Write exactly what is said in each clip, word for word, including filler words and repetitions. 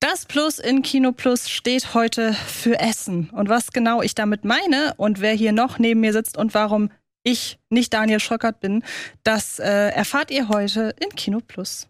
Das Plus in Kino Plus steht heute für Essen. Und was genau ich damit meine und wer hier noch neben mir sitzt und warum ich nicht Daniel Schröckert bin, das äh, erfahrt ihr heute in Kino Plus.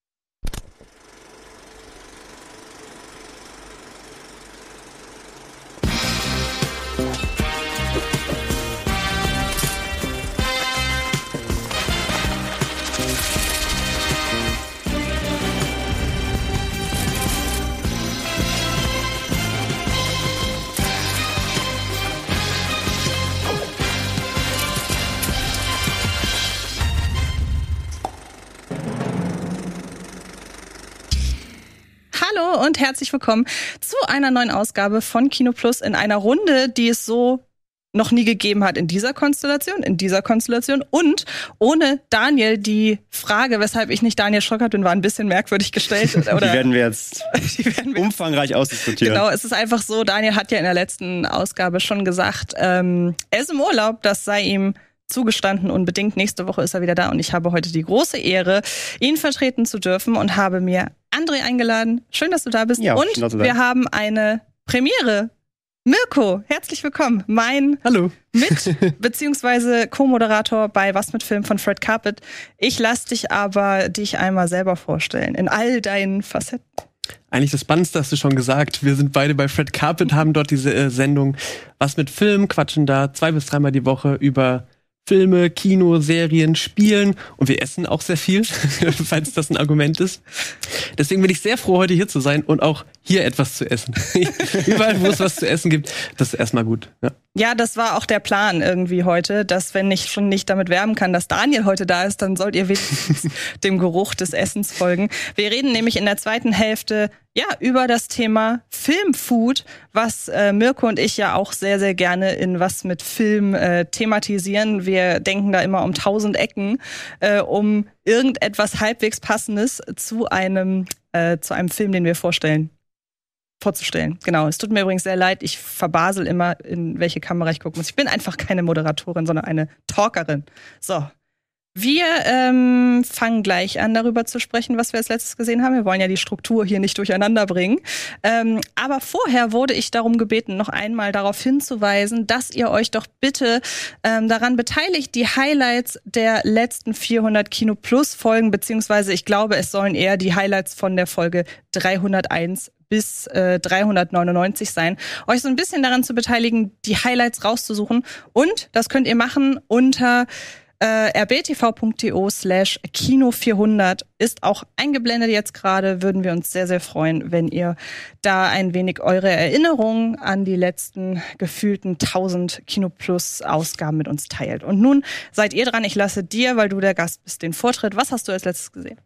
Hallo und herzlich willkommen zu einer neuen Ausgabe von Kino Plus in einer Runde, die es so noch nie gegeben hat in dieser Konstellation, in dieser Konstellation und ohne Daniel. Die Frage, weshalb ich nicht Daniel Schröckert bin, war ein bisschen merkwürdig gestellt. Oder? Die werden wir jetzt die werden wir umfangreich ausdiskutieren. Genau, es ist einfach so, Daniel hat ja in der letzten Ausgabe schon gesagt, ähm, er ist im Urlaub, das sei ihm zugestanden und bedingt. Nächste Woche ist er wieder da und ich habe heute die große Ehre, ihn vertreten zu dürfen und habe mir André eingeladen. Schön, dass du da bist. Ja, und schön, dass du wir da. haben eine Premiere. Mirko, herzlich willkommen. Mein Hallo. Mit- bzw. Co-Moderator bei Was mit Film von Fred Carpet. Ich lasse dich aber dich einmal selber vorstellen, in all deinen Facetten. Eigentlich das Spannendste hast du schon gesagt. Wir sind beide bei Fred Carpet, haben dort diese äh, Sendung Was mit Film, quatschen da zwei bis dreimal die Woche über Filme, Kino, Serien, Spielen und wir essen auch sehr viel, falls das ein Argument ist. Deswegen bin ich sehr froh, heute hier zu sein und auch hier etwas zu essen. Überall, wo es was zu essen gibt, das ist erstmal gut. Ja. Ja, das war auch der Plan irgendwie heute, dass wenn ich schon nicht damit werben kann, dass Daniel heute da ist, dann sollt ihr wenigstens dem Geruch des Essens folgen. Wir reden nämlich in der zweiten Hälfte ja über das Thema Filmfood, was äh, Mirko und ich ja auch sehr, sehr gerne in Was mit Film äh, thematisieren. Wir denken da immer um tausend Ecken, äh, um irgendetwas halbwegs Passendes zu einem, äh, zu einem Film, den wir vorstellen. vorzustellen. Genau. Es tut mir übrigens sehr leid, ich verbasel immer, in welche Kamera ich gucken muss. Ich bin einfach keine Moderatorin, sondern eine Talkerin. So. Wir ähm, fangen gleich an, darüber zu sprechen, was wir als letztes gesehen haben. Wir wollen ja die Struktur hier nicht durcheinander bringen. Ähm, aber vorher wurde ich darum gebeten, noch einmal darauf hinzuweisen, dass ihr euch doch bitte ähm, daran beteiligt, die Highlights der letzten vierhundert Kino Plus Folgen, beziehungsweise ich glaube, es sollen eher die Highlights von der Folge dreihunderteins bis äh, dreihundertneunundneunzig sein, euch so ein bisschen daran zu beteiligen, die Highlights rauszusuchen. Und das könnt ihr machen unter äh, rbtv.to slash Kino vierhundert. Ist auch eingeblendet jetzt gerade. Würden wir uns sehr, sehr freuen, wenn ihr da ein wenig eure Erinnerungen an die letzten gefühlten tausend Kino Plus Ausgaben mit uns teilt. Und nun seid ihr dran. Ich lasse dir, weil du der Gast bist, den Vortritt. Was hast du als letztes gesehen?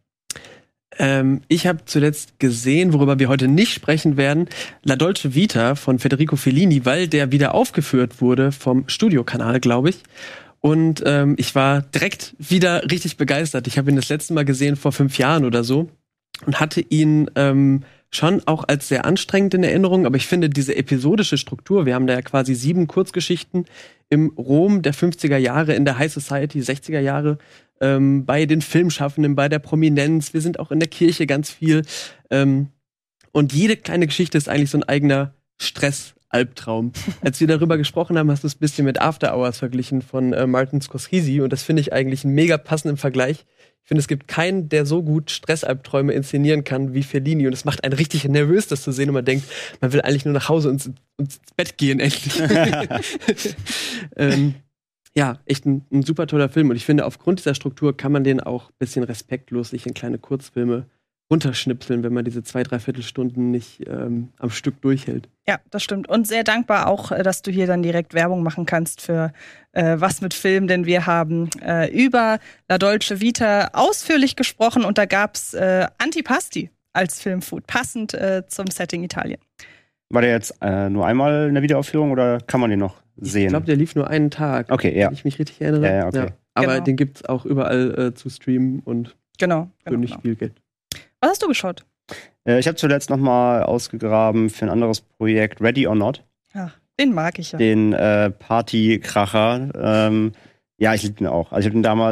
Ähm, ich habe zuletzt gesehen, worüber wir heute nicht sprechen werden, La Dolce Vita von Federico Fellini, weil der wieder aufgeführt wurde vom Studiokanal, glaube ich. Und ähm, ich war direkt wieder richtig begeistert. Ich habe ihn das letzte Mal gesehen vor fünf Jahren oder so und hatte ihn ähm, schon auch als sehr anstrengend in Erinnerung. Aber ich finde diese episodische Struktur, wir haben da ja quasi sieben Kurzgeschichten im Rom der fünfziger Jahre, in der High Society, sechziger Jahre, ähm, bei den Filmschaffenden, bei der Prominenz. Wir sind auch in der Kirche ganz viel. Ähm, und jede kleine Geschichte ist eigentlich so ein eigener Stress-Albtraum. Als wir darüber gesprochen haben, hast du es ein bisschen mit After Hours verglichen von äh, Martin Scorsese. Und das finde ich eigentlich einen mega passenden Vergleich. Ich finde, es gibt keinen, der so gut Stressalbträume inszenieren kann wie Fellini. Und es macht einen richtig nervös, das zu sehen. Und man denkt, man will eigentlich nur nach Hause und ins Bett gehen, endlich. ähm, ja, echt ein, ein super toller Film. Und ich finde, aufgrund dieser Struktur kann man den auch ein bisschen respektlos sich in kleine Kurzfilme runterschnipseln, wenn man diese zwei, dreiviertel Stunden nicht ähm, am Stück durchhält. Ja, das stimmt. Und sehr dankbar auch, dass du hier dann direkt Werbung machen kannst für äh, Was mit Film, denn wir haben äh, über La Dolce Vita ausführlich gesprochen und da gab's äh, Antipasti als Filmfood, passend äh, zum Setting Italien. War der jetzt äh, nur einmal in der Wiederaufführung oder kann man den noch sehen? Ich glaube, der lief nur einen Tag. Okay, ja. Wenn ich mich richtig erinnere. Ja, ja, okay. Ja. Aber Genau. den gibt's auch überall äh, zu streamen und Genau. für genau, nicht genau. viel Geld. Was hast du geschaut? Äh, ich habe zuletzt noch mal ausgegraben für ein anderes Projekt, Ready or Not. Ach, den mag ich ja. Den äh, Partykracher. Ähm, ja, ich liebe ihn auch. Also ich habe ihn damals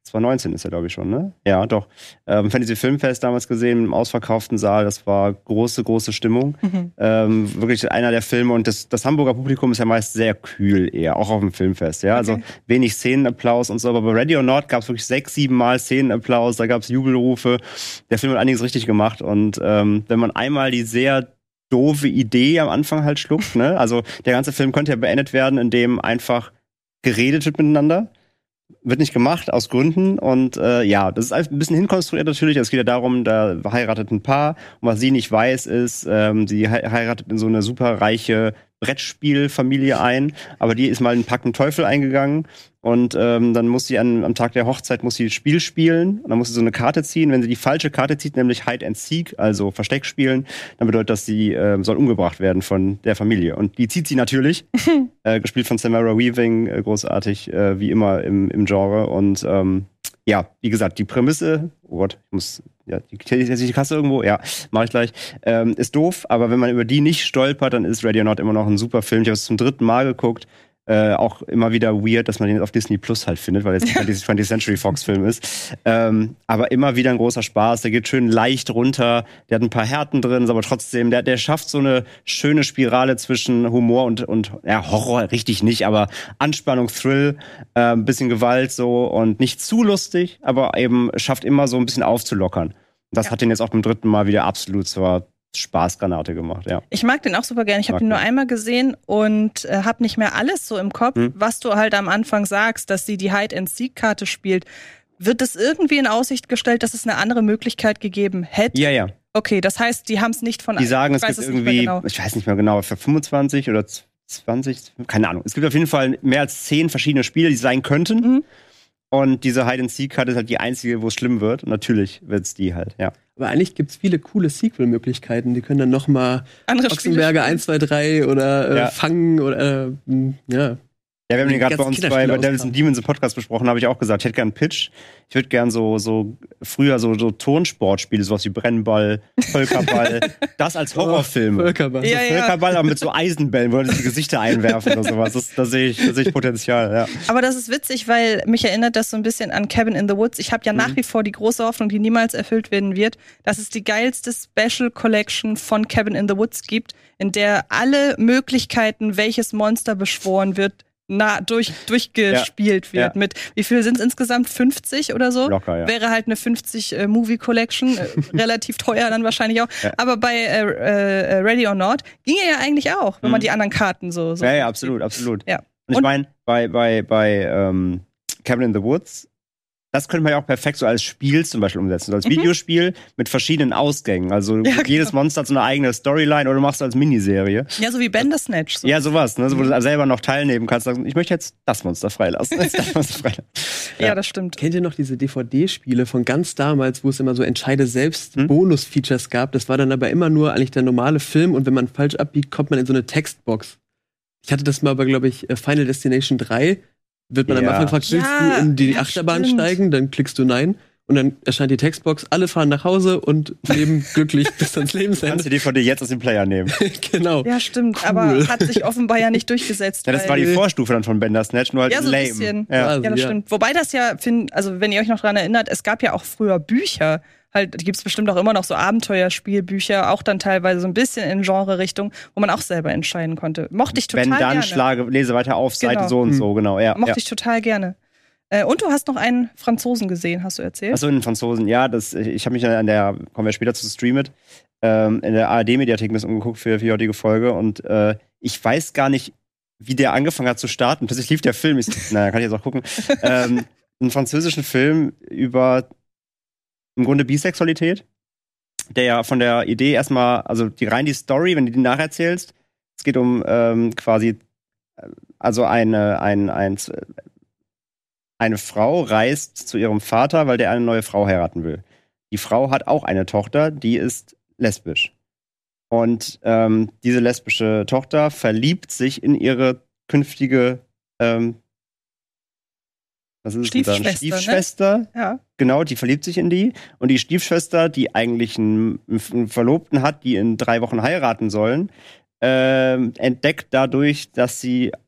zwanzig neunzehn ist er, glaube ich, schon, ne? Ja, doch. Ähm, Fantasy Filmfest damals gesehen, im ausverkauften Saal. Das war große, große Stimmung. Mhm. Ähm, wirklich einer der Filme. Und das, das Hamburger Publikum ist ja meist sehr kühl eher, auch auf dem Filmfest. Ja, okay. Also wenig Szenenapplaus und so. Aber bei Ready or Not gab es wirklich sechs, sieben Mal Szenenapplaus. Da gab es Jubelrufe. Der Film hat einiges richtig gemacht. Und ähm, wenn man einmal die sehr doofe Idee am Anfang halt schluckt, ne? Also der ganze Film könnte ja beendet werden, indem einfach geredet wird miteinander. Wird nicht gemacht, aus Gründen. Und äh, ja, das ist ein bisschen hinkonstruiert natürlich. Es geht ja darum, da heiratet ein Paar. Und was sie nicht weiß, ist, ähm, sie he- heiratet in so eine super reiche Brettspielfamilie ein. Aber die ist mal einen Pakt mit Teufel eingegangen. Und ähm, dann muss sie an, am Tag der Hochzeit muss sie ein Spiel spielen. Und dann muss sie so eine Karte ziehen. Wenn sie die falsche Karte zieht, nämlich Hide and Seek, also Versteck spielen, dann bedeutet das, sie äh, soll umgebracht werden von der Familie. Und die zieht sie natürlich. äh, gespielt von Samara Weaving, äh, großartig, äh, wie immer im, im Genre. Und ähm, ja, wie gesagt, die Prämisse, oh Gott, ich muss, ja, die, die Kasse irgendwo, ja, mache ich gleich, ähm, ist doof. Aber wenn man über die nicht stolpert, dann ist Ready or Not immer noch ein super Film. Ich habe es zum dritten Mal geguckt. Äh, auch immer wieder weird, dass man den auf Disney Plus halt findet, weil es ja. ein twentieth Century Fox Film ist. Ähm, aber immer wieder ein großer Spaß. Der geht schön leicht runter. Der hat ein paar Härten drin, aber trotzdem, der, der schafft so eine schöne Spirale zwischen Humor und, und ja, Horror richtig nicht, aber Anspannung, Thrill, äh, ein bisschen Gewalt so und nicht zu lustig, aber eben schafft immer so ein bisschen aufzulockern. Und das ja. hat den jetzt auch beim dritten Mal wieder absolut zur Spaßgranate gemacht, ja. Ich mag den auch super gerne. Ich habe den nur einmal gesehen und äh, habe nicht mehr alles so im Kopf, hm. was du halt am Anfang sagst, dass sie die Hide-and-Seek-Karte spielt. Wird es irgendwie in Aussicht gestellt, dass es eine andere Möglichkeit gegeben hätte? Ja, ja. Okay, das heißt, die haben es nicht von... Die sagen, es gibt es irgendwie, genau. ich weiß nicht mehr genau, für fünfundzwanzig oder zwanzig, keine Ahnung. Es gibt auf jeden Fall mehr als zehn verschiedene Spiele, die sein könnten. Mhm. Und diese Hide-and-Seek-Karte ist halt die einzige, wo es schlimm wird. Und natürlich wird es die halt, ja. Aber eigentlich gibt es viele coole Sequel-Möglichkeiten. Die können dann noch mal Ochsenberger eins, zwei, drei oder äh, ja. Fangen oder, äh, ja. Ja, wir haben den gerade bei uns bei, bei Devils and Demons im Podcast besprochen, habe ich auch gesagt, ich hätte gern einen Pitch. Ich würde gern so, so früher so, so Turnsportspiele, sowas wie Brennball, Völkerball, das als Horrorfilm. Oh, Völkerball. Ja, ja. Völkerball, aber mit so Eisenbällen, wo die Gesichter einwerfen oder sowas. Das, da sehe ich, da sehe ich Potenzial, ja. Aber das ist witzig, weil mich erinnert das so ein bisschen an Cabin in the Woods. Ich habe ja mhm. nach wie vor die große Hoffnung, die niemals erfüllt werden wird, dass es die geilste Special Collection von Cabin in the Woods gibt, in der alle Möglichkeiten, welches Monster beschworen wird, na, durch, durchgespielt ja, wird. Ja. Mit, wie viel sind es insgesamt? fünfzig oder so? Locker, ja. Wäre halt eine fünfzig äh, Movie Collection. Äh, relativ teuer dann wahrscheinlich auch. Ja. Aber bei äh, äh, Ready or Not ginge ja eigentlich auch, wenn mhm. man die anderen Karten so. so ja, ja, absolut, absolut. Ja. Und ich meine, bei, bei, bei ähm, Cabin in the Woods, das könnte man ja auch perfekt so als Spiel zum Beispiel umsetzen. So als mhm. Videospiel mit verschiedenen Ausgängen. Also ja, jedes genau. Monster hat so eine eigene Storyline oder du machst es als Miniserie. Ja, so wie Bandersnatch. So. Ja, sowas, ne? So, wo du selber noch teilnehmen kannst. Sagen, ich möchte jetzt das Monster freilassen. Das Monster freilassen. Ja. ja, das stimmt. Kennt ihr noch diese D V D-Spiele von ganz damals, wo es immer so Entscheide selbst hm? Bonus-Features gab? Das war dann aber immer nur eigentlich der normale Film und wenn man falsch abbiegt, kommt man in so eine Textbox. Ich hatte das mal bei, glaube ich, Final Destination drei. Wird man ja. am Anfang gefragt, willst ja, du in die ja, Achterbahn stimmt. steigen? Dann klickst du Nein. Und dann erscheint die Textbox, alle fahren nach Hause und leben glücklich bis ans Lebensende. Kannst du die D V D jetzt aus dem Player nehmen. Genau. Ja, stimmt. Cool. Aber hat sich offenbar ja nicht durchgesetzt. Ja, das war die Vorstufe dann von Bandersnatch, nur halt ja, so lame. Ein bisschen. Ja. ja, das stimmt. Wobei das ja, find, also wenn ihr euch noch daran erinnert, es gab ja auch früher Bücher. Halt, die gibt's bestimmt auch immer noch so Abenteuerspielbücher, auch dann teilweise so ein bisschen in Genre-Richtung, wo man auch selber entscheiden konnte. Mochte ich total Wenn dann gerne. schlage, lese weiter auf, Seite genau. so und so, genau. Ja, Mochte ja. ich total gerne. Äh, und du hast noch einen Franzosen gesehen, hast du erzählt? Achso, einen Franzosen, ja. Das, ich habe mich an der, kommen wir später zu Streamet, ähm, in der A R D-Mediathek ein bisschen umgeguckt für die heutige Folge und äh, ich weiß gar nicht, wie der angefangen hat zu starten. Plötzlich lief der Film, ich, naja, kann ich jetzt auch gucken, ähm, einen französischen Film über im Grunde Bisexualität, der ja von der Idee erstmal, also die rein die Story, wenn du die nacherzählst, es geht um ähm, quasi, also eine, ein, ein, eine Frau reist zu ihrem Vater, weil der eine neue Frau heiraten will. Die Frau hat auch eine Tochter, die ist lesbisch. Und ähm, diese lesbische Tochter verliebt sich in ihre künftige ähm, was ist Stiefschwester, es Stiefschwester. Ne? Ja. Genau, die verliebt sich in die. Und die Stiefschwester, die eigentlich einen, einen Verlobten hat, die in drei Wochen heiraten sollen, äh, entdeckt dadurch, dass sie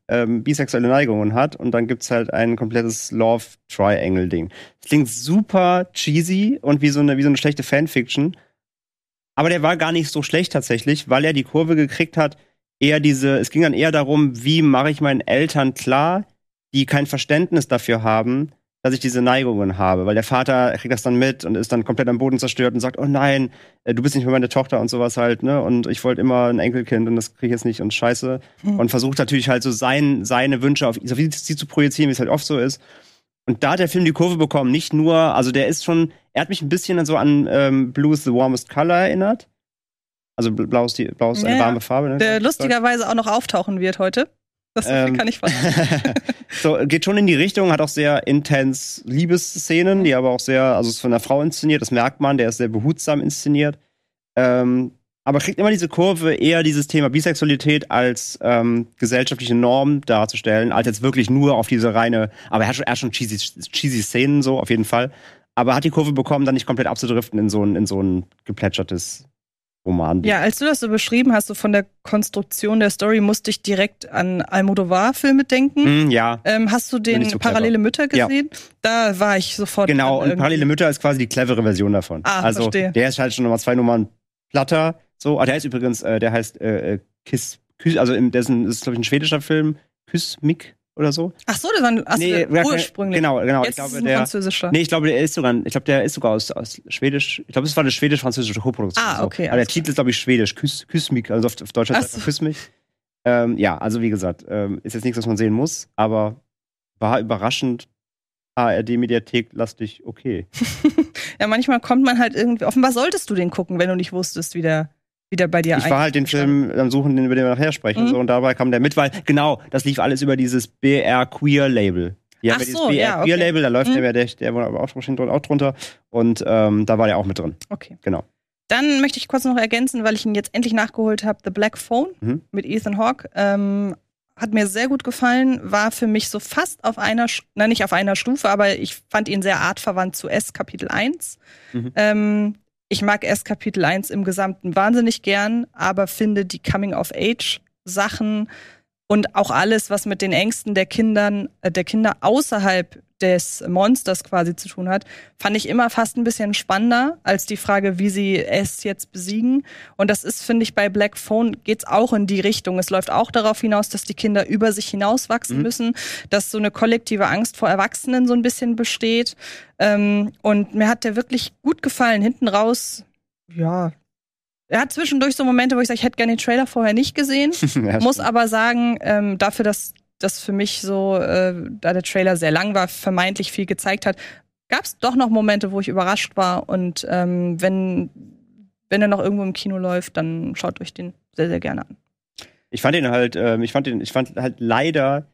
ähm, bisexuelle Neigungen hat und dann gibt's halt ein komplettes Love-Triangle-Ding. Das klingt super cheesy und wie so eine, wie so eine schlechte Fanfiction. Aber der war gar nicht so schlecht tatsächlich, weil er die Kurve gekriegt hat, eher diese, es ging dann eher darum, wie mache ich meinen Eltern klar, die kein Verständnis dafür haben, dass ich diese Neigungen habe. Weil der Vater kriegt das dann mit und ist dann komplett am Boden zerstört und sagt, oh nein, du bist nicht mehr meine Tochter und sowas halt, ne? Und ich wollte immer ein Enkelkind und das kriege ich jetzt nicht und scheiße. Mhm. Und versucht natürlich halt so sein, seine Wünsche auf sie zu projizieren, wie es halt oft so ist. Und da hat der Film die Kurve bekommen. Nicht nur, also der ist schon, er hat mich ein bisschen so an ähm, Blue is the Warmest Color erinnert. Also blau ist, die, blau ist eine ja, warme Farbe. Ne? Der lustigerweise auch noch auftauchen wird heute. Das ähm, kann ich verstehen. So, geht schon in die Richtung, hat auch sehr intens Liebesszenen, die aber auch sehr, also ist von einer Frau inszeniert, das merkt man, der ist sehr behutsam inszeniert. Ähm, aber kriegt immer diese Kurve, eher dieses Thema Bisexualität als ähm, gesellschaftliche Norm darzustellen, als jetzt wirklich nur auf diese reine, aber er hat schon, er hat schon cheesy, cheesy Szenen so, auf jeden Fall. Aber hat die Kurve bekommen, dann nicht komplett abzudriften in so ein, in so ein geplätschertes Roman. Ja, als du das so beschrieben hast, so von der Konstruktion der Story, musste ich direkt an Almodovar-Filme denken. Mm, ja. Ähm, hast du den so Parallele Mütter gesehen? Ja. Da war ich sofort. Genau, und irgendwie. Parallele Mütter ist quasi die clevere Version davon. Ah, also verstehe. Der ist halt schon nochmal zwei Nummern platter. So, ah, der ist übrigens, äh, der heißt äh, Kiss, Kiss, also im, der ist, ein, das ist glaube ich ein schwedischer Film, Küsmik oder so. Ach so, das war ein ach, nee, ursprünglich. Genau, genau. Jetzt ich glaube, ist es ein der, französischer. Nee, ich glaube, der ist sogar, ich glaube, der ist sogar aus, aus Schwedisch. Ich glaube, es war eine schwedisch-französische Co-Produktion. Ah, okay. So. Aber der Titel ist, glaube ich, Schwedisch. Küss, Küss mich, also auf, auf Deutsch heißt es Küss mich. Ähm, ja, also wie gesagt, ähm, ist jetzt nichts, was man sehen muss, aber war überraschend A R D-Mediathek lastig okay. Ja, manchmal kommt man halt irgendwie, offenbar solltest du den gucken, wenn du nicht wusstest, wie der wieder bei dir Ich war halt den Film am Suchen, über den wir nachher sprechen. Mhm. So, und dabei kam der mit, weil, genau, das lief alles über dieses B R Queer Label. Die haben ja dieses so, B R ja, Queer okay. Label, da läuft mhm. der, der, der war auch, auch drunter. Und ähm, da war der auch mit drin. Okay. Genau. Dann möchte ich kurz noch ergänzen, weil ich ihn jetzt endlich nachgeholt habe, The Black Phone mhm. mit Ethan Hawke. Ähm, hat mir sehr gut gefallen, war für mich so fast auf einer, nein, nicht auf einer Stufe, aber ich fand ihn sehr artverwandt zu S Kapitel eins. Mhm. Ähm, Ich mag erst Kapitel eins im Gesamten wahnsinnig gern, aber finde die Coming-of-Age-Sachen und auch alles, was mit den Ängsten der Kindern, äh, der Kinder außerhalb des Monsters quasi zu tun hat, fand ich immer fast ein bisschen spannender als die Frage, wie sie es jetzt besiegen. Und das ist, finde ich, bei Black Phone geht's auch in die Richtung. Es läuft auch darauf hinaus, dass die Kinder über sich hinauswachsen mhm. müssen, dass so eine kollektive Angst vor Erwachsenen so ein bisschen besteht. Ähm, und mir hat der wirklich gut gefallen. Hinten raus, ja, er hat zwischendurch so Momente, wo ich sage, ich hätte gerne den Trailer vorher nicht gesehen. Ja, muss aber sagen, ähm, dafür, dass das für mich so, äh, da der Trailer sehr lang war, vermeintlich viel gezeigt hat, gab es doch noch Momente, wo ich überrascht war. Und ähm, wenn, wenn er noch irgendwo im Kino läuft, dann schaut euch den sehr, sehr gerne an. Ich fand ihn halt, ähm, ich fand den, ich fand halt leider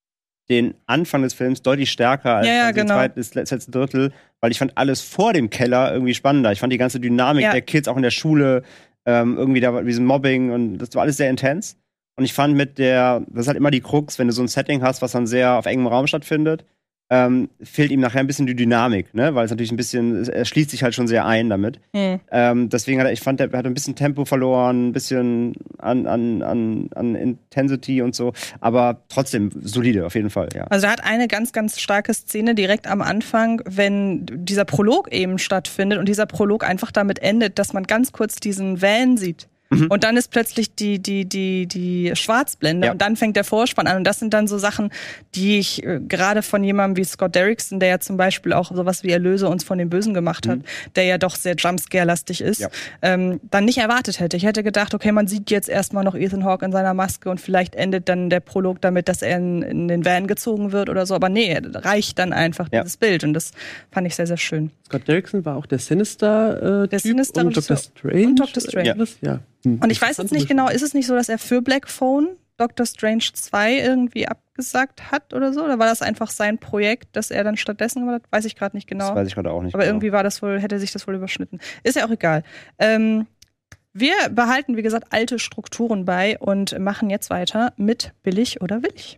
den Anfang des Films deutlich stärker als ja, ja, genau. das letzte Drittel, weil ich fand alles vor dem Keller irgendwie spannender. Ich fand die ganze Dynamik ja. der Kids auch in der Schule, ähm, irgendwie da war diesem Mobbing und das war alles sehr intens. Und ich fand mit der, das ist halt immer die Krux, wenn du so ein Setting hast, was dann sehr auf engem Raum stattfindet, ähm, fehlt ihm nachher ein bisschen die Dynamik, ne? Weil es natürlich ein bisschen, er schließt sich halt schon sehr ein damit. Mhm. Ähm, deswegen hat er, ich fand, er hat ein bisschen Tempo verloren, ein bisschen an, an, an, an Intensity und so, aber trotzdem solide auf jeden Fall, ja. Also er hat eine ganz, ganz starke Szene direkt am Anfang, wenn dieser Prolog eben stattfindet und dieser Prolog einfach damit endet, dass man ganz kurz diesen Van sieht. Mhm. Und dann ist plötzlich die, die, die, die Schwarzblende ja. und dann fängt der Vorspann an. Und das sind dann so Sachen, die ich äh, gerade von jemandem wie Scott Derrickson, der ja zum Beispiel auch sowas wie Erlöse uns von den Bösen gemacht hat, mhm. der ja doch sehr Jumpscare-lastig ist, ja. ähm, dann nicht erwartet hätte. Ich hätte gedacht, okay, man sieht jetzt erstmal noch Ethan Hawke in seiner Maske und vielleicht endet dann der Prolog damit, dass er in, in den Van gezogen wird oder so. Aber nee, reicht dann einfach ja. dieses Bild. Und das fand ich sehr, sehr schön. Scott Derrickson war auch der Sinister-Typ äh, der Sinister und Doctor Strange. Und Doctor Strange. Ja. ja. Hm. Und ich weiß jetzt nicht genau, ist es nicht so, dass er für Black Phone Doctor Strange zwei irgendwie abgesagt hat oder so? Oder war das einfach sein Projekt, das er dann stattdessen gemacht hat? Weiß ich gerade nicht genau. Das weiß ich gerade auch nicht Aber genau. irgendwie war das wohl, hätte sich das wohl überschnitten. Ist ja auch egal. Ähm, wir behalten, wie gesagt, alte Strukturen bei und machen jetzt weiter mit Billig oder Willig.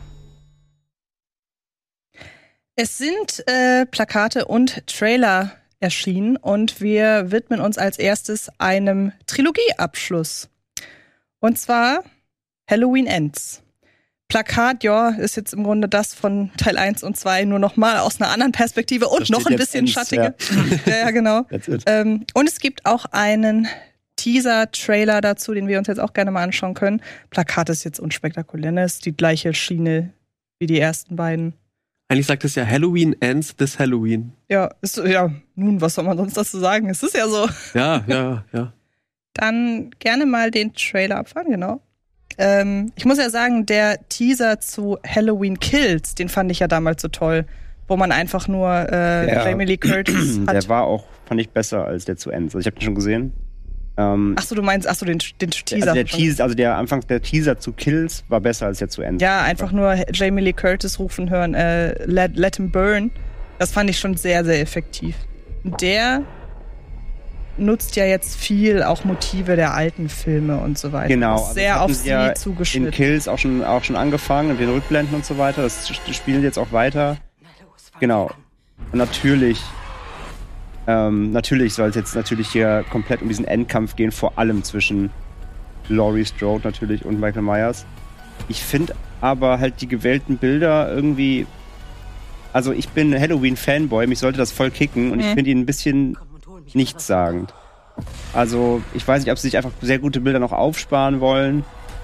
Es sind äh, Plakate und Trailer erschienen und wir widmen uns als erstes einem Trilogieabschluss. Und zwar Halloween Ends. Plakat, ja, ist jetzt im Grunde das von Teil eins und zwei, nur noch mal aus einer anderen Perspektive und noch ein bisschen ends, schattiger. Ja, ja genau. Ähm, und es gibt auch einen Teaser-Trailer dazu, den wir uns jetzt auch gerne mal anschauen können. Plakat ist jetzt unspektakulär, ne? Ist die gleiche Schiene wie die ersten beiden. Eigentlich sagt es ja Halloween ends this Halloween. Ja, ist, ja, nun, was soll man sonst dazu sagen? Es ist ja so. Ja, ja, ja. Dann gerne mal den Trailer abfahren, genau. Ähm, ich muss ja sagen, der Teaser zu Halloween Kills, den fand ich ja damals so toll, wo man einfach nur äh, der, Jamie Lee Curtis hat. Der war auch, fand ich, besser als der zu Ends. Also ich habe den schon gesehen. Ähm, Achso, du meinst, achso, den, den Teaser. Also der, Teaser, also der Anfang der Teaser zu Kills war besser als der zu Ends. Ja, einfach nur Jamie Lee Curtis rufen hören, äh, let, let him burn. Das fand ich schon sehr, sehr effektiv. Der nutzt ja jetzt viel auch Motive der alten Filme und so weiter. Genau. Also sehr auf sie ja zugeschnitten. In Kills auch schon, auch schon angefangen, mit den Rückblenden und so weiter. Das spielt jetzt auch weiter. Genau. Und natürlich, ähm, natürlich soll es jetzt natürlich hier komplett um diesen Endkampf gehen, vor allem zwischen Laurie Strode natürlich und Michael Myers. Ich finde aber halt die gewählten Bilder irgendwie, also ich bin Halloween-Fanboy, mich sollte das voll kicken und mhm. ich finde ihn ein bisschen nichtssagend. Also, ich weiß nicht, ob sie sich einfach sehr gute Bilder noch aufsparen wollen.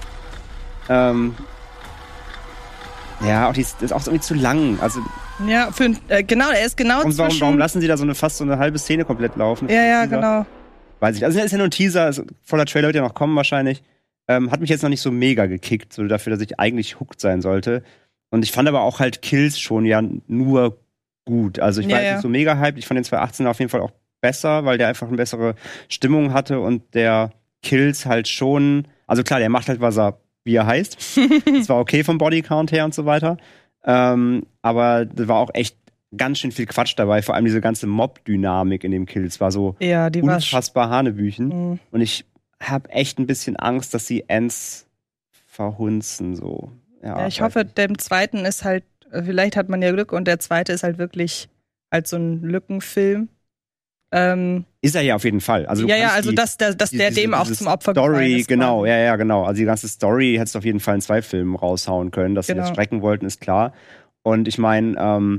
Ähm, ja, auch die ist, ist auch irgendwie zu lang. Also, ja, für, äh, genau, er ist genau und warum, zwischen... warum lassen sie da so eine fast so eine halbe Szene komplett laufen? Ja, ja, genau. Weiß ich. Also, es ist ja nur ein Teaser, also, voller Trailer wird ja noch kommen wahrscheinlich. Ähm, hat mich jetzt noch nicht so mega gekickt, so dafür, dass ich eigentlich hooked sein sollte. Und ich fand aber auch halt Kills schon ja nur gut. Also, ich war ja, jetzt ja. nicht so mega hyped. Ich fand den zwanzig achtzehn auf jeden Fall auch besser, weil der einfach eine bessere Stimmung hatte und der Kills halt schon, also klar, der macht halt, was er, wie er heißt. Das war okay vom Bodycount her und so weiter. Ähm, aber da war auch echt ganz schön viel Quatsch dabei, vor allem diese ganze Mob-Dynamik in dem Kills war so ja, die unfassbar Hanebüchen. Mhm. Und ich habe echt ein bisschen Angst, dass sie Ends verhunzen, so. Ja, ja, ich hoffe, nicht. Dem zweiten ist halt, vielleicht hat man ja Glück und der zweite ist halt wirklich halt so ein Lückenfilm. Ähm, ist er ja auf jeden Fall. Also ja, ja, also die, dass, dass, dass die, der diese, dem auch diese zum Opfer Story, gefallen ist. genau, quasi. ja, ja, genau. Also die ganze Story hättest du auf jeden Fall in zwei Filmen raushauen können. Dass genau. sie das strecken wollten, ist klar. Und ich meine, ähm,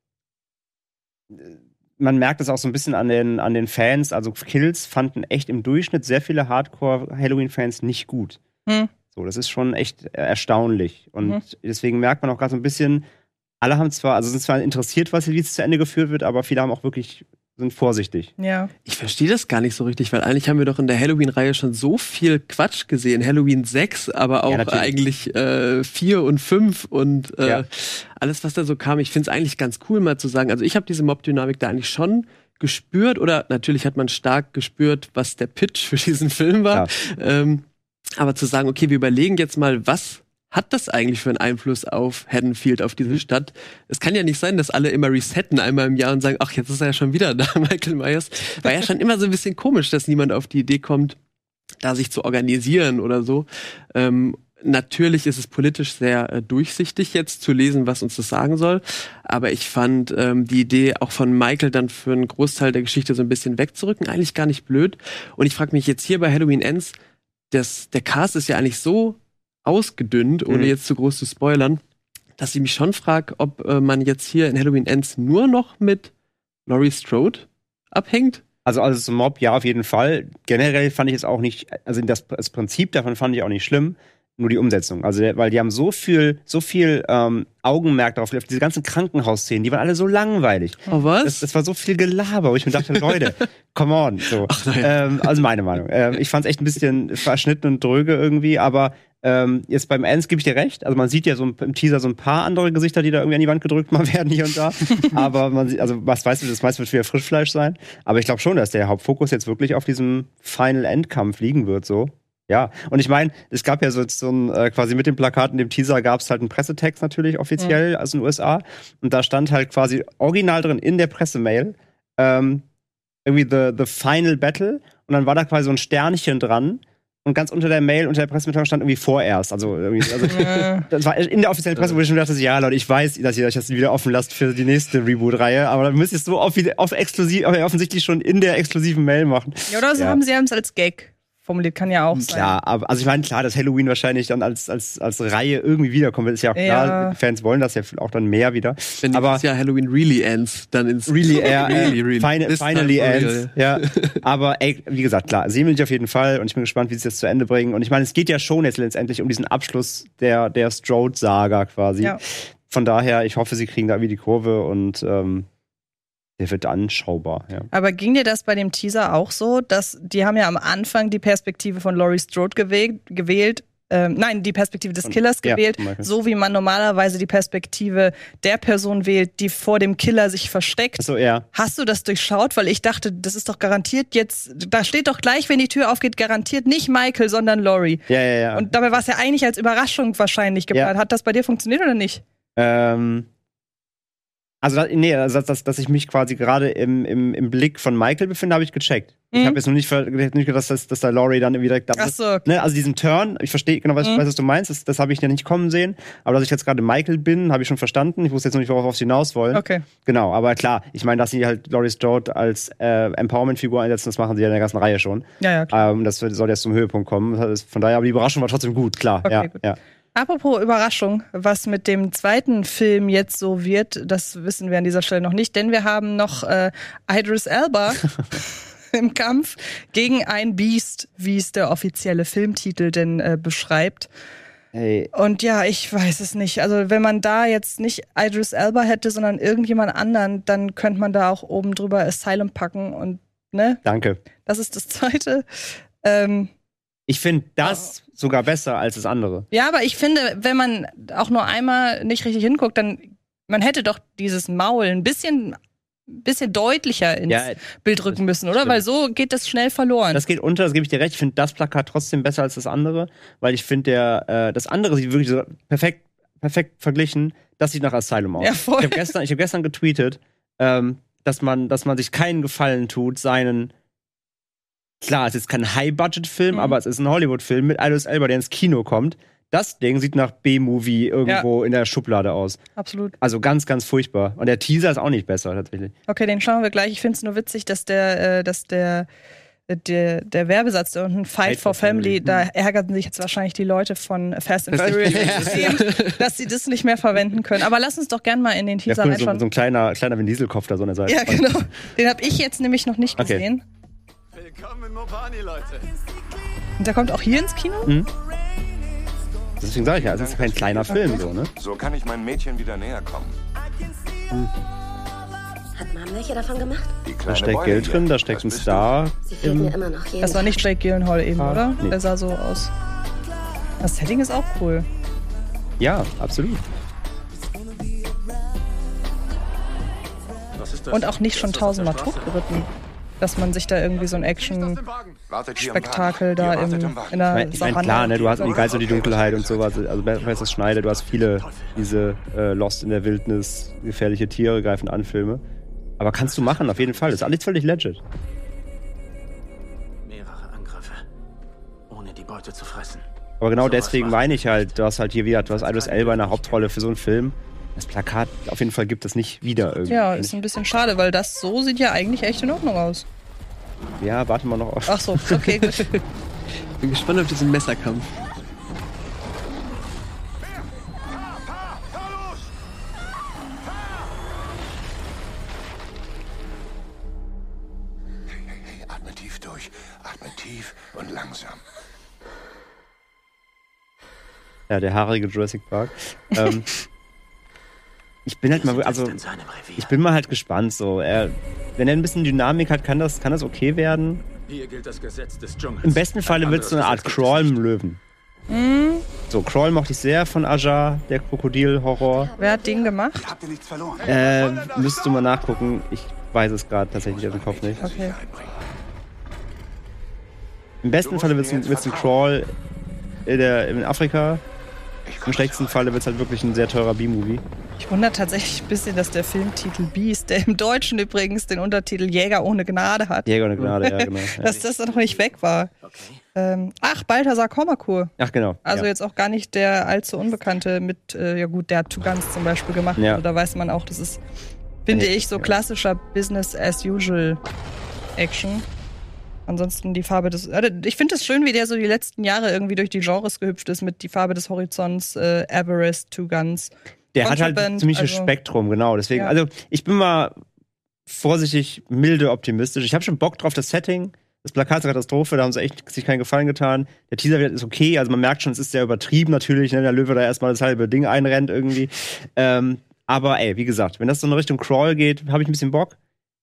man merkt es auch so ein bisschen an den, an den Fans. Also Kills fanden echt im Durchschnitt sehr viele Hardcore-Halloween-Fans nicht gut. Hm. So, das ist schon echt erstaunlich. Und mhm. deswegen merkt man auch gerade so ein bisschen, alle haben zwar, also sind zwar interessiert, was hier jetzt zu Ende geführt wird, aber viele haben auch wirklich, sind vorsichtig. Ja. Ich verstehe das gar nicht so richtig, weil eigentlich haben wir doch in der Halloween-Reihe schon so viel Quatsch gesehen. Halloween sechs, aber auch ja, eigentlich äh, vier und fünf und äh, ja. alles, was da so kam. Ich finde es eigentlich ganz cool, mal zu sagen, also ich habe diese Mob-Dynamik da eigentlich schon gespürt oder natürlich hat man stark gespürt, was der Pitch für diesen Film war. Ja. Ähm, aber zu sagen, okay, wir überlegen jetzt mal, was hat das eigentlich für einen Einfluss auf Haddonfield, auf diese Stadt? Es kann ja nicht sein, dass alle immer resetten einmal im Jahr und sagen, ach, jetzt ist er ja schon wieder da, Michael Myers. War ja schon immer so ein bisschen komisch, dass niemand auf die Idee kommt, da sich zu organisieren oder so. Ähm, natürlich ist es politisch sehr äh, durchsichtig jetzt zu lesen, was uns das sagen soll. Aber ich fand ähm, die Idee auch von Michael dann für einen Großteil der Geschichte so ein bisschen wegzurücken eigentlich gar nicht blöd. Und ich frage mich jetzt hier bei Halloween Ends, das, der Cast ist ja eigentlich so ausgedünnt, ohne mhm. jetzt zu groß zu spoilern, dass ich mich schon frage, ob äh, man jetzt hier in Halloween Ends nur noch mit Laurie Strode abhängt. Also als Mob, ja, auf jeden Fall. Generell fand ich es auch nicht, also das, das Prinzip davon fand ich auch nicht schlimm, nur die Umsetzung. Also, weil die haben so viel, so viel ähm, Augenmerk darauf gelegt, diese ganzen Krankenhausszenen, die waren alle so langweilig. Oh, was? Das, das war so viel Gelaber, wo ich mir dachte, Leute, come on. So. Ach, ähm, also meine Meinung. Ähm, ich fand es echt ein bisschen verschnitten und dröge irgendwie, aber ähm, jetzt beim Ends gebe ich dir recht. Also man sieht ja so im Teaser so ein paar andere Gesichter, die da irgendwie an die Wand gedrückt mal werden hier und da. Aber man sieht, also was weißt du, das meiste wird wieder Frischfleisch sein. Aber ich glaube schon, dass der Hauptfokus jetzt wirklich auf diesem Final-Endkampf liegen wird, so. Ja, und ich meine, es gab ja so, so ein, äh, quasi mit dem Plakat in dem Teaser gab es halt einen Pressetext natürlich offiziell, mhm. also in den U S A. Und da stand halt quasi original drin in der Pressemail ähm, irgendwie the, the Final Battle. Und dann war da quasi so ein Sternchen dran Und ganz unter der Mail, unter der Pressemitteilung stand irgendwie vorerst. Also, irgendwie, also das war in der offiziellen Presse, wo ich schon dachte, ja Leute, ich weiß, dass ihr euch das wieder offen lasst für die nächste Reboot-Reihe, aber dann müsst ihr es so off off exklusiv, offensichtlich schon in der exklusiven Mail machen. Ja, oder so ja. haben sie es als Gag formuliert, kann ja auch sein. Klar, aber also ich meine, klar, dass Halloween wahrscheinlich dann als, als, als Reihe irgendwie wiederkommt, ist ja auch klar, ja. die Fans wollen das ja auch dann mehr wieder. Wenn aber dieses Jahr Halloween really ends, dann ins really, air, really, really. Final, finally ends. Ja. Aber ey, wie gesagt, klar, sehen wir dich auf jeden Fall und ich bin gespannt, wie sie das zu Ende bringen. Und ich meine, es geht ja schon jetzt letztendlich um diesen Abschluss der, der Strode-Saga quasi. Ja. Von daher, ich hoffe, sie kriegen da irgendwie die Kurve und ähm, der wird anschaubar, ja. Aber ging dir das bei dem Teaser auch so, dass die haben ja am Anfang die Perspektive von Laurie Strode gewählt, gewählt ähm, nein, die Perspektive des Killers ja, gewählt, so wie man normalerweise die Perspektive der Person wählt, die vor dem Killer sich versteckt. Ach so, ja. Hast du das durchschaut? Weil ich dachte, das ist doch garantiert jetzt, da steht doch gleich, wenn die Tür aufgeht, garantiert nicht Michael, sondern Laurie. Ja, ja, ja. Und dabei war es ja eigentlich als Überraschung wahrscheinlich geplant. Ja. Hat das bei dir funktioniert oder nicht? Ähm... Also, nee, also dass, dass ich mich quasi gerade im, im, im Blick von Michael befinde, habe ich gecheckt. Mhm. Ich habe jetzt noch nicht, nicht gedacht, dass, dass da Laurie dann wieder. Ach so. Okay. Ne, also diesen Turn, ich verstehe genau, was, mhm. weiß, was du meinst, das, das habe ich ja nicht kommen sehen. Aber dass ich jetzt gerade Michael bin, habe ich schon verstanden. Ich wusste jetzt noch nicht, worauf sie hinaus wollen. Okay. Genau, aber klar, ich meine, dass sie halt Laurie Strode als äh, Empowerment-Figur einsetzen, das machen sie ja in der ganzen Reihe schon. Ja, ja, klar. Ähm, das soll jetzt zum Höhepunkt kommen. Von daher, aber die Überraschung war trotzdem gut, klar. Okay, ja, gut. ja. Apropos Überraschung, was mit dem zweiten Film jetzt so wird, das wissen wir an dieser Stelle noch nicht, denn wir haben noch äh, Idris Elba im Kampf gegen ein Biest, wie es der offizielle Filmtitel denn äh, beschreibt. Hey. Und ja, ich weiß es nicht. Also wenn man da jetzt nicht Idris Elba hätte, sondern irgendjemand anderen, dann könnte man da auch oben drüber Asylum packen und ne? Danke. Das ist das zweite. Ähm, Ich finde das oh. sogar besser als das andere. Ja, aber ich finde, wenn man auch nur einmal nicht richtig hinguckt, dann man hätte doch dieses Maul ein bisschen, bisschen deutlicher ins ja, Bild rücken müssen, oder? Stimmt. Weil so geht das schnell verloren. Das geht unter, das gebe ich dir recht. Ich finde das Plakat trotzdem besser als das andere, weil ich finde, der äh, das andere sieht wirklich so perfekt, perfekt verglichen. Das sieht nach Asylum aus. Ja, voll. Ich habe gestern, ich hab gestern getweetet, ähm, dass man, dass man sich keinen Gefallen tut, seinen Klar, es ist kein High-Budget-Film, mhm. aber es ist ein Hollywood-Film mit Idris Elba, der ins Kino kommt. Das Ding sieht nach B-Movie irgendwo ja. in der Schublade aus. Absolut. Also ganz, ganz furchtbar. Und der Teaser ist auch nicht besser, tatsächlich. Okay, den schauen wir gleich. Ich finde es nur witzig, dass der, äh, dass der, der, der Werbesatz da unten, Fight, Fight for, for Family, Family, da ärgerten sich jetzt wahrscheinlich die Leute von Fast and Furious, dass sie das nicht mehr verwenden können. Aber lass uns doch gerne mal in den Teaser ja, cool, reinschauen. So, so ein kleiner, kleiner Vin Diesel-Kopf da so an der Seite. Ja, genau. Den habe ich jetzt nämlich noch nicht okay. gesehen. Willkommen in Mopani, Leute. Und der kommt auch hier ins Kino? Mhm. Deswegen sage ich ja, es ist kein kleiner Film, so, ne? So kann ich meinem Mädchen wieder näher kommen. Mhm. Hat Mom welche davon gemacht? Da steckt Geld drin, da steckt ein Star. Sie fehlt mir immer noch jeden Das war nicht Jake Gyllenhaal eben, ah, oder? Nee. Der sah so aus. Das Setting ist auch cool. Ja, absolut. Und auch nicht schon tausendmal totgeritten. Dass man sich da irgendwie so ein Action-Spektakel da im, in der Ich meine, klar, ne, du hast die Geist und die Dunkelheit und sowas, also Besseres Schneider, du hast viele diese äh, Lost in der Wildnis, gefährliche Tiere greifen an Filme. Aber kannst du machen, auf jeden Fall. Das ist alles völlig legit. Mehrere Angriffe, ohne die Beute zu fressen. Aber genau deswegen meine ich halt, du hast halt hier wieder, du hast Idris Elba in der Hauptrolle für so einen Film. Das Plakat auf jeden Fall gibt es nicht wieder irgendwie. Ja, ist ein bisschen schade, weil das so sieht ja eigentlich echt in Ordnung aus. Ja, warten wir noch auf. Ach so, okay, gut. Bin gespannt auf diesen Messerkampf. Hey, hey, hey, atme tief durch. Atme tief und langsam. Ja, der haarige Jurassic Park. ähm, Ich bin halt mal, also ich bin mal halt gespannt so. Er, wenn er ein bisschen Dynamik hat, kann das, kann das okay werden. Hier gilt das Gesetz des Dschungels. Im besten Falle wird es so eine Art Crawl im Löwen. Mm. So, Crawl mochte ich sehr von Aja, der Krokodil-Horror. Wer hat den gemacht? Habt ihr nichts verloren? Äh, müsstest du mal nachgucken. Ich weiß es gerade tatsächlich aus dem Kopf nicht. Okay. Im besten Falle wird es ein, ein Crawl in, der, in Afrika. Im schlechtesten Falle wird es halt wirklich ein sehr teurer B-Movie. Ich wundere tatsächlich ein bisschen, dass der Filmtitel Beast, der im Deutschen übrigens den Untertitel Jäger ohne Gnade hat, Jäger ohne Gnade, ja, genau. dass das noch nicht weg war. Okay. Ähm, ach, Balthasar Kormakur. Ach, genau. Also ja. jetzt auch gar nicht der allzu Unbekannte mit, äh, ja gut, der hat Two Guns zum Beispiel gemacht. Ja. Also da weiß man auch, das ist, finde ich, so klassischer Business-as-usual-Action. Ansonsten die Farbe des. Äh, ich finde es schön, wie der so die letzten Jahre irgendwie durch die Genres gehüpft ist mit die Farbe des Horizonts, äh, Everest, Two Guns. Der hat halt ein ziemliches also, Spektrum, genau. Deswegen, ja. also ich bin mal vorsichtig, milde optimistisch. Ich habe schon Bock drauf, das Setting. Das Plakat ist eine Katastrophe, da haben sie echt sich keinen Gefallen getan. Der Teaser ist okay, also man merkt schon, es ist sehr übertrieben natürlich, ne? Der Löwe da erstmal das halbe Ding einrennt irgendwie. Ähm, aber ey, wie gesagt, wenn das so in Richtung Crawl geht, habe ich ein bisschen Bock.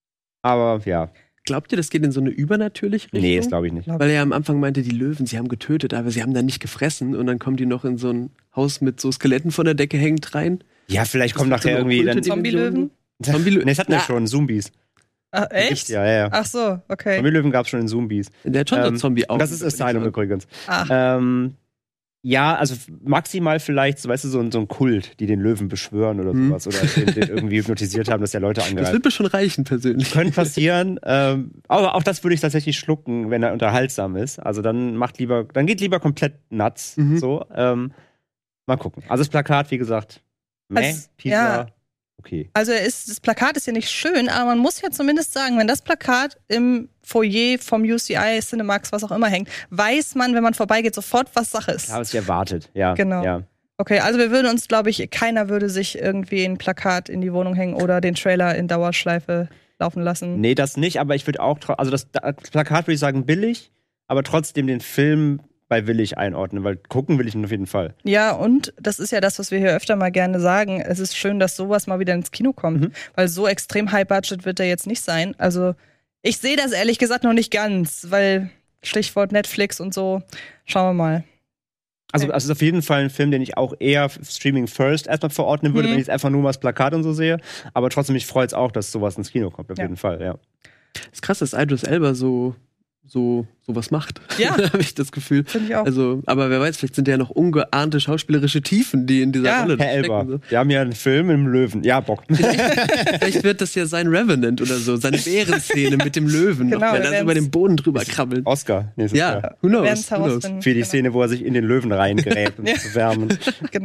Aber ja. Glaubt ihr, das geht in so eine übernatürliche Richtung? Nee, das glaube ich nicht. Weil er ja am Anfang meinte, die Löwen, sie haben getötet, aber sie haben dann nicht gefressen und dann kommen die noch in so ein Haus mit so Skeletten von der Decke hängend rein. Ja, vielleicht kommt Das nachher wird so eine irgendwie dann okkulte Zombie-Löwen? Zombie-Löwen? Nee, das hatten wir Ja. schon, Zombies. Ach, echt? Ja, ja, ja. Ach so, okay. Zombie-Löwen gab es schon in Zombies. Der hat schon so Ähm, einen Zombie auch. Das ist Asylum übrigens. Ach. Ähm, ja, also maximal vielleicht, so, weißt du, so ein, so ein Kult, die den Löwen beschwören oder Hm. sowas. Oder den, den irgendwie hypnotisiert haben, dass der Leute Das angreift. wird mir schon reichen, persönlich. Könnte passieren. ähm, aber auch das würde ich tatsächlich schlucken, wenn er unterhaltsam ist. Also dann macht lieber, dann geht lieber komplett nuts. Mhm. So. Ähm, mal gucken. Also das Plakat, wie gesagt, meh, Also, Teaser, ja. okay. Also er ist, das Plakat ist ja nicht schön, aber man muss ja zumindest sagen, wenn das Plakat im Foyer vom U C I, Cinemax, was auch immer hängt, weiß man, wenn man vorbeigeht, sofort, was Sache ist. Ja, was ich erwartet, ja. Genau. Ja. Okay, also wir würden uns, glaube ich, keiner würde sich irgendwie ein Plakat in die Wohnung hängen oder den Trailer in Dauerschleife laufen lassen. Nee, das nicht, aber ich würde auch, tro- also das, das Plakat würde ich sagen billig, aber trotzdem den Film bei willig einordnen, weil gucken will ich ihn auf jeden Fall. Ja, und das ist ja das, was wir hier öfter mal gerne sagen. Es ist schön, dass sowas mal wieder ins Kino kommt, Mhm. weil so extrem High-Budget wird er jetzt nicht sein. Also ich sehe das ehrlich gesagt noch nicht ganz, weil Stichwort Netflix und so. Schauen wir mal. Also, Okay. also es ist auf jeden Fall ein Film, den ich auch eher Streaming First erstmal verordnen würde, Mhm. wenn ich jetzt einfach nur mal das Plakat und so sehe. Aber trotzdem, mich freut es auch, dass sowas ins Kino kommt, auf Ja. jeden Fall, ja. Das ist krass, dass Idris Elba so, so, sowas macht. Ja. Habe ich das Gefühl. Finde ich auch. Also, aber wer weiß, vielleicht sind ja noch ungeahnte schauspielerische Tiefen, die in dieser Ja. Rolle Herr stecken. Elba, So. wir haben ja einen Film im Löwen. Ja, Bock. Vielleicht wird das ja sein Revenant oder so, seine Bärenszene mit dem Löwen, Genau, noch, wir der da werden's- über den Boden drüber krabbelt. Oscar nächstes Ja, Jahr. who Wir knows? werden's Who knows? herausfinden. Für die Genau. Szene, wo er sich in den Löwen reingräbt, um Ja. zu wärmen. Genau.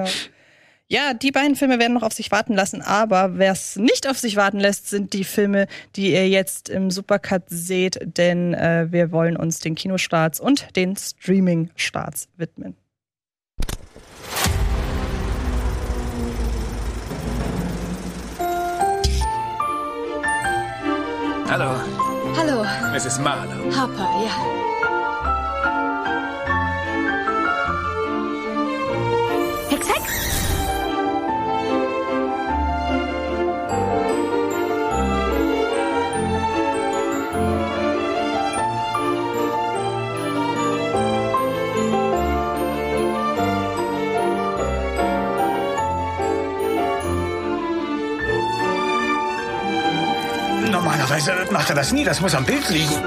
Ja, die beiden Filme werden noch auf sich warten lassen, aber wer es nicht auf sich warten lässt, sind die Filme, die ihr jetzt im Supercut seht, denn äh, wir wollen uns den Kinostarts und den Streaming-Starts widmen. Hallo, Hallo, Misses Marlowe. Harper, ja. Hex, Hex. Normalerweise macht er das nie, das muss am Bild liegen.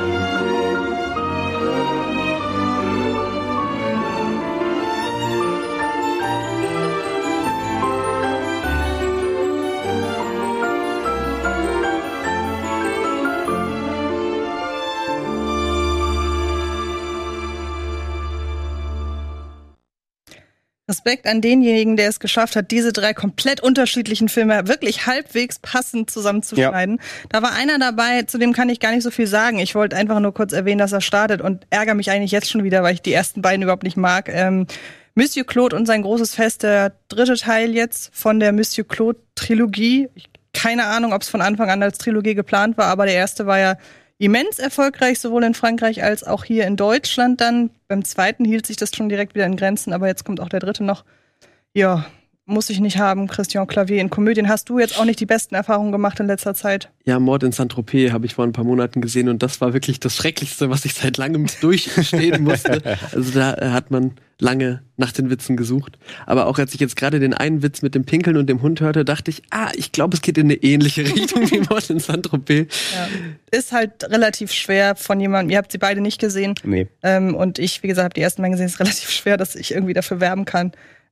Respekt an denjenigen, der es geschafft hat, diese drei komplett unterschiedlichen Filme wirklich halbwegs passend zusammenzuschneiden. Da war einer dabei, zu dem kann ich gar nicht so viel sagen. Ich wollte einfach nur kurz erwähnen, dass er startet und ärgere mich eigentlich jetzt schon wieder, weil ich die ersten beiden überhaupt nicht mag. Ähm, Monsieur Claude und sein großes Fest, der dritte Teil jetzt von der Monsieur Claude-Trilogie. Ich, keine Ahnung, ob es von Anfang an als Trilogie geplant war, aber der erste war ja immens erfolgreich, sowohl in Frankreich als auch hier in Deutschland dann. Beim zweiten hielt sich das schon direkt wieder in Grenzen, aber jetzt kommt auch der dritte noch. Ja, muss ich nicht haben, Christian Clavier. In Komödien hast du jetzt auch nicht die besten Erfahrungen gemacht in letzter Zeit. Ja, Mord in Saint-Tropez habe ich vor ein paar Monaten gesehen und das war wirklich das Schrecklichste, was ich seit langem durchstehen musste. Also da äh, hat man lange nach den Witzen gesucht. Aber auch als ich jetzt gerade den einen Witz mit dem Pinkeln und dem Hund hörte, dachte ich, ah, ich glaube, es geht in eine ähnliche Richtung wie Mord in Saint-Tropez. Ja. Ist halt relativ schwer von jemandem, ihr habt sie beide nicht gesehen. Nee. Ähm, und ich, wie gesagt, habe die ersten Mal gesehen, ist relativ schwer, dass ich irgendwie dafür werben kann.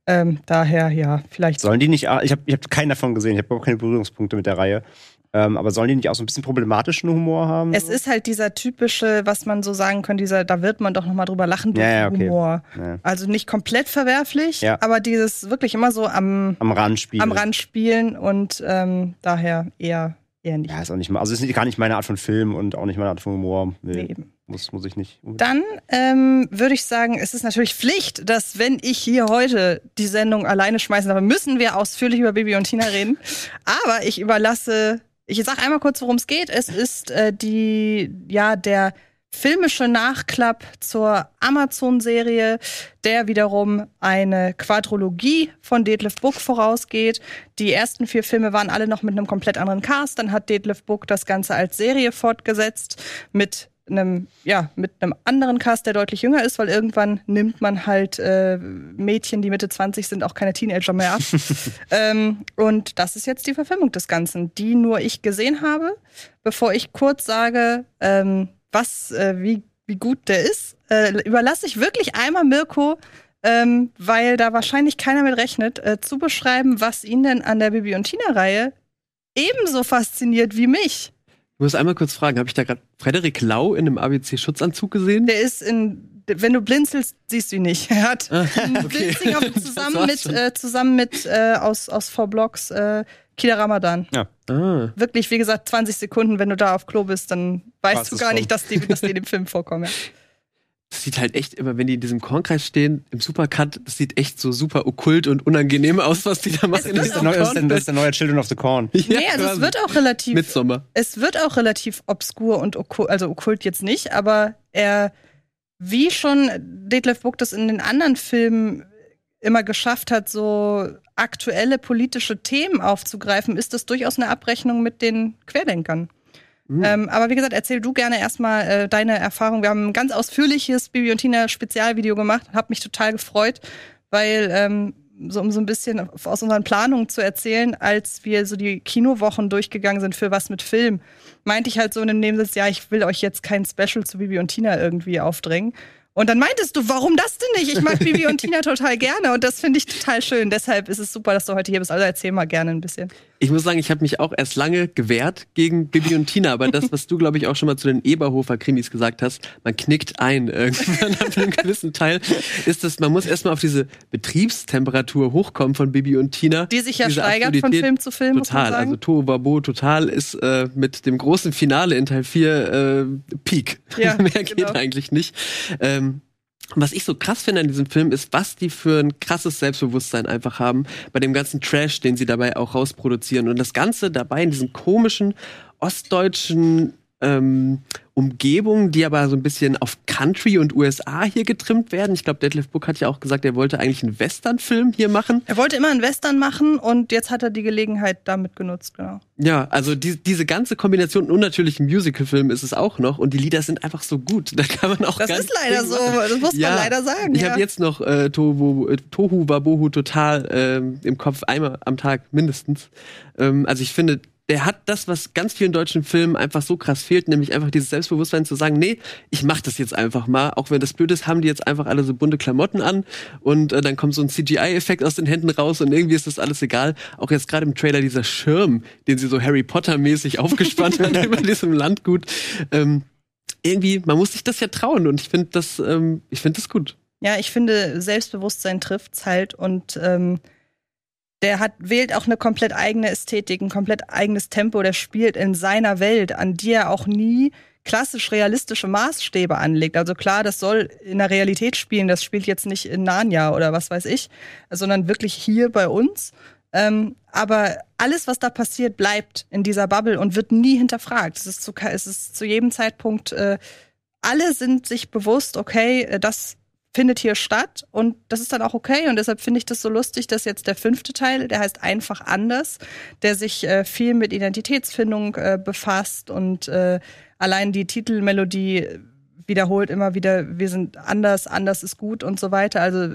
Ähm, daher, ja, vielleicht. Sollen die nicht, ich habe ich hab keinen davon gesehen, ich habe überhaupt keine Berührungspunkte mit der Reihe. Ähm, aber sollen die nicht auch so ein bisschen problematischen Humor haben? Es so? ist halt dieser typische, was man so sagen kann, dieser, da wird man doch noch mal drüber lachen, ja, ja, okay. Humor. Ja. Also nicht komplett verwerflich, ja. aber dieses wirklich immer so am, am Rand spielen. Am Rand spielen und ähm, daher eher, eher nicht. Ja, ist auch nicht mal, also ist nicht, gar nicht meine Art von Film und auch nicht meine Art von Humor. Nee, nee. Muss, muss ich nicht. Dann ähm, würde ich sagen, es ist natürlich Pflicht, dass wenn ich hier heute die Sendung alleine schmeißen darf, müssen wir ausführlich über Bibi und Tina reden. Aber ich überlasse, ich sage einmal kurz, worum es geht. Es ist äh, die, ja, der filmische Nachklapp zur Amazon-Serie, der wiederum eine Quadrologie von Detlef Buck vorausgeht. Die ersten vier Filme waren alle noch mit einem komplett anderen Cast. Dann hat Detlef Buck das Ganze als Serie fortgesetzt mit einem, ja, mit einem anderen Cast, der deutlich jünger ist, weil irgendwann nimmt man halt äh, Mädchen, die Mitte zwanzig sind, auch keine Teenager mehr ab. ähm, und das ist jetzt die Verfilmung des Ganzen, die nur ich gesehen habe. Bevor ich kurz sage, ähm, was, äh, wie, wie gut der ist, äh, überlasse ich wirklich einmal Mirko, ähm, weil da wahrscheinlich keiner mit rechnet, äh, zu beschreiben, was ihn denn an der Bibi und Tina-Reihe ebenso fasziniert wie mich. Ich muss einmal kurz fragen, habe ich da gerade Frederik Lau in einem A B C-Schutzanzug gesehen? Der ist in, wenn du blinzelst, siehst du ihn nicht. Er hat einen okay. Blinzinger zusammen mit, äh, zusammen mit äh, aus, aus V-Blocks äh, Kida Ramadan. Ja. Ah. Wirklich, wie gesagt, zwanzig Sekunden, wenn du da auf Klo bist, dann weißt Was du ist gar schon? nicht, dass die, dass die in dem Film vorkommen. Ja. Das sieht halt echt immer, wenn die in diesem Kornkreis stehen, im Supercut, das sieht echt so super okkult und unangenehm aus, was die da machen. wird Das ist, der auch neue, das, ist der, das ist der neue Children of the Corn. Ja, Nee, also es quasi. wird auch relativ, Midsommar. es wird auch relativ obskur und okkult, also okkult jetzt nicht, aber er, wie schon Detlef Buck das in den anderen Filmen immer geschafft hat, so aktuelle politische Themen aufzugreifen, ist das durchaus eine Abrechnung mit den Querdenkern. Mhm. Ähm, aber wie gesagt, erzähl du gerne erstmal äh, deine Erfahrung. Wir haben ein ganz ausführliches Bibi und Tina Spezialvideo gemacht, hab mich total gefreut, weil ähm, so um so ein bisschen aus unseren Planungen zu erzählen, als wir so die Kinowochen durchgegangen sind für was mit Film, meinte ich halt so in dem Nebensatz, ja, ich will euch jetzt kein Special zu Bibi und Tina irgendwie aufdrängen. Und dann meintest du, warum das denn nicht? Ich mag Bibi und Tina total gerne und das finde ich total schön. Deshalb ist es super, dass du heute hier bist. Also erzähl mal gerne ein bisschen. Ich muss sagen, ich habe mich auch erst lange gewehrt gegen Bibi und Tina, aber das, was du, glaube ich, auch schon mal zu den Eberhofer-Krimis gesagt hast, man knickt ein irgendwann ab einem gewissen Teil, ist das, man muss erstmal auf diese Betriebstemperatur hochkommen von Bibi und Tina. Die sich ja Diese steigert von Absurdität. Film zu Film, muss man Total, sagen. also Tohuwabo total ist äh, mit dem großen Finale in Teil vier äh, Peak. Ja, Mehr geht genau. eigentlich nicht. Ähm, Was ich so krass finde an diesem Film ist, was die für ein krasses Selbstbewusstsein einfach haben bei dem ganzen Trash, den sie dabei auch rausproduzieren. Und das Ganze dabei in diesen komischen ostdeutschen ähm, Umgebungen, die aber so ein bisschen auf Country und U S A hier getrimmt werden. Ich glaube, Detlef Buck hat ja auch gesagt, er wollte eigentlich einen Western-Film hier machen. Er wollte immer einen Western machen und jetzt hat er die Gelegenheit damit genutzt, genau. Ja, also die, diese ganze Kombination und natürlich ein Musical-Film ist es auch noch und die Lieder sind einfach so gut. Da kann man auch Das ganz ist leider viel so, machen. das muss Ja, man leider sagen. Ich ja. habe jetzt noch äh, Tohu, äh, Tohu Wabohu total ähm, im Kopf, einmal am Tag mindestens. Ähm, also ich finde, der hat das, was ganz vielen deutschen Filmen einfach so krass fehlt, nämlich einfach dieses Selbstbewusstsein zu sagen, nee, ich mach das jetzt einfach mal. Auch wenn das blöd ist, haben die jetzt einfach alle so bunte Klamotten an und äh, dann kommt so ein C G I-Effekt aus den Händen raus und irgendwie ist das alles egal. Auch jetzt gerade im Trailer dieser Schirm, den sie so Harry Potter-mäßig aufgespannt hat über diesem Landgut. Ähm, irgendwie, man muss sich das ja trauen und ich finde das, ähm, ich finde das gut. Ja, ich finde, Selbstbewusstsein trifft's halt und ähm, der hat, wählt auch eine komplett eigene Ästhetik, ein komplett eigenes Tempo, der spielt in seiner Welt, an die er auch nie klassisch realistische Maßstäbe anlegt. Also klar, das soll in der Realität spielen, das spielt jetzt nicht in Narnia oder was weiß ich, sondern wirklich hier bei uns. Ähm, aber alles, was da passiert, bleibt in dieser Bubble und wird nie hinterfragt. Es ist zu, es ist zu jedem Zeitpunkt, äh, alle sind sich bewusst, okay, das findet hier statt und das ist dann auch okay und deshalb finde ich das so lustig, dass jetzt der fünfte Teil, der heißt einfach anders, der sich äh, viel mit Identitätsfindung äh, befasst und äh, allein die Titelmelodie wiederholt immer wieder, wir sind anders, anders ist gut und so weiter, also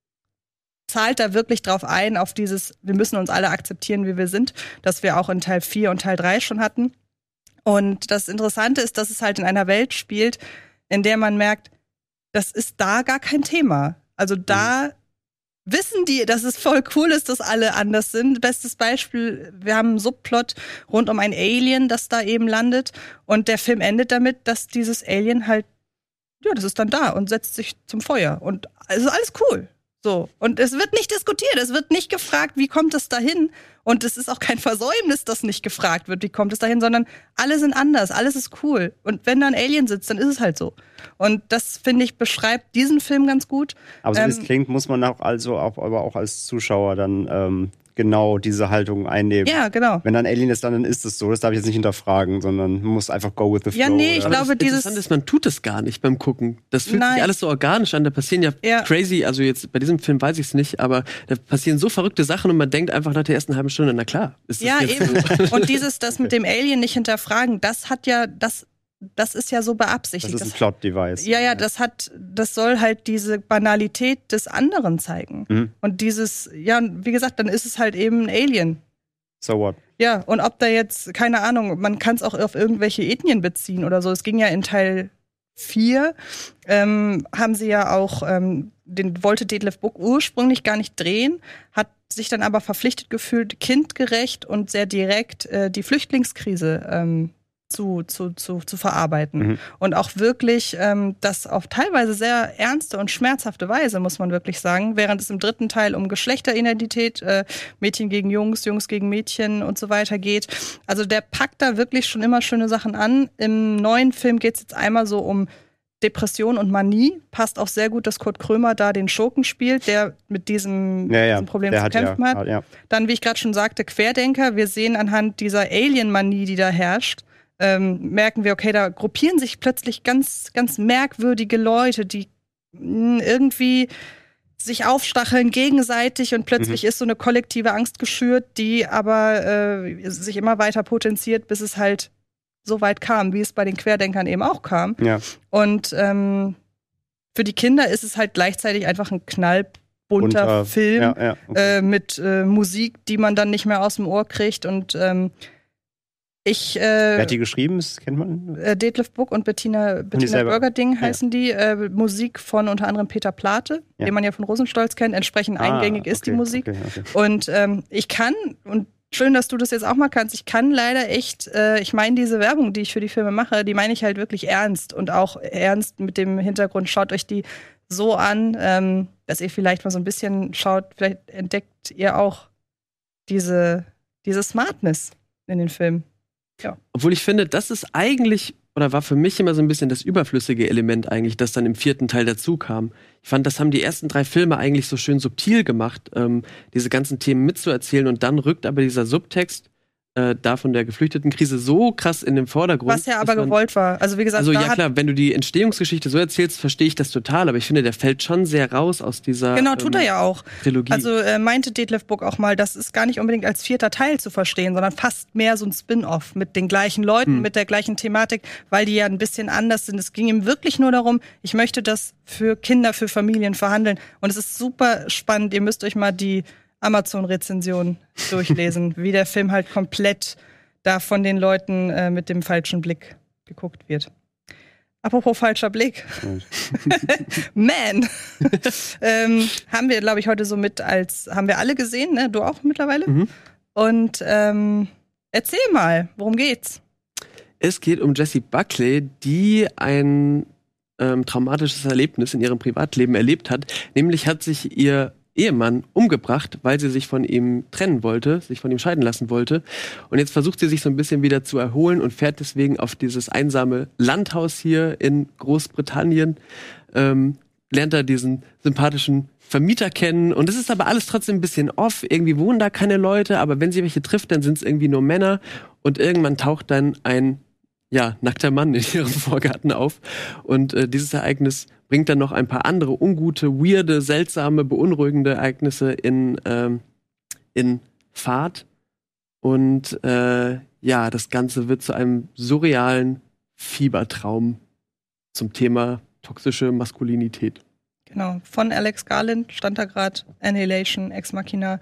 zahlt da wirklich drauf ein, auf dieses, wir müssen uns alle akzeptieren, wie wir sind, das wir auch in Teil vier und Teil drei schon hatten. Und das Interessante ist, dass es halt in einer Welt spielt, in der man merkt, das ist da gar kein Thema. Also da wissen die, dass es voll cool ist, dass alle anders sind. Bestes Beispiel, wir haben einen Subplot rund um ein Alien, das da eben landet. Und der Film endet damit, dass dieses Alien halt, ja, das ist dann da und setzt sich zum Feuer. Und es ist alles cool. So. Und es wird nicht diskutiert, es wird nicht gefragt, wie kommt es dahin? Und es ist auch kein Versäumnis, dass nicht gefragt wird, wie kommt es dahin, sondern alle sind anders, alles ist cool. Und wenn da ein Alien sitzt, dann ist es halt so. Und das, finde ich, beschreibt diesen Film ganz gut. Aber so wie Ähm, es klingt, muss man auch, also auch, aber auch als Zuschauer dann ähm, genau diese Haltung einnehmen. Ja, genau. Wenn da ein Alien ist, dann, dann ist es so. Das darf ich jetzt nicht hinterfragen, sondern man muss einfach go with the flow. Ja, nee, ich oder? glaube, das dieses- Interessante ist, man tut es gar nicht beim Gucken. Das fühlt Nein. sich alles so organisch an. Da passieren ja, Ja. crazy, also jetzt bei diesem Film weiß ich es nicht, aber da passieren so verrückte Sachen und man denkt einfach nach der ersten halben Stunde, na klar. Ist das Ja, jetzt eben. so? Und dieses, das mit dem Alien nicht hinterfragen, das hat ja, das, das ist ja so Das beabsichtigt. ist ein Das- Plot-Device. Ja, ja, das hat, das soll halt diese Banalität des anderen zeigen. Mhm. Und dieses, ja, wie gesagt, dann ist es halt eben ein Alien. So what? Ja, und ob da jetzt, keine Ahnung, man kann es auch auf irgendwelche Ethnien beziehen oder so. Es ging ja in Teil vier, ähm, haben sie ja auch, ähm, den wollte Detlef Buck ursprünglich gar nicht drehen, hat sich dann aber verpflichtet gefühlt, kindgerecht und sehr direkt äh, die Flüchtlingskrise ähm, zu, zu, zu, zu verarbeiten. Mhm. Und auch wirklich ähm, das auf teilweise sehr ernste und schmerzhafte Weise, muss man wirklich sagen, während es im dritten Teil um Geschlechteridentität, äh, Mädchen gegen Jungs, Jungs gegen Mädchen und so weiter geht. Also der packt da wirklich schon immer schöne Sachen an. Im neuen Film geht es jetzt einmal so um Depression und Manie. Passt auch sehr gut, dass Kurt Krömer da den Schurken spielt, der mit diesem, Ja, ja. diesem Problem Der zu hat kämpfen ja, hat. ja. Dann, wie ich gerade schon sagte, Querdenker. Wir sehen anhand dieser Alien-Manie, die da herrscht, ähm, merken wir, okay, da gruppieren sich plötzlich ganz, ganz merkwürdige Leute, die mh, irgendwie sich aufstacheln gegenseitig und plötzlich Mhm. ist so eine kollektive Angst geschürt, die aber äh, sich immer weiter potenziert, bis es halt so weit kam, wie es bei den Querdenkern eben auch kam. Ja. Und ähm, für die Kinder ist es halt gleichzeitig einfach ein knallbunter Bunter, Film Ja, ja. Okay. äh, mit äh, Musik, die man dann nicht mehr aus dem Ohr kriegt. Und ähm, ich, Wer äh, hat die geschrieben? Das kennt man? äh, Detlef Buck und Bettina, Bettina selber? Bürgerding Ja. heißen die. Äh, Musik von unter anderem Peter Plate, Ja. den man ja von Rosenstolz kennt. Entsprechend eingängig Ah, ist die okay, Musik. Okay, okay. Und ähm, ich kann, und schön, dass du das jetzt auch mal kannst, ich kann leider echt, äh, ich meine diese Werbung, die ich für die Filme mache, die meine ich halt wirklich ernst und auch ernst mit dem Hintergrund, schaut euch die so an, ähm, dass ihr vielleicht mal so ein bisschen schaut, vielleicht entdeckt ihr auch diese, diese Smartness in den Filmen. Obwohl ich finde, das ist eigentlich, oder war für mich immer so ein bisschen das überflüssige Element eigentlich, das dann im vierten Teil dazu kam. Ich fand, das haben die ersten drei Filme eigentlich so schön subtil gemacht, ähm, diese ganzen Themen mitzuerzählen und dann rückt aber dieser Subtext äh, da von der Geflüchtetenkrise so krass in den Vordergrund. Was ja aber dass man- gewollt war. Also wie gesagt, Also da ja hat, klar, wenn du die Entstehungsgeschichte so erzählst, verstehe ich das total, aber ich finde, der fällt schon sehr raus aus dieser genau, tut er ähm, ja auch. Trilogie. Also äh, meinte Detlef Buck auch mal, das ist gar nicht unbedingt als vierter Teil zu verstehen, sondern fast mehr so ein Spin-off mit den gleichen Leuten, Hm. mit der gleichen Thematik, weil die ja ein bisschen anders sind. Es ging ihm wirklich nur darum, ich möchte das für Kinder, für Familien verhandeln. Und es ist super spannend. Ihr müsst euch mal die Amazon-Rezension durchlesen, wie der Film halt komplett da von den Leuten äh, mit dem falschen Blick geguckt wird. Apropos falscher Blick. Man! ähm, haben wir, glaube ich, heute so mit als, haben wir alle gesehen, ne? Du auch mittlerweile? Mhm. Und ähm, erzähl mal, worum geht's? Es geht um Jessie Buckley, die ein ähm, traumatisches Erlebnis in ihrem Privatleben erlebt hat. Nämlich hat sich ihr Ehemann umgebracht, weil sie sich von ihm trennen wollte, sich von ihm scheiden lassen wollte. Und jetzt versucht sie sich so ein bisschen wieder zu erholen und fährt deswegen auf dieses einsame Landhaus hier in Großbritannien, ähm, lernt da diesen sympathischen Vermieter kennen. Und es ist aber alles trotzdem ein bisschen off. Irgendwie wohnen da keine Leute, aber wenn sie welche trifft, dann sind es irgendwie nur Männer. Und irgendwann taucht dann ein ja, nackter Mann in ihrem Vorgarten auf. Und äh, dieses Ereignis bringt dann noch ein paar andere ungute, weirde, seltsame, beunruhigende Ereignisse in, ähm, in Fahrt. Und äh, ja, das Ganze wird zu einem surrealen Fiebertraum zum Thema toxische Maskulinität. Genau, von Alex Garland stand da gerade Annihilation, Ex Machina.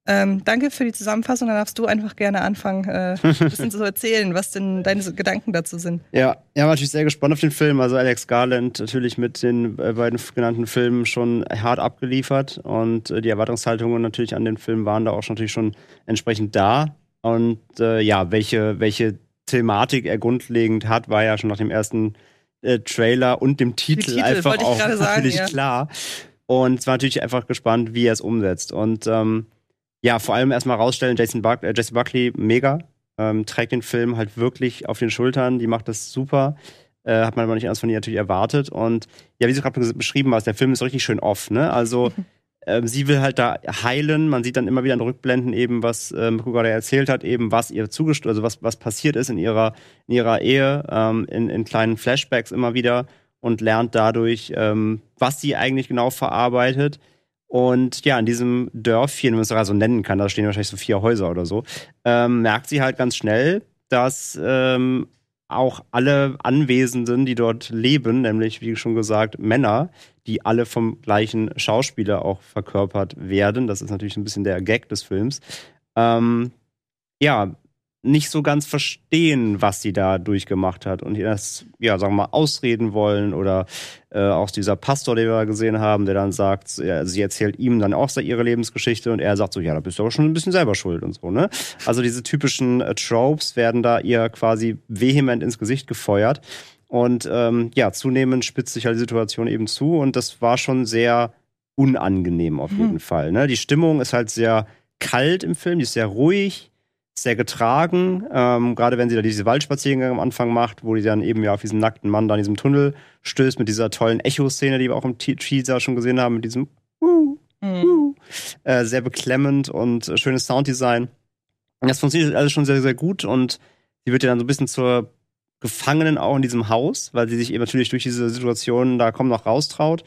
Ähm, danke für die Zusammenfassung. Dann darfst du einfach gerne anfangen, äh, ein bisschen zu erzählen, was denn deine Gedanken dazu sind. Ja, ja, war natürlich sehr gespannt auf den Film. Also Alex Garland natürlich mit den äh, beiden genannten Filmen schon hart abgeliefert und äh, die Erwartungshaltungen natürlich an den Film waren da auch schon, natürlich schon entsprechend da. Und äh, ja, welche, welche Thematik er grundlegend hat, war ja schon nach dem ersten äh, Trailer und dem Titel, Titel einfach auch sagen, natürlich ja. klar. Und es war natürlich einfach gespannt, wie er es umsetzt. Und ähm, ja, vor allem erstmal rausstellen, Jason Buck, äh, Jessie Buckley, mega. Ähm, trägt den Film halt wirklich auf den Schultern. Die macht das super. Äh, hat man aber nicht anders von ihr natürlich erwartet. Und ja, wie du gerade beschrieben hast, der Film ist richtig schön off, ne? Also, ähm, sie will halt da heilen. Man sieht dann immer wieder in Rückblenden eben, was ähm, Mirko gerade erzählt hat, eben, was ihr zugestoßen, also was, was passiert ist in ihrer, in ihrer Ehe, ähm, in, in kleinen Flashbacks immer wieder und lernt dadurch, ähm, was sie eigentlich genau verarbeitet. Und ja, in diesem Dörfchen, wenn man es sogar so nennen kann, da stehen wahrscheinlich so vier Häuser oder so, ähm, merkt sie halt ganz schnell, dass ähm, auch alle Anwesenden, die dort leben, nämlich, wie schon gesagt, Männer, die alle vom gleichen Schauspieler auch verkörpert werden, das ist natürlich ein bisschen der Gag des Films, ähm, ja, nicht so ganz verstehen, was sie da durchgemacht hat und ihr das, ja, sagen wir mal, ausreden wollen oder äh, auch dieser Pastor, den wir gesehen haben, der dann sagt, ja, sie erzählt ihm dann auch ihre Lebensgeschichte und er sagt so, ja, da bist du aber schon ein bisschen selber schuld und so, ne? Also diese typischen äh, Tropes werden da ihr quasi vehement ins Gesicht gefeuert und ähm, ja, zunehmend spitzt sich halt die Situation eben zu und das war schon sehr unangenehm auf jeden mhm. Fall, ne? Die Stimmung ist halt sehr kalt im Film, die ist sehr ruhig, sehr getragen, ähm, gerade wenn sie da diese Waldspaziergänge am Anfang macht, wo die dann eben ja auf diesen nackten Mann da in diesem Tunnel stößt, mit dieser tollen Echo-Szene, die wir auch im Teaser schon gesehen haben, mit diesem uh, mhm. uh, äh, sehr beklemmend und äh, schönes Sounddesign. Und das funktioniert alles schon sehr, sehr gut und sie wird ja dann so ein bisschen zur Gefangenen auch in diesem Haus, weil sie sich eben natürlich durch diese Situation da kaum noch raustraut.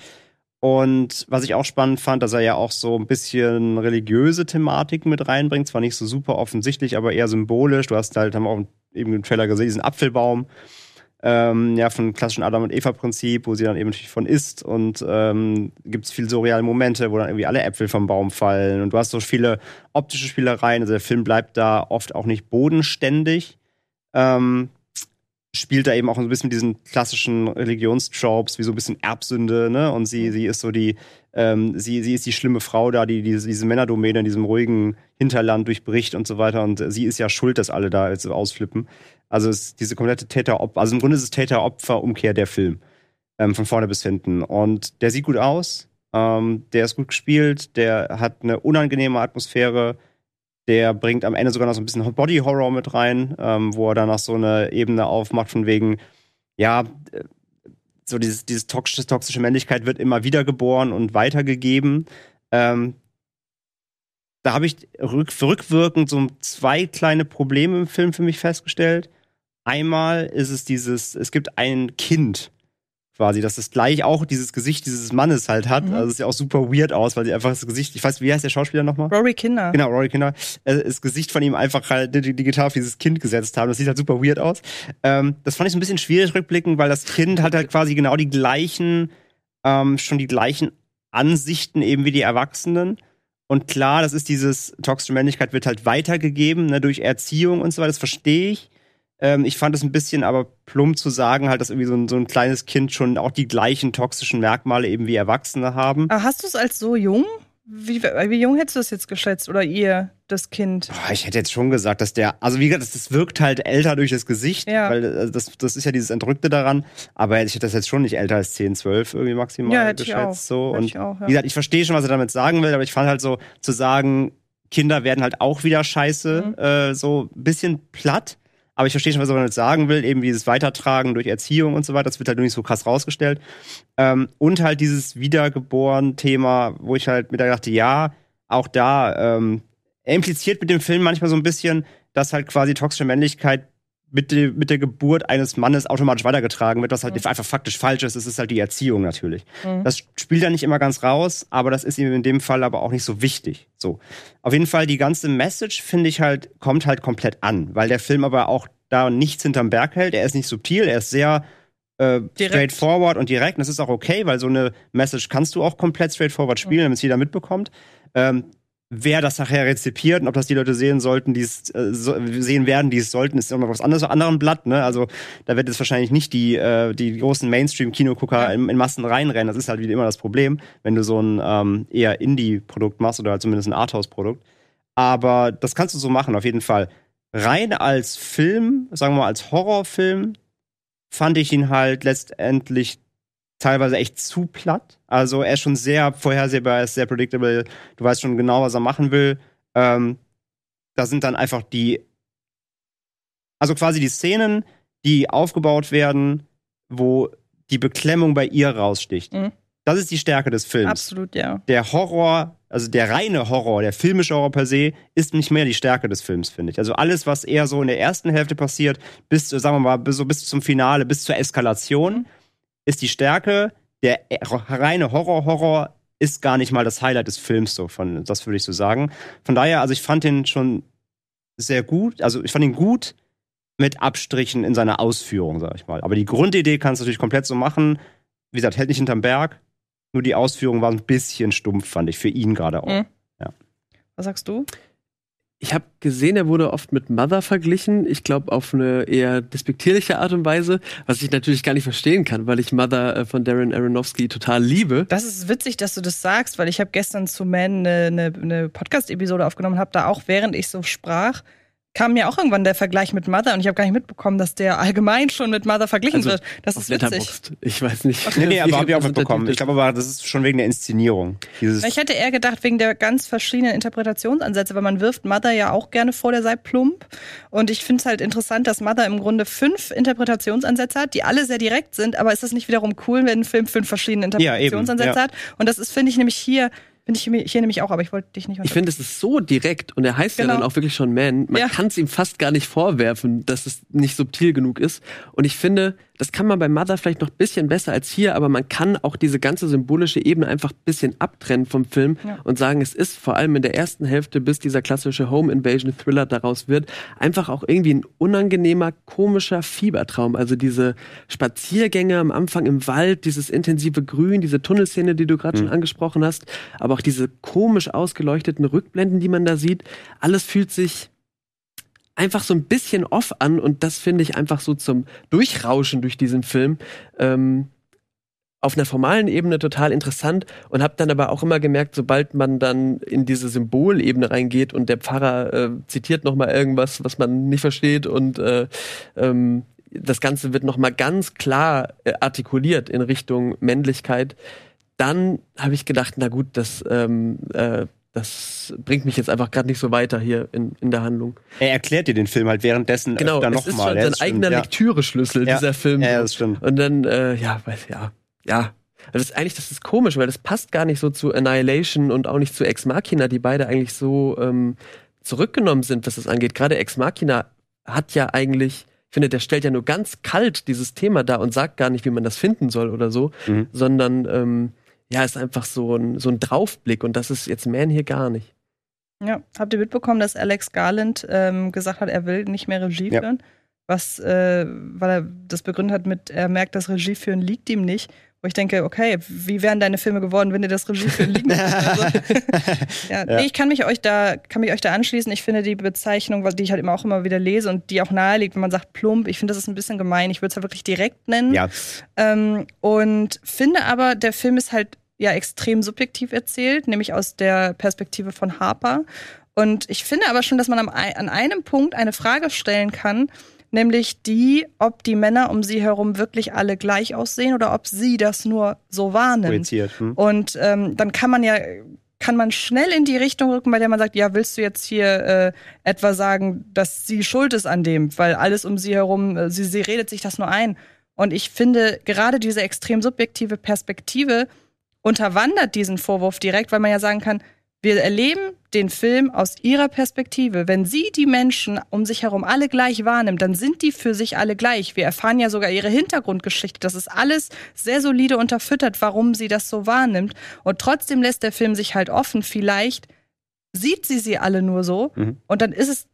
Und was ich auch spannend fand, dass er ja auch so ein bisschen religiöse Thematiken mit reinbringt. Zwar nicht so super offensichtlich, aber eher symbolisch. Du hast halt, haben wir auch eben im Trailer gesehen, diesen Apfelbaum. Ähm, ja, von klassischen Adam- und Eva-Prinzip, wo sie dann eben natürlich von isst. Und ähm, gibt es viele surreale Momente, wo dann irgendwie alle Äpfel vom Baum fallen. Und du hast so viele optische Spielereien. Also der Film bleibt da oft auch nicht bodenständig. Ähm, spielt da eben auch so ein bisschen mit diesen klassischen Religionstropes, wie so ein bisschen Erbsünde, ne? Und sie, sie ist so die, ähm, sie, sie ist die schlimme Frau da, die diese, diese Männerdomäne in diesem ruhigen Hinterland durchbricht und so weiter. Und sie ist ja schuld, dass alle da jetzt ausflippen. Also es ist diese komplette Täter-Opfer, also im Grunde ist es Täter-Opfer-Umkehr der Film. Ähm, von vorne bis hinten. Und der sieht gut aus, ähm, der ist gut gespielt, der hat eine unangenehme Atmosphäre. Der bringt am Ende sogar noch so ein bisschen Body-Horror mit rein, ähm, wo er dann noch so eine Ebene aufmacht von wegen, ja, so dieses, dieses toxische, toxische Männlichkeit wird immer wieder geboren und weitergegeben. Ähm, da habe ich rück, rückwirkend so zwei kleine Probleme im Film für mich festgestellt. Einmal ist es dieses, es gibt ein Kind, quasi, dass das gleich auch dieses Gesicht dieses Mannes halt hat. Mhm. Also es sieht auch super weird aus, weil sie einfach das Gesicht, ich weiß, wie heißt der Schauspieler nochmal? Rory Kinnear. Genau, Rory Kinnear. Äh, das Gesicht von ihm einfach halt digital auf dieses Kind gesetzt haben. Das sieht halt super weird aus. Ähm, das fand ich so ein bisschen schwierig rückblickend, weil das Kind hat halt quasi genau die gleichen, ähm, schon die gleichen Ansichten eben wie die Erwachsenen. Und klar, das ist dieses toxische Männlichkeit wird halt weitergegeben, ne, durch Erziehung und so weiter, das verstehe ich. Ich fand es ein bisschen aber plump zu sagen, halt, dass irgendwie so ein, so ein kleines Kind schon auch die gleichen toxischen Merkmale eben wie Erwachsene haben. Aber hast du es als so jung? Wie, wie jung hättest du das jetzt geschätzt? Oder ihr, das Kind? Boah, ich hätte jetzt schon gesagt, dass der, also wie gesagt, das, das wirkt halt älter durch das Gesicht, ja. Weil also das, das ist ja dieses Entrückte daran. Aber ich hätte das jetzt schon nicht älter als zehn, zwölf irgendwie maximal ja, hätte geschätzt. Ich auch. So. Hätte Und ich auch, ja. wie gesagt, ich verstehe schon, was er damit sagen will, aber ich fand halt so, zu sagen, Kinder werden halt auch wieder scheiße, mhm. äh, so ein bisschen platt. Aber ich verstehe schon, was er damit sagen will, eben dieses Weitertragen durch Erziehung und so weiter, das wird halt nur nicht so krass rausgestellt. Ähm, und halt dieses Wiedergeboren-Thema, wo ich halt mit der dachte, ja, auch da, ähm, er impliziert mit dem Film manchmal so ein bisschen, dass halt quasi toxische Männlichkeit mit, de, mit der Geburt eines Mannes automatisch weitergetragen wird, was halt mhm. einfach faktisch falsch ist. Das ist halt die Erziehung natürlich. Mhm. Das spielt er nicht immer ganz raus, aber das ist ihm in dem Fall aber auch nicht so wichtig. So. Auf jeden Fall, die ganze Message, finde ich halt, kommt halt komplett an, weil der Film aber auch da nichts hinterm Berg hält. Er ist nicht subtil, er ist sehr äh, straightforward und direkt. Und das ist auch okay, weil so eine Message kannst du auch komplett straightforward spielen, mhm. damit es jeder mitbekommt. Ähm, wer das nachher rezipiert und ob das die Leute sehen sollten, die es äh, so, sehen werden, die es sollten, ist immer noch was anderes, anderen Blatt, ne? Also da wird jetzt wahrscheinlich nicht die, äh, die großen Mainstream-Kinogucker in, in Massen reinrennen. Das ist halt wie immer das Problem, wenn du so ein ähm, eher Indie-Produkt machst oder halt zumindest ein Arthouse-Produkt. Aber das kannst du so machen, auf jeden Fall. Rein als Film, sagen wir mal als Horrorfilm, fand ich ihn halt letztendlich teilweise echt zu platt. Also er ist schon sehr vorhersehbar, er ist sehr predictable. Du weißt schon genau, was er machen will. Ähm, da sind dann einfach die, also quasi die Szenen, die aufgebaut werden, wo die Beklemmung bei ihr raussticht. Mhm. Das ist die Stärke des Films. Absolut, ja. Der Horror, also der reine Horror, der filmische Horror per se, ist nicht mehr die Stärke des Films, finde ich. Also alles, was eher so in der ersten Hälfte passiert, bis, sagen wir mal, bis, so bis zum Finale, bis zur Eskalation, mhm. ist die Stärke. Der reine Horror-Horror ist gar nicht mal das Highlight des Films, so von, das würde ich so sagen. Von daher, also ich fand den schon sehr gut, also ich fand ihn gut mit Abstrichen in seiner Ausführung, sag ich mal. Aber die Grundidee kannst du natürlich komplett so machen. Wie gesagt, hält nicht hinterm Berg. Nur die Ausführung war ein bisschen stumpf, fand ich, für ihn gerade auch. Mhm. Ja. Was sagst du? Ich habe gesehen, er wurde oft mit Mother verglichen. Ich glaube, auf eine eher despektierliche Art und Weise, was ich natürlich gar nicht verstehen kann, weil ich Mother äh, von Darren Aronofsky total liebe. Das ist witzig, dass du das sagst, weil ich habe gestern zu Man eine, eine, eine Podcast-Episode aufgenommen, habe da auch, während ich so sprach, kam mir auch irgendwann der Vergleich mit Mother und ich habe gar nicht mitbekommen, dass der allgemein schon mit Mother verglichen also wird. Das ist witzig. Letterboxd. Ich weiß nicht. Okay. Nee, nee, aber hab ich auch mitbekommen. Ich glaube aber, das ist schon wegen der Inszenierung. Dieses ich hätte eher gedacht, wegen der ganz verschiedenen Interpretationsansätze, weil man wirft Mother ja auch gerne vor, der sei plump. Und ich finde es halt interessant, dass Mother im Grunde fünf Interpretationsansätze hat, die alle sehr direkt sind, aber ist das nicht wiederum cool, wenn ein Film fünf verschiedene Interpretationsansätze ja, ja. hat? Und das ist, finde ich, nämlich hier Finde ich hier nämlich auch, aber ich wollte dich nicht Ich finde, es ist so direkt und er heißt genau. ja dann auch wirklich schon Man. Man ja. kann es ihm fast gar nicht vorwerfen, dass es nicht subtil genug ist. Und ich finde, das kann man bei Mother vielleicht noch ein bisschen besser als hier, aber man kann auch diese ganze symbolische Ebene einfach ein bisschen abtrennen vom Film ja. und sagen, es ist vor allem in der ersten Hälfte, bis dieser klassische Home-Invasion-Thriller daraus wird, einfach auch irgendwie ein unangenehmer, komischer Fiebertraum. Also diese Spaziergänge am Anfang im Wald, dieses intensive Grün, diese Tunnelszene, die du gerade mhm. schon angesprochen hast, aber auch diese komisch ausgeleuchteten Rückblenden, die man da sieht, alles fühlt sich einfach so ein bisschen off an und das finde ich einfach so zum Durchrauschen durch diesen Film ähm, auf einer formalen Ebene total interessant und habe dann aber auch immer gemerkt, sobald man dann in diese Symbolebene reingeht und der Pfarrer äh, zitiert noch mal irgendwas, was man nicht versteht und äh, ähm, das Ganze wird noch mal ganz klar äh, artikuliert in Richtung Männlichkeit, dann habe ich gedacht, na gut, das ähm, äh, das bringt mich jetzt einfach gerade nicht so weiter hier in, in der Handlung. Er erklärt dir den Film halt währenddessen genau, öfter nochmal. Genau, es ist schon sein eigener ja. Lektüreschlüssel, ja. dieser Film. Ja, das stimmt. Und dann, äh, ja, weiß, ja, ja. Das ist eigentlich, das ist komisch, weil das passt gar nicht so zu Annihilation und auch nicht zu Ex Machina, die beide eigentlich so ähm, zurückgenommen sind, was das angeht. Gerade Ex Machina hat ja eigentlich, ich finde, der stellt ja nur ganz kalt dieses Thema dar und sagt gar nicht, wie man das finden soll oder so, mhm. sondern ähm, ja, ist einfach so ein, so ein Draufblick und das ist jetzt Man hier gar nicht. Ja, habt ihr mitbekommen, dass Alex Garland ähm, gesagt hat, er will nicht mehr Regie führen? Ja. Was, äh, weil er das begründet hat mit, er merkt, das Regie führen liegt ihm nicht. Wo ich denke, okay, wie wären deine Filme geworden, wenn dir das Regie führen liegt? Also, ja, ja. Nee, ich kann mich euch da, kann mich euch da anschließen. Ich finde die Bezeichnung, die ich halt immer auch immer wieder lese und die auch nahe liegt, wenn man sagt plump, ich finde, das ist ein bisschen gemein. Ich würde es ja wirklich direkt nennen. Ja. Ähm, und finde aber, der Film ist halt ja extrem subjektiv erzählt, nämlich aus der Perspektive von Harper. Und ich finde aber schon, dass man am, an einem Punkt eine Frage stellen kann, nämlich die, ob die Männer um sie herum wirklich alle gleich aussehen oder ob sie das nur so wahrnimmt. Hm. Und ähm, dann kann man ja kann man schnell in die Richtung rücken, bei der man sagt, ja, willst du jetzt hier äh, etwa sagen, dass sie schuld ist an dem, weil alles um sie herum, äh, sie, sie redet sich das nur ein. Und ich finde, gerade diese extrem subjektive Perspektive unterwandert diesen Vorwurf direkt, weil man ja sagen kann, wir erleben den Film aus ihrer Perspektive. Wenn sie die Menschen um sich herum alle gleich wahrnimmt, dann sind die für sich alle gleich. Wir erfahren ja sogar ihre Hintergrundgeschichte. Das ist alles sehr solide unterfüttert, warum sie das so wahrnimmt. Und trotzdem lässt der Film sich halt offen. Vielleicht sieht sie sie alle nur so. Mhm. Und dann ist es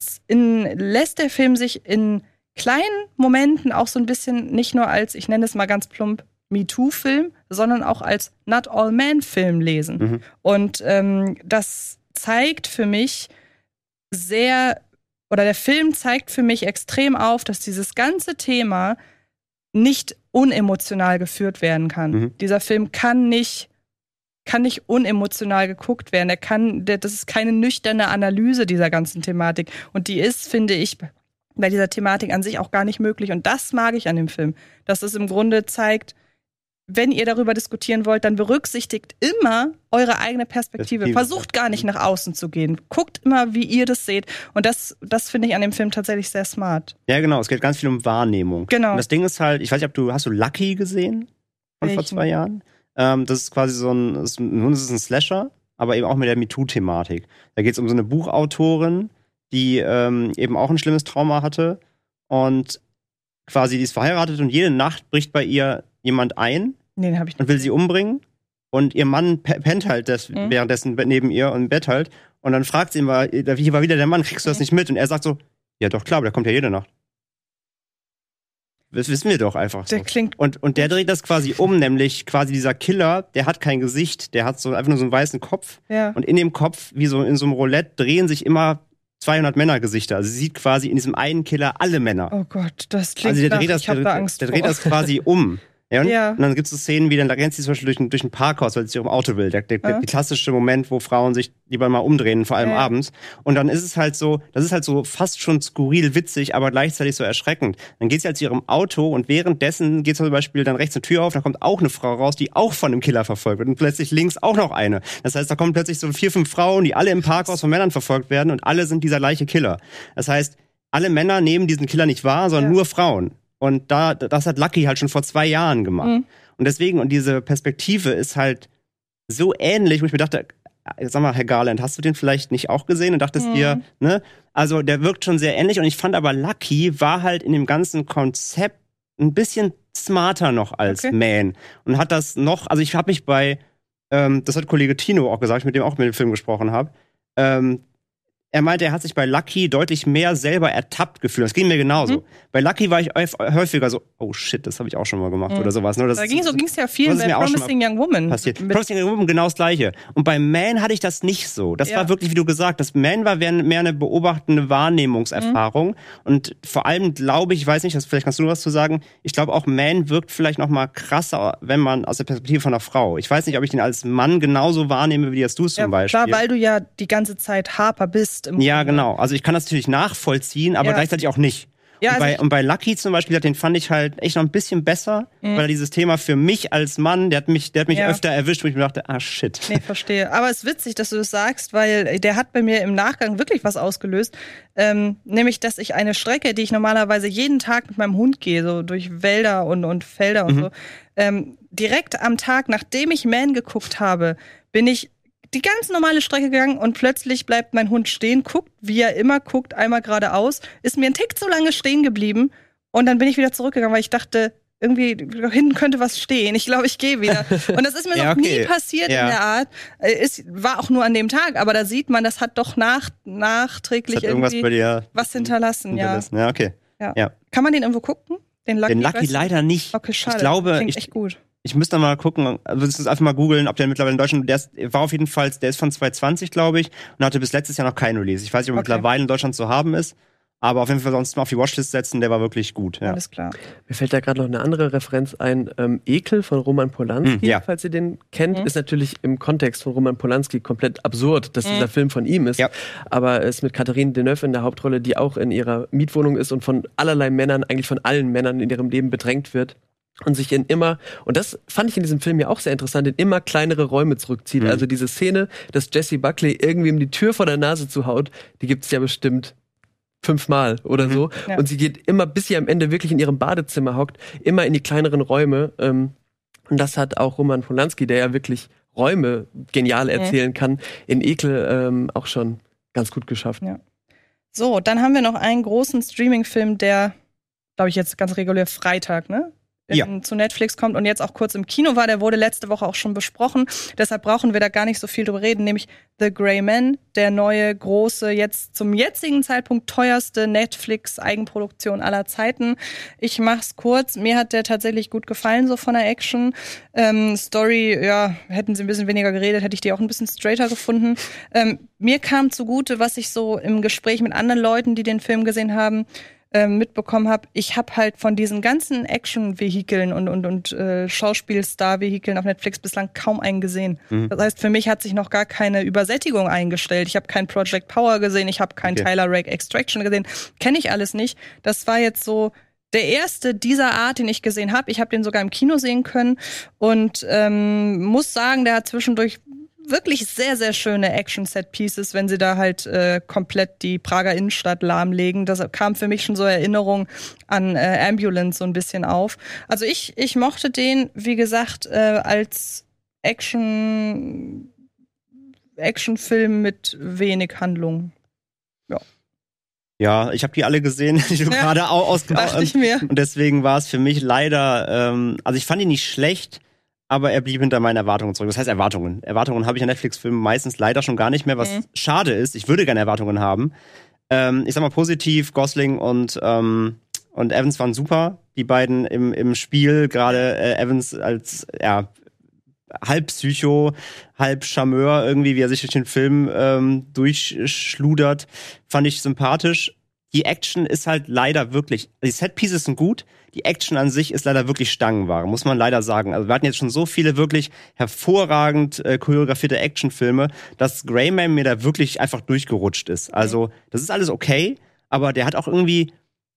in, lässt der Film sich in kleinen Momenten auch so ein bisschen nicht nur als, ich nenne es mal ganz plump, MeToo-Film, sondern auch als Not-All-Men-Film lesen. Mhm. Und ähm, das zeigt für mich sehr, oder der Film zeigt für mich extrem auf, dass dieses ganze Thema nicht unemotional geführt werden kann. Mhm. Dieser Film kann nicht, kann nicht unemotional geguckt werden. Er kann, der, das ist keine nüchterne Analyse dieser ganzen Thematik. Und die ist, finde ich, bei dieser Thematik an sich auch gar nicht möglich. Und das mag ich an dem Film. Dass es im Grunde zeigt, wenn ihr darüber diskutieren wollt, dann berücksichtigt immer eure eigene Perspektive. Perspektive. Versucht gar nicht nach außen zu gehen. Guckt immer, wie ihr das seht. Und das, das finde ich an dem Film tatsächlich sehr smart. Ja, genau. Es geht ganz viel um Wahrnehmung. Genau. Und das Ding ist halt, ich weiß nicht, ob du, hast du Lucky gesehen? Von Welchen? vor zwei Jahren? Ähm, das ist quasi so ein, das ist, nun ist es ein Slasher, aber eben auch mit der MeToo-Thematik. Da geht es um so eine Buchautorin, die ähm, eben auch ein schlimmes Trauma hatte. Und quasi, die ist verheiratet und jede Nacht bricht bei ihr jemand ein nee, den hab ich nicht und will sie umbringen. Und ihr Mann pennt halt das, mhm. währenddessen neben ihr im Bett halt. Und dann fragt sie ihn, hier war wieder der Mann, kriegst du das nicht mit? Und er sagt so, ja doch, klar, aber der kommt ja jede Nacht. Das wissen wir doch einfach so. Der klingt und, und der dreht das quasi um, nämlich quasi dieser Killer, der hat kein Gesicht, der hat so einfach nur so einen weißen Kopf. Ja. Und in dem Kopf, wie so in so einem Roulette, drehen sich immer zweihundert Männergesichter. Also sie sieht quasi in diesem einen Killer alle Männer. Oh Gott, das klingt also der nach, dreht das, ich hab der, da Angst der, der dreht das quasi um. Ja, und, ja. und dann gibt es so Szenen, wie dann da rennt sie zum Beispiel durch ein, durch ein Parkhaus, weil sie sich im Auto will. Der, der, ja. der klassische Moment, wo Frauen sich lieber mal umdrehen, vor allem ja. abends. Und dann ist es halt so, das ist halt so fast schon skurril witzig, aber gleichzeitig so erschreckend. Dann geht sie halt zu ihrem Auto und währenddessen geht zum Beispiel dann rechts eine Tür auf, da kommt auch eine Frau raus, die auch von einem Killer verfolgt wird. Und plötzlich links auch noch eine. Das heißt, da kommen plötzlich so vier, fünf Frauen, die alle im Parkhaus von Männern verfolgt werden und alle sind dieser gleiche Killer. Das heißt, alle Männer nehmen diesen Killer nicht wahr, sondern ja. nur Frauen. Und da, das hat Lucky halt schon vor zwei Jahren gemacht. Mhm. Und deswegen, und diese Perspektive ist halt so ähnlich, wo ich mir dachte, sag mal, Herr Garland, hast du den vielleicht nicht auch gesehen und dachtest mhm. dir, ne? Also der wirkt schon sehr ähnlich und ich fand aber Lucky war halt in dem ganzen Konzept ein bisschen smarter noch als okay. Man. Und hat das noch, also ich habe mich bei, ähm, das hat Kollege Tino auch gesagt, mit dem auch mit dem Film gesprochen habe, ähm, er meinte, er hat sich bei Lucky deutlich mehr selber ertappt gefühlt. Das ging mir genauso. Mhm. Bei Lucky war ich häufiger so, oh shit, das habe ich auch schon mal gemacht mhm. oder sowas. Das, da ging so ging's ja viel bei Promising Young Woman. Passiert. Promising Young Woman genau das Gleiche. Und bei Man hatte ich das nicht so. Das ja. war wirklich, wie du gesagt hast, Man war mehr eine beobachtende Wahrnehmungserfahrung. Mhm. Und vor allem glaube ich, ich weiß nicht, das, vielleicht kannst du was zu sagen, ich glaube auch Man wirkt vielleicht noch mal krasser, wenn man aus der Perspektive von einer Frau. Ich weiß nicht, ob ich den als Mann genauso wahrnehme, wie das du es ja, zum Beispiel. Klar, weil du ja die ganze Zeit Harper bist. Im ja, genau. Also ich kann das natürlich nachvollziehen, aber ja. gleichzeitig auch nicht. Ja, und, also bei, und bei Lucky zum Beispiel, den fand ich halt echt noch ein bisschen besser, mhm. weil dieses Thema für mich als Mann, der hat mich, der hat mich ja. öfter erwischt, wo ich mir dachte, ah shit. Nee, verstehe. Aber es ist witzig, dass du das sagst, weil der hat bei mir im Nachgang wirklich was ausgelöst. Ähm, nämlich, dass ich eine Strecke, die ich normalerweise jeden Tag mit meinem Hund gehe, so durch Wälder und, und Felder und mhm. so, ähm, direkt am Tag, nachdem ich Man geguckt habe, bin ich die ganz normale Strecke gegangen und plötzlich bleibt mein Hund stehen, guckt, wie er immer guckt, einmal geradeaus, ist mir ein Tick zu lange stehen geblieben und dann bin ich wieder zurückgegangen, weil ich dachte, irgendwie hinten könnte was stehen. Ich glaube, ich gehe wieder. Und das ist mir ja, noch okay. nie passiert ja. in der Art. Es war auch nur an dem Tag, aber da sieht man, das hat doch nach, nachträglich das hat irgendwie bei dir was hinterlassen. hinterlassen. Ja, ja okay. Ja. Ja. Kann man den irgendwo gucken? Den Lucky, den Lucky leider nicht. Okay, schade. Ich glaube, klingt ich, echt gut. Ich müsste mal gucken, also einfach mal googeln, ob der mittlerweile in Deutschland, der ist, war auf jeden Fall, der ist von zwanzig zwanzig, glaube ich, und hatte bis letztes Jahr noch keinen Release. Ich weiß nicht, ob er okay. mittlerweile in Deutschland zu haben ist, aber auf jeden Fall sonst mal auf die Watchlist setzen, der war wirklich gut. Ja. Alles klar. Mir fällt da gerade noch eine andere Referenz ein, ähm, Ekel von Roman Polanski, hm, ja. falls ihr den kennt, mhm. ist natürlich im Kontext von Roman Polanski komplett absurd, dass mhm. dieser Film von ihm ist, ja. aber es ist mit Catherine Deneuve in der Hauptrolle, die auch in ihrer Mietwohnung ist und von allerlei Männern, eigentlich von allen Männern in ihrem Leben bedrängt wird. Und sich in immer, und das fand ich in diesem Film ja auch sehr interessant, in immer kleinere Räume zurückzieht. Mhm. Also diese Szene, dass Jessie Buckley irgendwie ihm die Tür vor der Nase zuhaut, die gibt's ja bestimmt fünfmal oder so. Mhm. Ja. Und sie geht immer, bis sie am Ende wirklich in ihrem Badezimmer hockt, immer in die kleineren Räume. Und das hat auch Roman Polanski, der ja wirklich Räume genial erzählen mhm. kann, in Ekel ähm, auch schon ganz gut geschafft. Ja. So, dann haben wir noch einen großen Streaming-Film, der, glaube ich, jetzt ganz regulär Freitag, ne? in, ja. zu Netflix kommt und jetzt auch kurz im Kino war. Der wurde letzte Woche auch schon besprochen. Deshalb brauchen wir da gar nicht so viel drüber reden. Nämlich The Gray Man, der neue, große, jetzt zum jetzigen Zeitpunkt teuerste Netflix-Eigenproduktion aller Zeiten. Ich mach's kurz. Mir hat der tatsächlich gut gefallen, so von der Action. Ähm, Story, ja, hätten sie ein bisschen weniger geredet, hätte ich die auch ein bisschen straighter gefunden. Ähm, mir kam zugute, was ich so im Gespräch mit anderen Leuten, die den Film gesehen haben, mitbekommen habe, ich habe halt von diesen ganzen Action-Vehikeln und, und, und äh, Schauspielstar-Vehikeln auf Netflix bislang kaum einen gesehen. Mhm. Das heißt, für mich hat sich noch gar keine Übersättigung eingestellt. Ich habe kein Project Power gesehen, ich habe kein okay. Tyler Rake Extraction gesehen. Kenne ich alles nicht. Das war jetzt so der erste dieser Art, den ich gesehen habe. Ich habe den sogar im Kino sehen können und ähm, muss sagen, der hat zwischendurch wirklich sehr, sehr schöne Action-Set-Pieces, wenn sie da halt äh, komplett die Prager Innenstadt lahmlegen. Das kam für mich schon so Erinnerung an äh, Ambulance so ein bisschen auf. Also ich, ich mochte den, wie gesagt, äh, als Action, Actionfilm mit wenig Handlung. Ja. Ja, ich habe die alle gesehen, die du ja, gerade aus, dachte ich mir. Und deswegen war es für mich leider, ähm, also ich fand ihn nicht schlecht, aber er blieb hinter meinen Erwartungen zurück. Das heißt Erwartungen. Erwartungen habe ich an Netflix-Filmen meistens leider schon gar nicht mehr, was mhm. schade ist. Ich würde gerne Erwartungen haben. Ähm, ich sag mal positiv, Gosling und, ähm, und Evans waren super. Die beiden im, im Spiel, gerade äh, Evans als ja, halb Psycho, halb Charmeur irgendwie, wie er sich durch den Film ähm, durchschludert, fand ich sympathisch. Die Action ist halt leider wirklich, die Setpieces sind gut, die Action an sich ist leider wirklich Stangenware, muss man leider sagen. Also wir hatten jetzt schon so viele wirklich hervorragend äh, choreografierte Actionfilme, dass Gray Man mir da wirklich einfach durchgerutscht ist. Also das ist alles okay, aber der hat auch irgendwie,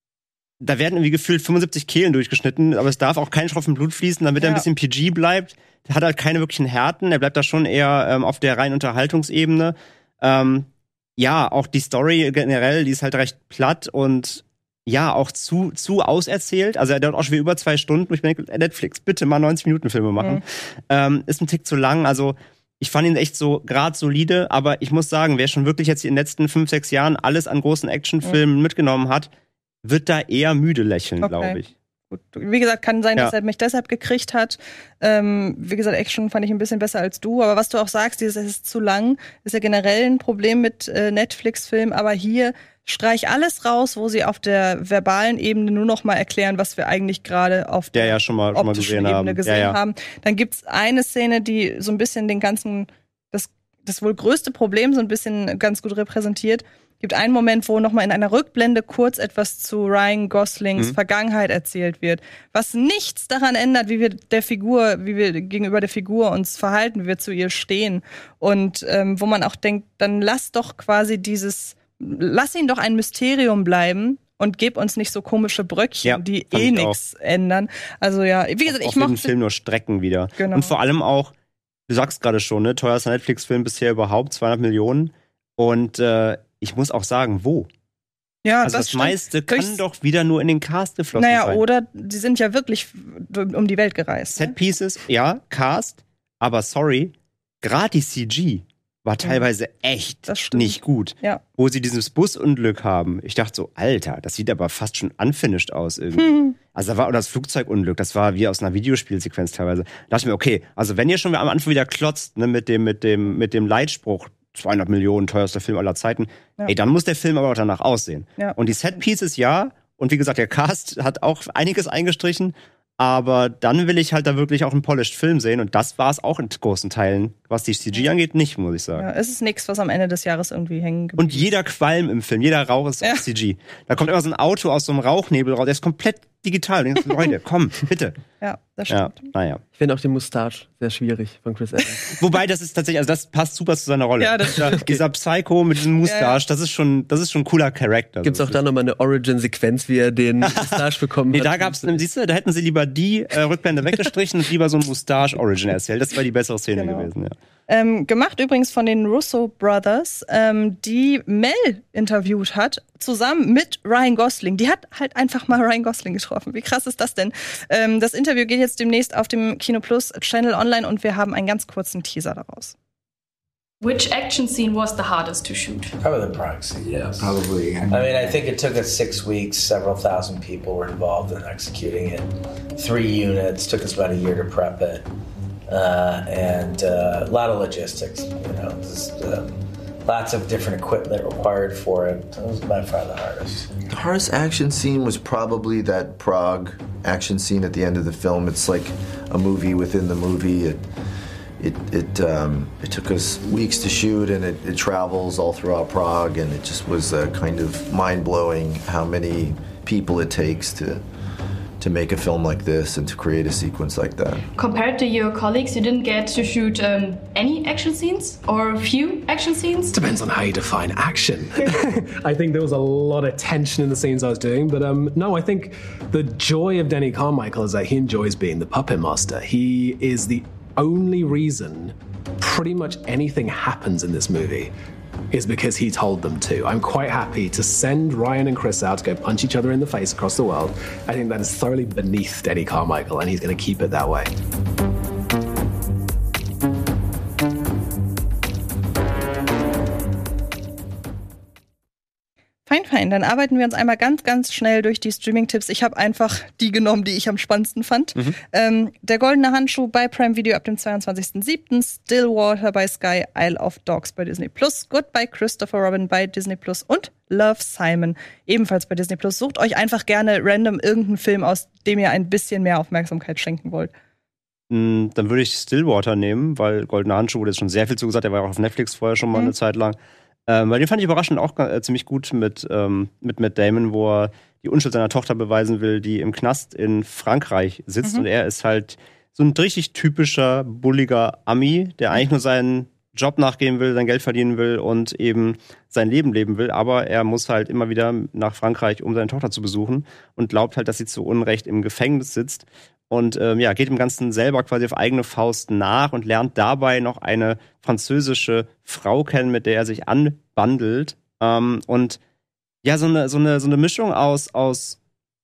da werden irgendwie gefühlt fünfundsiebzig Kehlen durchgeschnitten, aber es darf auch kein Tropfen Blut fließen, damit ja. er ein bisschen P G bleibt. Der hat halt keine wirklichen Härten, er bleibt da schon eher ähm, auf der reinen Unterhaltungsebene. Ähm, ja, auch die Story generell, die ist halt recht platt und ja, auch zu zu auserzählt. Also er dauert auch schon wieder über zwei Stunden. Ich denke, Netflix, bitte mal neunzig Minuten Filme machen. Mhm. Ähm, ist ein Tick zu lang. Also ich fand ihn echt so gerade solide, aber ich muss sagen, wer schon wirklich jetzt in den letzten fünf, sechs Jahren alles an großen Actionfilmen mhm. mitgenommen hat, wird da eher müde lächeln, okay. glaube ich. Gut. Wie gesagt, kann sein, ja. dass er mich deshalb gekriegt hat. Ähm, wie gesagt, Action fand ich ein bisschen besser als du. Aber was du auch sagst, dieses es ist zu lang, ist ja generell ein Problem mit äh, Netflix-Filmen. Aber hier streich alles raus, wo sie auf der verbalen Ebene nur noch mal erklären, was wir eigentlich gerade auf der, der ja schon mal, schon mal optischen gesehen Ebene haben. gesehen ja, ja. haben. Dann gibt's eine Szene, die so ein bisschen den ganzen, das, das wohl größte Problem so ein bisschen ganz gut repräsentiert. Gibt einen Moment, wo nochmal in einer Rückblende kurz etwas zu Ryan Goslings mhm. Vergangenheit erzählt wird, was nichts daran ändert, wie wir der Figur, wie wir gegenüber der Figur uns verhalten, wie wir zu ihr stehen. Und ähm, wo man auch denkt, dann lass doch quasi dieses, lass ihn doch ein Mysterium bleiben und gib uns nicht so komische Bröckchen, ja, die eh nichts ändern. Also ja, wie gesagt, auf, ich mochte den Film nur strecken wieder. Genau. Und vor allem auch, du sagst gerade schon, ne, teuerster Netflix-Film bisher überhaupt, zweihundert Millionen. Und äh, ich muss auch sagen, wo? Ja, also das, das meiste kann Durchs doch wieder nur in den Cast geflossen naja, sein. Naja, oder sie sind ja wirklich um die Welt gereist. Set-Pieces, ja, Cast, aber sorry, gratis C G war teilweise echt nicht gut. Ja. Wo sie dieses Busunglück haben. Ich dachte so, Alter, das sieht aber fast schon unfinished aus irgendwie. Hm. Also da war oder das Flugzeugunglück, das war wie aus einer Videospielsequenz teilweise. Da dachte ich mir, okay, also wenn ihr schon am Anfang wieder klotzt, ne, mit dem, mit dem, mit dem Leitspruch, zweihundert Millionen, teuerster Film aller Zeiten. Ja. Ey, dann muss der Film aber auch danach aussehen. Ja. Und die Set-Pieces, ja. Und wie gesagt, der Cast hat auch einiges eingestrichen. Aber dann will ich halt da wirklich auch einen polished Film sehen. Und das war es auch in großen Teilen, was die C G ja. angeht, nicht, muss ich sagen. Ja, es ist nichts, was am Ende des Jahres irgendwie hängen geblieben. Und jeder Qualm im Film, jeder Rauch ist ja. auch C G. Da kommt immer so ein Auto aus so einem Rauchnebel raus. Der ist komplett digital. Und Leute, komm, bitte. Ja, das stimmt. Ja, naja. Ich finde auch den Moustache sehr schwierig von Chris Evans. Wobei, das ist tatsächlich, also das passt super zu seiner Rolle. Ja, das dieser, dieser Psycho mit diesem Moustache, ja, ja. das ist schon, das ist schon ein cooler Charakter. Gibt's auch da nochmal eine Origin-Sequenz, wie er den Moustache bekommen nee, hat? Nee, da gab's, siehst du, da hätten sie lieber die äh, Rückblende weggestrichen und lieber so ein Moustache-Origin erzählt. Das wäre die bessere Szene genau. gewesen, ja. Ähm, gemacht übrigens von den Russo Brothers, ähm, die Mel interviewt hat, zusammen mit Ryan Gosling. Die hat halt einfach mal Ryan Gosling getroffen. Wie krass ist das denn? Ähm, das Interview geht jetzt demnächst auf dem Kino Plus Channel online und wir haben einen ganz kurzen Teaser daraus. Which action scene was the hardest to shoot? Probably the Prague scene. Yeah, probably. I mean, I think it took us six weeks. Several thousand people were involved in executing it. Three units. Took us about a year to prep it, uh, and uh, a lot of logistics. You know, just, um, lots of different equipment required for it. It was by far the hardest. The hardest action scene was probably that Prague action scene at the end of the film. It's like a movie within the movie. It, It it um, it took us weeks to shoot, and it, it travels all throughout Prague, and it just was uh, kind of mind-blowing how many people it takes to to make a film like this and to create a sequence like that. Compared to your colleagues, you didn't get to shoot um, any action scenes or a few action scenes? Depends on how you define action. I think there was a lot of tension in the scenes I was doing, but um, no, I think the joy of Denny Carmichael is that he enjoys being the puppet master. He is the only reason pretty much anything happens in this movie is because he told them to. I'm quite happy to send Ryan and Chris out to go punch each other in the face across the world. I think that is thoroughly beneath Denny Carmichael, and he's going to keep it that way. Fein, fein. Dann arbeiten wir uns einmal ganz, ganz schnell durch die Streaming-Tipps. Ich habe einfach die genommen, die ich am spannendsten fand. Mhm. Ähm, der Goldene Handschuh bei Prime Video ab dem zweiundzwanzigsten siebten Stillwater bei Sky, Isle of Dogs bei Disney Plus, Goodbye Christopher Robin bei Disney Plus und Love, Simon ebenfalls bei Disney Plus. Sucht euch einfach gerne random irgendeinen Film aus, dem ihr ein bisschen mehr Aufmerksamkeit schenken wollt. Mm, dann würde ich Stillwater nehmen, weil Goldene Handschuh wurde jetzt schon sehr viel zugesagt. Der war auch auf Netflix vorher schon mal mhm. eine Zeit lang. Ähm, weil den fand ich überraschend auch äh, ziemlich gut mit, ähm, mit Matt Damon, wo er die Unschuld seiner Tochter beweisen will, die im Knast in Frankreich sitzt. Mhm. Und er ist halt so ein richtig typischer, bulliger Ami, der eigentlich nur seinen Job nachgehen will, sein Geld verdienen will und eben sein Leben leben will. Aber er muss halt immer wieder nach Frankreich, um seine Tochter zu besuchen und glaubt halt, dass sie zu Unrecht im Gefängnis sitzt. Und ähm, ja, geht dem Ganzen selber quasi auf eigene Faust nach und lernt dabei noch eine französische Frau kennen, mit der er sich anbandelt. Ähm, und ja, so eine, so eine, so eine Mischung aus, aus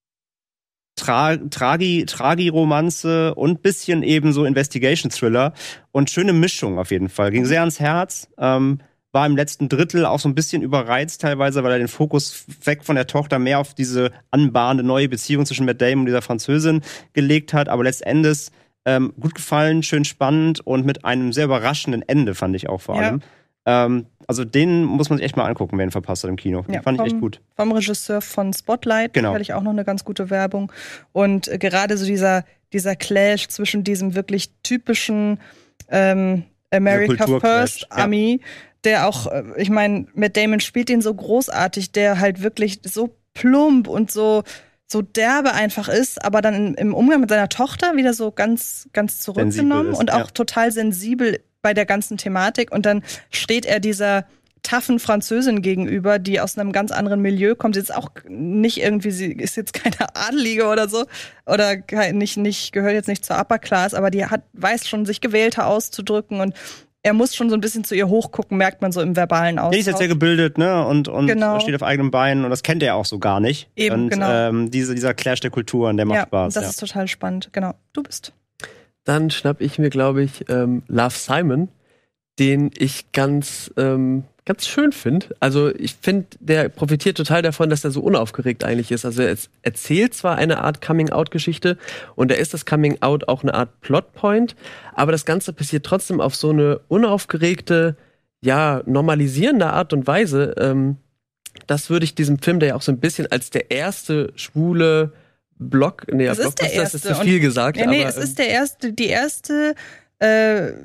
Tra- Tragi, Tragi-Romanze und bisschen eben so Investigation-Thriller. Und schöne Mischung auf jeden Fall. Ging sehr ans Herz. Ähm, war im letzten Drittel auch so ein bisschen überreizt teilweise, weil er den Fokus weg von der Tochter mehr auf diese anbahnende neue Beziehung zwischen Matt Damon und dieser Französin gelegt hat. Aber letztendlich ähm, gut gefallen, schön spannend und mit einem sehr überraschenden Ende, fand ich auch vor allem. Ja. Ähm, also den muss man sich echt mal angucken, wer ihn verpasst hat im Kino. Den ja, fand ich vom, echt gut. Vom Regisseur von Spotlight, genau. Sicherlich auch noch eine ganz gute Werbung. Und äh, gerade so dieser, dieser Clash zwischen diesem wirklich typischen ähm, America First Ami, ja. Der auch, ich meine, Matt Damon spielt ihn so großartig, der halt wirklich so plump und so, so derbe einfach ist, aber dann im Umgang mit seiner Tochter wieder so ganz, ganz zurückgenommen ist, und auch ja. total sensibel bei der ganzen Thematik. Und dann steht er dieser taffen Französin gegenüber, die aus einem ganz anderen Milieu kommt. Sie ist auch nicht irgendwie, sie ist jetzt keine Adelige oder so, oder nicht, nicht, gehört jetzt nicht zur Upper Class, aber die hat, weiß schon, sich gewählter auszudrücken, und er muss schon so ein bisschen zu ihr hochgucken, merkt man so im verbalen Austausch. Die ist jetzt sehr gebildet, ne, und, und genau. steht auf eigenen Beinen, und das kennt er auch so gar nicht. Eben, und, genau. Ähm, diese, dieser Clash der Kulturen, der macht ja, Spaß. Das ja. ist total spannend, genau. Du bist. Dann schnapp ich mir, glaube ich, ähm, Love, Simon, den ich ganz, ähm, ganz schön finde. Also ich finde, der profitiert total davon, dass er so unaufgeregt eigentlich ist. Also er erzählt zwar eine Art Coming-out-Geschichte, und da ist das Coming-out auch eine Art Plotpoint, aber das Ganze passiert trotzdem auf so eine unaufgeregte, ja, normalisierende Art und Weise. Ähm, das würde ich diesem Film, der ja auch so ein bisschen als der erste schwule Block, nee, das Block, ist der erste. Das ist zu viel gesagt. Nee, nee, aber, es ist der erste, die erste äh,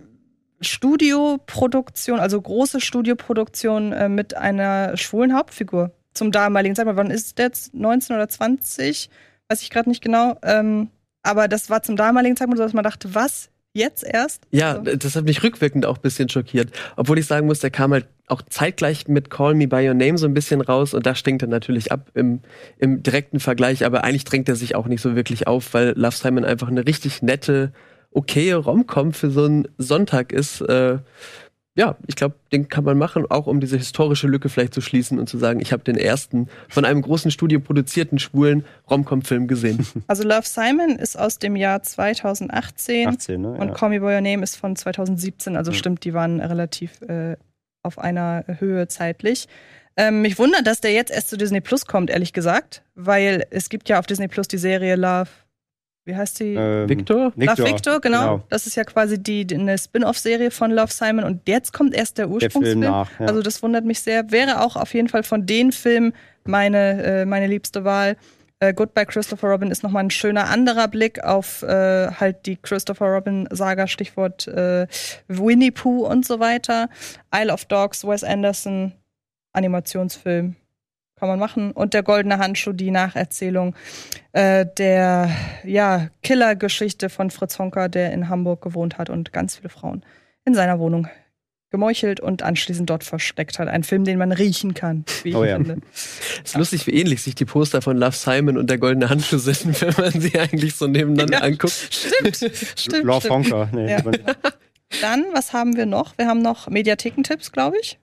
Studioproduktion, also große Studioproduktion äh, mit einer schwulen Hauptfigur zum damaligen Zeitpunkt. Wann ist der jetzt? neunzehn oder zwanzig? Weiß ich gerade nicht genau. Ähm, aber das war zum damaligen Zeitpunkt so, dass man dachte, was? Jetzt erst? Ja, also. Das hat mich rückwirkend auch ein bisschen schockiert. Obwohl ich sagen muss, der kam halt auch zeitgleich mit Call Me By Your Name so ein bisschen raus, und da stinkt er natürlich ab im, im direkten Vergleich, aber eigentlich drängt er sich auch nicht so wirklich auf, weil Love, Simon einfach eine richtig nette, okaye Rom-Com für so einen Sonntag ist. Äh, ja, ich glaube, den kann man machen, auch um diese historische Lücke vielleicht zu schließen und zu sagen, ich habe den ersten von einem großen Studio produzierten schwulen Rom-Com-Film gesehen. Also Love, Simon ist aus dem Jahr zweitausendachtzehn achtzehn, ne? und Ja. Call Me By Your Name ist von zweitausendsiebzehn. Also Ja. stimmt, die waren relativ äh, auf einer Höhe zeitlich. Ähm, mich wundert, dass der jetzt erst zu Disney Plus kommt, ehrlich gesagt, weil es gibt ja auf Disney Plus die Serie Love, wie heißt die? Ähm, Victor? Victor? Love Victor, genau. genau. Das ist ja quasi die, die eine Spin-off-Serie von Love, Simon und jetzt kommt erst der Der Ursprungsfilm. Film nach. Ja. Also das wundert mich sehr. Wäre auch auf jeden Fall von den Filmen meine, äh, meine liebste Wahl. Äh, Goodbye Christopher Robin ist nochmal ein schöner anderer Blick auf äh, halt die Christopher Robin-Saga, Stichwort äh, Winnie Pooh und so weiter. Isle of Dogs, Wes Anderson, Animationsfilm. Kann man machen. Und der Goldene Handschuh, die Nacherzählung äh, der ja, Killergeschichte von Fritz Honka, der in Hamburg gewohnt hat und ganz viele Frauen in seiner Wohnung gemeuchelt und anschließend dort versteckt hat. Ein Film, den man riechen kann, wie ich Oh ja. finde. Es ist lustig, wie ähnlich sich die Poster von Love, Simon und der Goldene Handschuh sind, wenn man sie eigentlich so nebeneinander Ja. anguckt. Stimmt, stimmt. Love stimmt. Honka. Nee, Ja. aber- Dann, was haben wir noch? Wir haben noch Mediathekentipps, glaube ich.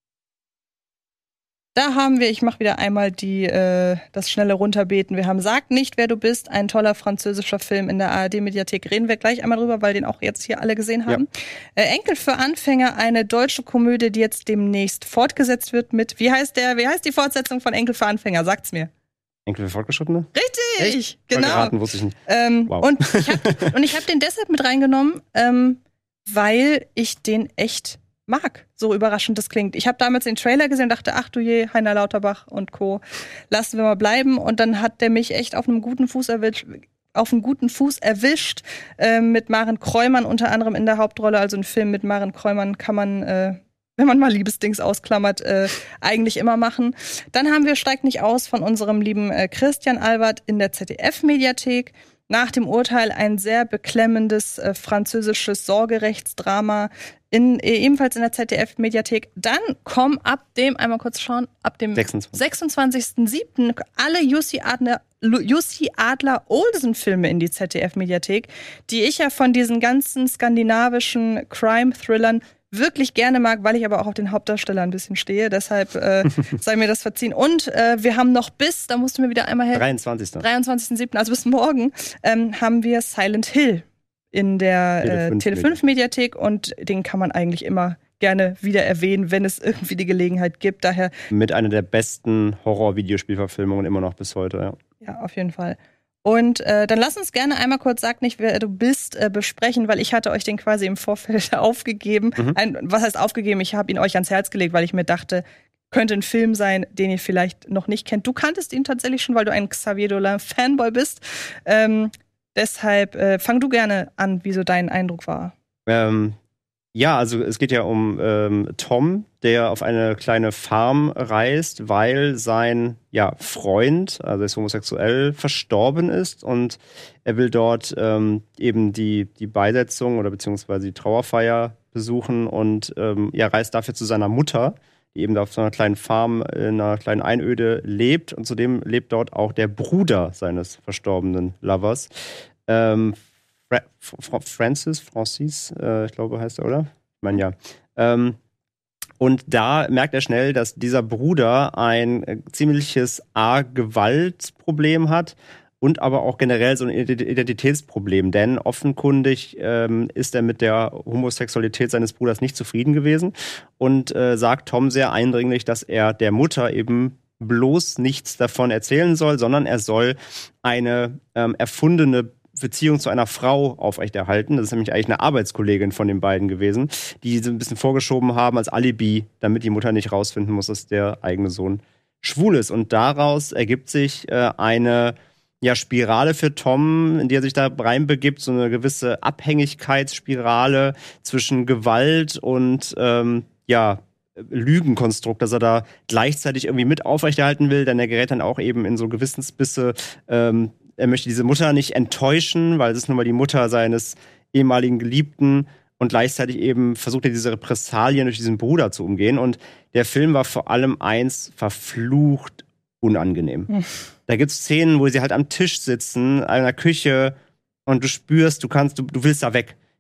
Da haben wir, ich mache wieder einmal die, äh, das schnelle Runterbeten. Wir haben Sag nicht, wer du bist, ein toller französischer Film in der A R D-Mediathek. Reden wir gleich einmal drüber, weil den auch jetzt hier alle gesehen haben. Ja. Äh, Enkel für Anfänger, eine deutsche Komödie, die jetzt demnächst fortgesetzt wird mit, wie heißt der, wie heißt die Fortsetzung von Enkel für Anfänger? Sagt's mir. Enkel für Fortgeschrittene? Richtig, Echt? genau. Voll geraten, wusste ich nicht. Ähm, Wow. Und ich habe und ich hab den deshalb mit reingenommen, ähm, weil ich den echt mag, so überraschend das klingt. Ich habe damals den Trailer gesehen und dachte, ach du je, Heiner Lauterbach und Co. Lassen wir mal bleiben. Und dann hat der mich echt auf einem guten Fuß erwischt, auf einem guten Fuß erwischt, äh, mit Maren Kräumann unter anderem in der Hauptrolle. Also ein Film mit Maren Kräumann kann man, äh, wenn man mal Liebesdings ausklammert, äh, eigentlich immer machen. Dann haben wir Steigt nicht aus von unserem lieben äh, Christian Albert in der Z D F-Mediathek. Nach dem Urteil ein sehr beklemmendes äh, französisches Sorgerechtsdrama, in, äh, ebenfalls in der Z D F-Mediathek. Dann kommen ab dem, einmal kurz schauen, ab dem sechsundzwanzigsten sechsundzwanzigsten siebten alle Jussi Adler, Jussi Adler-Olsen-Filme in die Z D F-Mediathek, die ich ja von diesen ganzen skandinavischen Crime-Thrillern wirklich gerne mag, weil ich aber auch auf den Hauptdarsteller ein bisschen stehe. Deshalb äh, sei mir das verziehen. Und äh, wir haben noch bis, da musst du mir wieder einmal helfen. dreiundzwanzigsten dreiundzwanzigsten siebten also bis morgen, ähm, haben wir Silent Hill in der Tele äh, fünf Tele fünf Mediathek und den kann man eigentlich immer gerne wieder erwähnen, wenn es irgendwie die Gelegenheit gibt. Daher Mit einer der besten Horror-Videospielverfilmungen immer noch bis heute, ja. ja, auf jeden Fall. Und äh, dann lass uns gerne einmal kurz, sag nicht, wer du bist, äh, besprechen, weil ich hatte euch den quasi im Vorfeld aufgegeben. Mhm. Ein, was heißt aufgegeben? Ich habe ihn euch ans Herz gelegt, weil ich mir dachte, könnte ein Film sein, den ihr vielleicht noch nicht kennt. Du kanntest ihn tatsächlich schon, weil du ein Xavier Dolan-Fanboy bist. Ähm, deshalb äh, fang du gerne an, wie so dein Eindruck war. Ähm, ja, also es geht ja um ähm, Tom, der auf eine kleine Farm reist, weil sein ja, Freund, also er ist homosexuell, verstorben ist und er will dort ähm, eben die, die Beisetzung oder beziehungsweise die Trauerfeier besuchen und ähm, ja, reist dafür zu seiner Mutter, die eben da auf so einer kleinen Farm in einer kleinen Einöde lebt und zudem lebt dort auch der Bruder seines verstorbenen Lovers. Ähm, Fra Fra Francis, Francis, äh, ich glaube, heißt er, oder? Ich meine, ja. Ähm, und da merkt er schnell, dass dieser Bruder ein äh, ziemliches A-Gewaltproblem hat und aber auch generell so ein Identitätsproblem. Denn offenkundig ähm, ist er mit der Homosexualität seines Bruders nicht zufrieden gewesen und äh, sagt Tom sehr eindringlich, dass er der Mutter eben bloß nichts davon erzählen soll, sondern er soll eine ähm, erfundene Beziehung zu einer Frau aufrechterhalten. Das ist nämlich eigentlich eine Arbeitskollegin von den beiden gewesen, die so ein bisschen vorgeschoben haben als Alibi, damit die Mutter nicht rausfinden muss, dass der eigene Sohn schwul ist. Und daraus ergibt sich äh, eine ja, Spirale für Tom, in die er sich da reinbegibt, so eine gewisse Abhängigkeitsspirale zwischen Gewalt und ähm, ja, Lügenkonstrukt, dass er da gleichzeitig irgendwie mit aufrechterhalten will, denn er gerät dann auch eben in so Gewissensbisse. Ähm, er möchte diese Mutter nicht enttäuschen, weil es ist nun mal die Mutter seines ehemaligen Geliebten und gleichzeitig eben versucht er diese Repressalien durch diesen Bruder zu umgehen und der Film war vor allem eins, verflucht unangenehm. Hm. Da gibt's Szenen, wo sie halt am Tisch sitzen, in einer Küche und du spürst, du kannst, du, du willst da weg.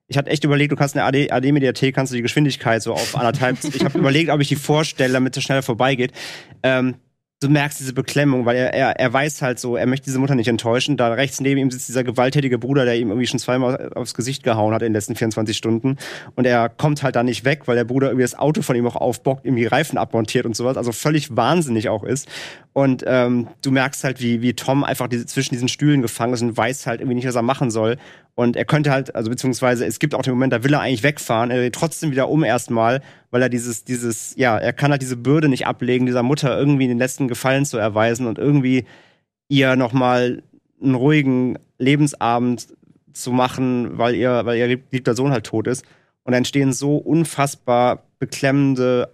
ich hatte echt überlegt, du kannst in der A D-Mediathek, kannst du die Geschwindigkeit so auf anderthalb, ich habe überlegt, ob ich die vorstelle, damit es schneller vorbeigeht. Ähm, du merkst diese Beklemmung, weil er, er, er weiß halt so, er möchte diese Mutter nicht enttäuschen. Da rechts neben ihm sitzt dieser gewalttätige Bruder, der ihm irgendwie schon zweimal aufs Gesicht gehauen hat in den letzten vierundzwanzig Stunden. Und er kommt halt da nicht weg, weil der Bruder irgendwie das Auto von ihm auch aufbockt, ihm die Reifen abmontiert und sowas. Also völlig wahnsinnig auch ist. Und ähm, du merkst halt, wie, wie Tom einfach diese, zwischen diesen Stühlen gefangen ist und weiß halt irgendwie nicht, was er machen soll. Und er könnte halt, also beziehungsweise es gibt auch den Moment, da will er eigentlich wegfahren, er dreht trotzdem wieder um erstmal, weil er dieses, dieses, ja, er kann halt diese Bürde nicht ablegen, dieser Mutter irgendwie den letzten Gefallen zu erweisen und irgendwie ihr nochmal einen ruhigen Lebensabend zu machen, weil ihr, weil ihr geliebter Sohn halt tot ist. Und da entstehen so unfassbar beklemmende,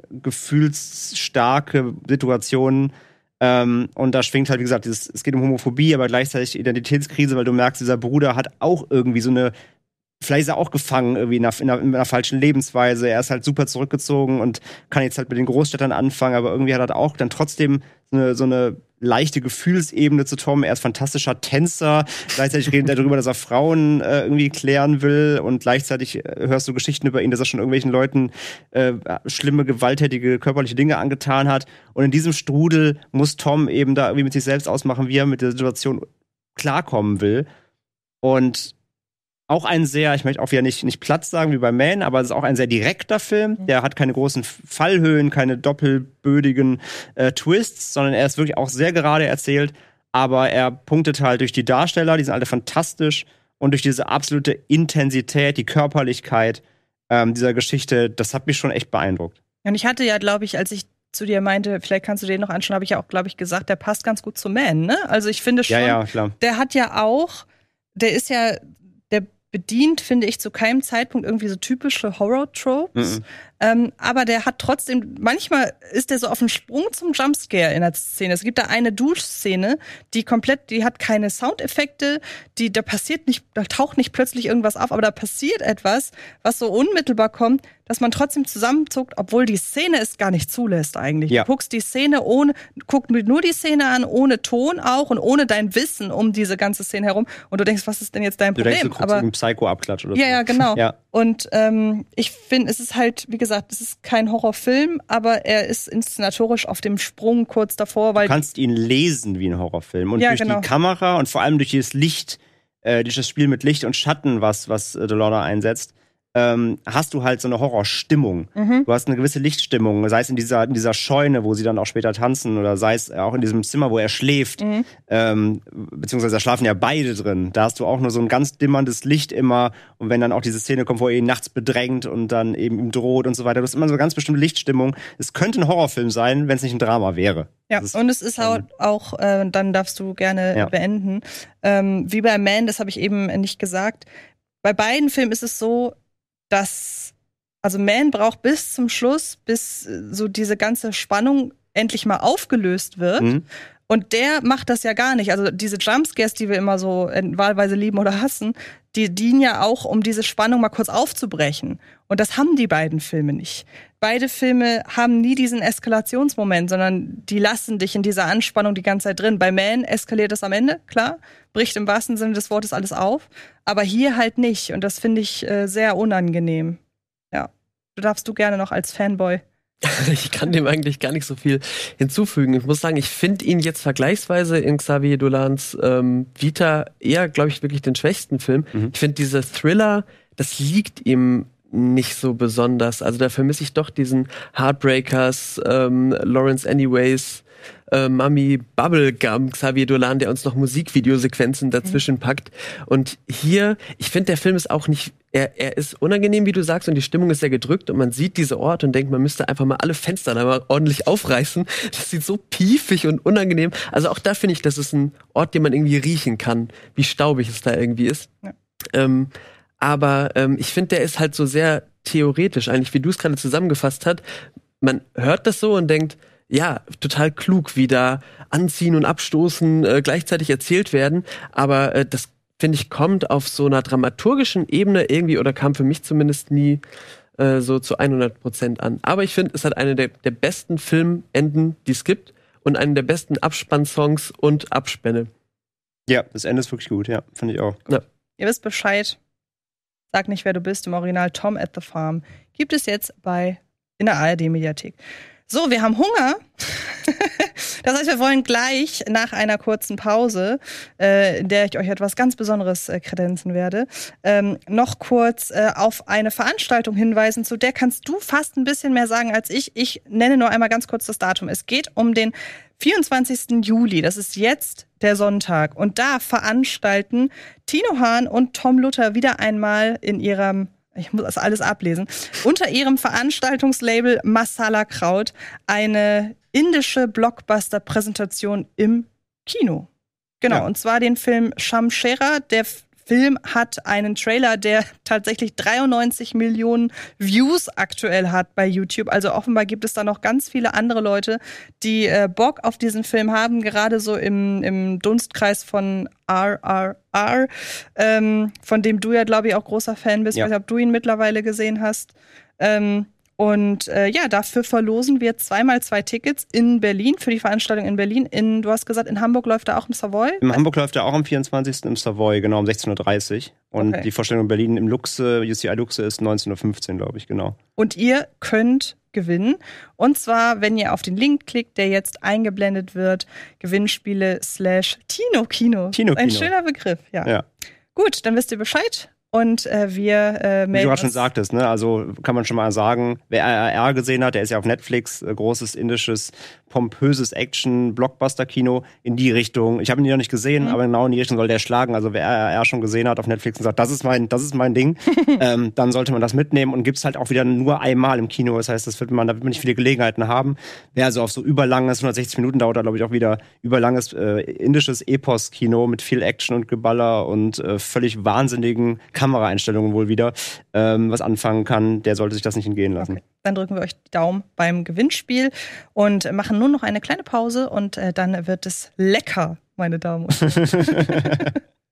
gefühlsstarke Situationen. Ähm, und da schwingt halt, wie gesagt, dieses, es geht um Homophobie, aber gleichzeitig Identitätskrise, weil du merkst, dieser Bruder hat auch irgendwie so eine, vielleicht ist er auch gefangen irgendwie in einer, in einer, in einer falschen Lebensweise. Er ist halt super zurückgezogen und kann jetzt halt mit den Großstädtern anfangen, aber irgendwie hat er auch dann trotzdem so eine, so eine leichte Gefühlsebene zu Tom. Er ist fantastischer Tänzer. Gleichzeitig redet er darüber, dass er Frauen äh, irgendwie klären will. Und gleichzeitig äh, hörst du Geschichten über ihn, dass er schon irgendwelchen Leuten äh, schlimme, gewalttätige, körperliche Dinge angetan hat. Und in diesem Strudel muss Tom eben da irgendwie mit sich selbst ausmachen, wie er mit der Situation klarkommen will. Und auch ein sehr, ich möchte auch wieder nicht, nicht Platz sagen wie bei Man, aber es ist auch ein sehr direkter Film. Der hat keine großen Fallhöhen, keine doppelbödigen äh, Twists, sondern er ist wirklich auch sehr gerade erzählt. Aber er punktet halt durch die Darsteller, die sind alle fantastisch, und durch diese absolute Intensität, die Körperlichkeit ähm, dieser Geschichte, das hat mich schon echt beeindruckt. Und ich hatte ja, glaube ich, als ich zu dir meinte, vielleicht kannst du den noch anschauen, habe ich ja auch, glaube ich, gesagt, der passt ganz gut zu Man, ne? Also ich finde schon, ja, ja, klar. Der hat ja auch, der ist ja, der bedient, finde ich, zu keinem Zeitpunkt irgendwie so typische Horror-Tropes. Mhm. Ähm, aber der hat trotzdem, manchmal ist der so auf dem Sprung zum Jumpscare in der Szene. Es gibt da eine Duschszene, die komplett, die hat keine Soundeffekte, die, da passiert nicht, da taucht nicht plötzlich irgendwas auf, aber da passiert etwas, was so unmittelbar kommt, dass man trotzdem zusammenzuckt, obwohl die Szene es gar nicht zulässt eigentlich. Ja. Du guckst die Szene ohne, guck nur die Szene an, ohne Ton auch und ohne dein Wissen um diese ganze Szene herum und du denkst, was ist denn jetzt dein du Problem? Du denkst, du aber einen Psycho-Abklatsch oder so. Ja, ja, genau. Ja. Und ähm, ich finde, es ist halt, wie gesagt, es ist kein Horrorfilm, aber er ist inszenatorisch auf dem Sprung kurz davor, weil du kannst ihn lesen wie ein Horrorfilm und ja, durch genau. die Kamera und vor allem durch das Licht, äh, durch das Spiel mit Licht und Schatten, was was äh, Delorda einsetzt, ähm, hast du halt so eine Horrorstimmung. Mhm. Du hast eine gewisse Lichtstimmung, sei es in dieser, in dieser Scheune, wo sie dann auch später tanzen, oder sei es auch in diesem Zimmer, wo er schläft. Mhm. Ähm, beziehungsweise da schlafen ja beide drin. Da hast du auch nur so ein ganz dimmerndes Licht immer. Und wenn dann auch diese Szene kommt, wo er ihn nachts bedrängt und dann eben ihm droht und so weiter, du hast immer so eine ganz bestimmte Lichtstimmung. Es könnte ein Horrorfilm sein, wenn es nicht ein Drama wäre. Ja, ist, und es ist auch, auch äh, dann darfst du gerne ja. beenden. Ähm, wie bei Man, das habe ich eben nicht gesagt. Bei beiden Filmen ist es so, dass, also Man braucht bis zum Schluss, bis so diese ganze Spannung endlich mal aufgelöst wird. Mhm. Und der macht das ja gar nicht. Also diese Jumpscares, die wir immer so wahlweise lieben oder hassen, die dienen ja auch, um diese Spannung mal kurz aufzubrechen. Und das haben die beiden Filme nicht. Beide Filme haben nie diesen Eskalationsmoment, sondern die lassen dich in dieser Anspannung die ganze Zeit drin. Bei Man eskaliert es am Ende, klar, bricht im wahrsten Sinne des Wortes alles auf, aber hier halt nicht. Und das finde ich äh, sehr unangenehm. Ja, du darfst du gerne noch als Fanboy. Ich kann dem eigentlich gar nicht so viel hinzufügen. Ich muss sagen, ich finde ihn jetzt vergleichsweise in Xavier Dolans ähm, Vita eher, glaube ich, wirklich den schwächsten Film. Mhm. Ich finde, dieser Thriller, das liegt ihm nicht so besonders. Also da vermisse ich doch diesen Heartbreakers, ähm, Lawrence Anyways, äh, Mummy Bubblegum, Xavier Dolan, der uns noch Musikvideosequenzen dazwischen packt. Und hier, ich finde, der Film ist auch nicht, er, er ist unangenehm, wie du sagst, und die Stimmung ist sehr gedrückt und man sieht diese Orte und denkt, man müsste einfach mal alle Fenster da mal ordentlich aufreißen. Das sieht so piefig und unangenehm. Also auch da finde ich, das ist ein Ort, den man irgendwie riechen kann, wie staubig es da irgendwie ist. Ja. Ähm, aber ähm, ich finde, der ist halt so sehr theoretisch, eigentlich, wie du es gerade zusammengefasst hast. Man hört das so und denkt, ja, total klug, wie da Anziehen und Abstoßen äh, gleichzeitig erzählt werden. Aber äh, das, finde ich, kommt auf so einer dramaturgischen Ebene irgendwie, oder kam für mich zumindest nie äh, so zu hundert Prozent an. Aber ich finde, es hat eine der, der besten Filmenden, die es gibt, und einen der besten Abspannsongs und Abspänne. Ja, das Ende ist wirklich gut, ja, finde ich auch. Ja. Ihr wisst Bescheid. Sag nicht, wer du bist, im Original Tom at the Farm, gibt es jetzt bei in der A R D-Mediathek. So, wir haben Hunger. Das heißt, wir wollen gleich nach einer kurzen Pause, äh, in der ich euch etwas ganz Besonderes äh, kredenzen werde, ähm, noch kurz äh, auf eine Veranstaltung hinweisen, zu der kannst du fast ein bisschen mehr sagen als ich. Ich nenne nur einmal ganz kurz das Datum. Es geht um den vierundzwanzigsten Juli, das ist jetzt der Sonntag. Und da veranstalten Tino Hahn und Tom Luther wieder einmal in ihrem ich muss das alles ablesen, unter ihrem Veranstaltungslabel Masala Kraut eine indische Blockbuster-Präsentation im Kino. Genau, ja. Und zwar den Film Shamshera. Der Film hat einen Trailer, der tatsächlich dreiundneunzig Millionen Views aktuell hat bei YouTube. Also offenbar gibt es da noch ganz viele andere Leute, die äh, Bock auf diesen Film haben, gerade so im, im Dunstkreis von R R R, ähm, von dem du ja, glaube ich, auch großer Fan bist. Ja. Ich weiß nicht, ob du ihn mittlerweile gesehen hast. Ähm, Und äh, ja, dafür verlosen wir zweimal zwei Tickets in Berlin, für die Veranstaltung in Berlin. In, du hast gesagt, in Hamburg läuft er auch im Savoy? In Hamburg läuft er auch am vierundzwanzigsten im Savoy, genau, um sechzehn Uhr dreißig. Und okay. Die Vorstellung in Berlin im Luxe, U C I Luxe, ist neunzehn Uhr fünfzehn, glaube ich, genau. Und ihr könnt gewinnen. Und zwar, wenn ihr auf den Link klickt, der jetzt eingeblendet wird, Gewinnspiele slash Tino Kino. Tino Kino. Ein schöner Begriff, ja. ja. Gut, dann wisst ihr Bescheid. Und äh, wir äh, melden Wie du gerade schon sagtest, ne? Also kann man schon mal sagen, wer R R R gesehen hat, der ist ja auf Netflix, äh, großes indisches, pompöses Action-Blockbuster-Kino in die Richtung. Ich habe ihn noch nicht gesehen, mhm. aber genau in die Richtung soll der schlagen. Also wer R R R schon gesehen hat auf Netflix und sagt, das ist mein, das ist mein Ding, ähm, dann sollte man das mitnehmen und gibt's halt auch wieder nur einmal im Kino. Das heißt, das wird man, da wird man nicht viele Gelegenheiten haben. Wer also auf so überlanges, hundertsechzig Minuten dauert, da glaube ich auch wieder überlanges äh, indisches Epos-Kino mit viel Action und Geballer und äh, völlig wahnsinnigen Kameraeinstellungen wohl wieder, ähm, was anfangen kann, der sollte sich das nicht entgehen lassen. Okay. Dann drücken wir euch die Daumen beim Gewinnspiel und machen nur noch eine kleine Pause und äh, dann wird es lecker, meine Damen und Herren.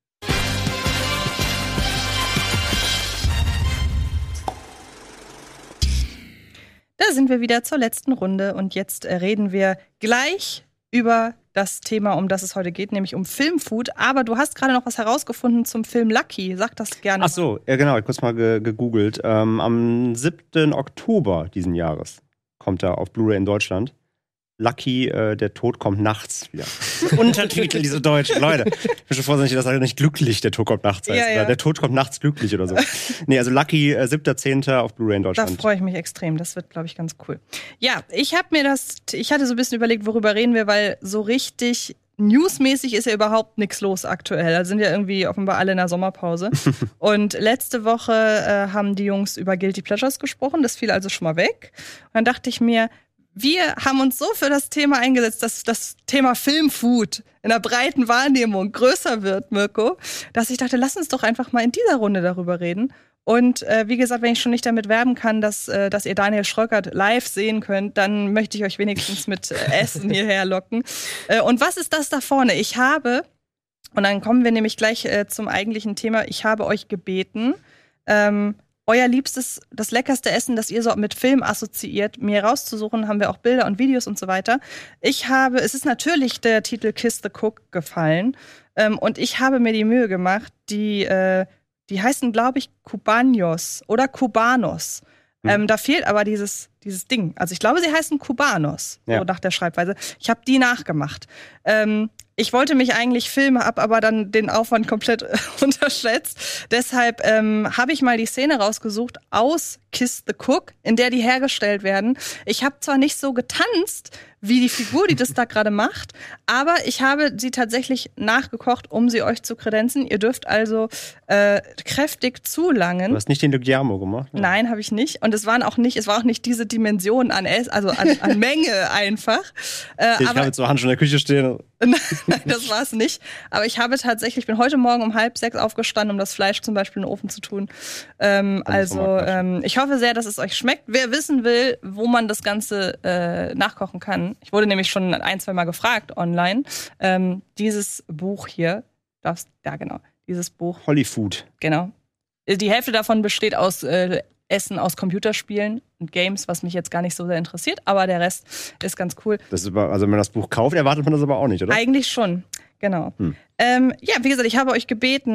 Da sind wir wieder zur letzten Runde und jetzt äh, reden wir gleich über das Thema, um das es heute geht, nämlich um Filmfood. Aber du hast gerade noch was herausgefunden zum Film Lucky. Sag das gerne. Ach so, ja genau, ich habe kurz mal ge- gegoogelt. Ähm, am siebten Oktober diesen Jahres kommt er auf Blu-ray in Deutschland. Lucky, äh, der Tod kommt nachts wieder. Untertitel, diese deutschen Leute. Ich bin schon vorsichtig, dass er nicht glücklich, der Tod kommt nachts heißt. Ja, ja. Oder der Tod kommt nachts glücklich oder so. Nee, also Lucky, äh, siebter zehnter auf Blu-ray in Deutschland. Da freue ich mich extrem. Das wird, glaube ich, ganz cool. Ja, ich habe mir das, ich hatte so ein bisschen überlegt, worüber reden wir, weil so richtig newsmäßig ist ja überhaupt nichts los aktuell. Da sind ja irgendwie offenbar alle in der Sommerpause. Und letzte Woche äh, haben die Jungs über Guilty Pleasures gesprochen. Das fiel also schon mal weg. Und dann dachte ich mir, wir haben uns so für das Thema eingesetzt, dass das Thema Filmfood in der breiten Wahrnehmung größer wird, Mirko, dass ich dachte, lass uns doch einfach mal in dieser Runde darüber reden. Und äh, wie gesagt, wenn ich schon nicht damit werben kann, dass, äh, dass ihr Daniel Schröckert live sehen könnt, dann möchte ich euch wenigstens mit äh, Essen hierher locken. Äh, und was ist das da vorne? Ich habe, und dann kommen wir nämlich gleich äh, zum eigentlichen Thema, ich habe euch gebeten, ähm, euer liebstes, das leckerste Essen, das ihr so mit Film assoziiert, mir rauszusuchen, haben wir auch Bilder und Videos und so weiter. Ich habe, es ist natürlich der Titel Kiss the Cook gefallen. Ähm, und ich habe mir die Mühe gemacht, die, äh, die heißen, glaube ich, Cubanos oder Cubanos. Hm. Ähm, da fehlt aber dieses, dieses Ding. Also ich glaube, sie heißen Cubanos, ja. So nach der Schreibweise. Ich habe die nachgemacht. Ähm, Ich wollte mich eigentlich filmen, habe aber dann den Aufwand komplett äh, unterschätzt. Deshalb ähm, habe ich mal die Szene rausgesucht aus Kiss the Cook, in der die hergestellt werden. Ich habe zwar nicht so getanzt wie die Figur, die das da gerade macht, aber ich habe sie tatsächlich nachgekocht, um sie euch zu kredenzen. Ihr dürft also äh, kräftig zulangen. Du hast nicht den Guillermo gemacht? Ja. Nein, habe ich nicht. Und es waren auch nicht, es war auch nicht diese Dimension an Ess, also an, an Menge einfach. Äh, ich aber, habe jetzt so Hand schon in der Küche stehen. Nein, das war es nicht. Aber ich habe tatsächlich, ich bin heute Morgen um halb sechs aufgestanden, um das Fleisch zum Beispiel in den Ofen zu tun. Ähm, also ähm, ich hoffe sehr, dass es euch schmeckt. Wer wissen will, wo man das Ganze äh, nachkochen kann. Ich wurde nämlich schon ein, zwei Mal gefragt online. Ähm, dieses Buch hier, darfst, ja genau, dieses Buch. Hollyfood. Genau. Die Hälfte davon besteht aus äh, Essen aus Computerspielen und Games, was mich jetzt gar nicht so sehr interessiert, aber der Rest ist ganz cool. Das ist aber, also wenn man das Buch kauft, erwartet man das aber auch nicht, oder? Eigentlich schon, genau. Hm. Ähm, ja, wie gesagt, ich habe euch gebeten,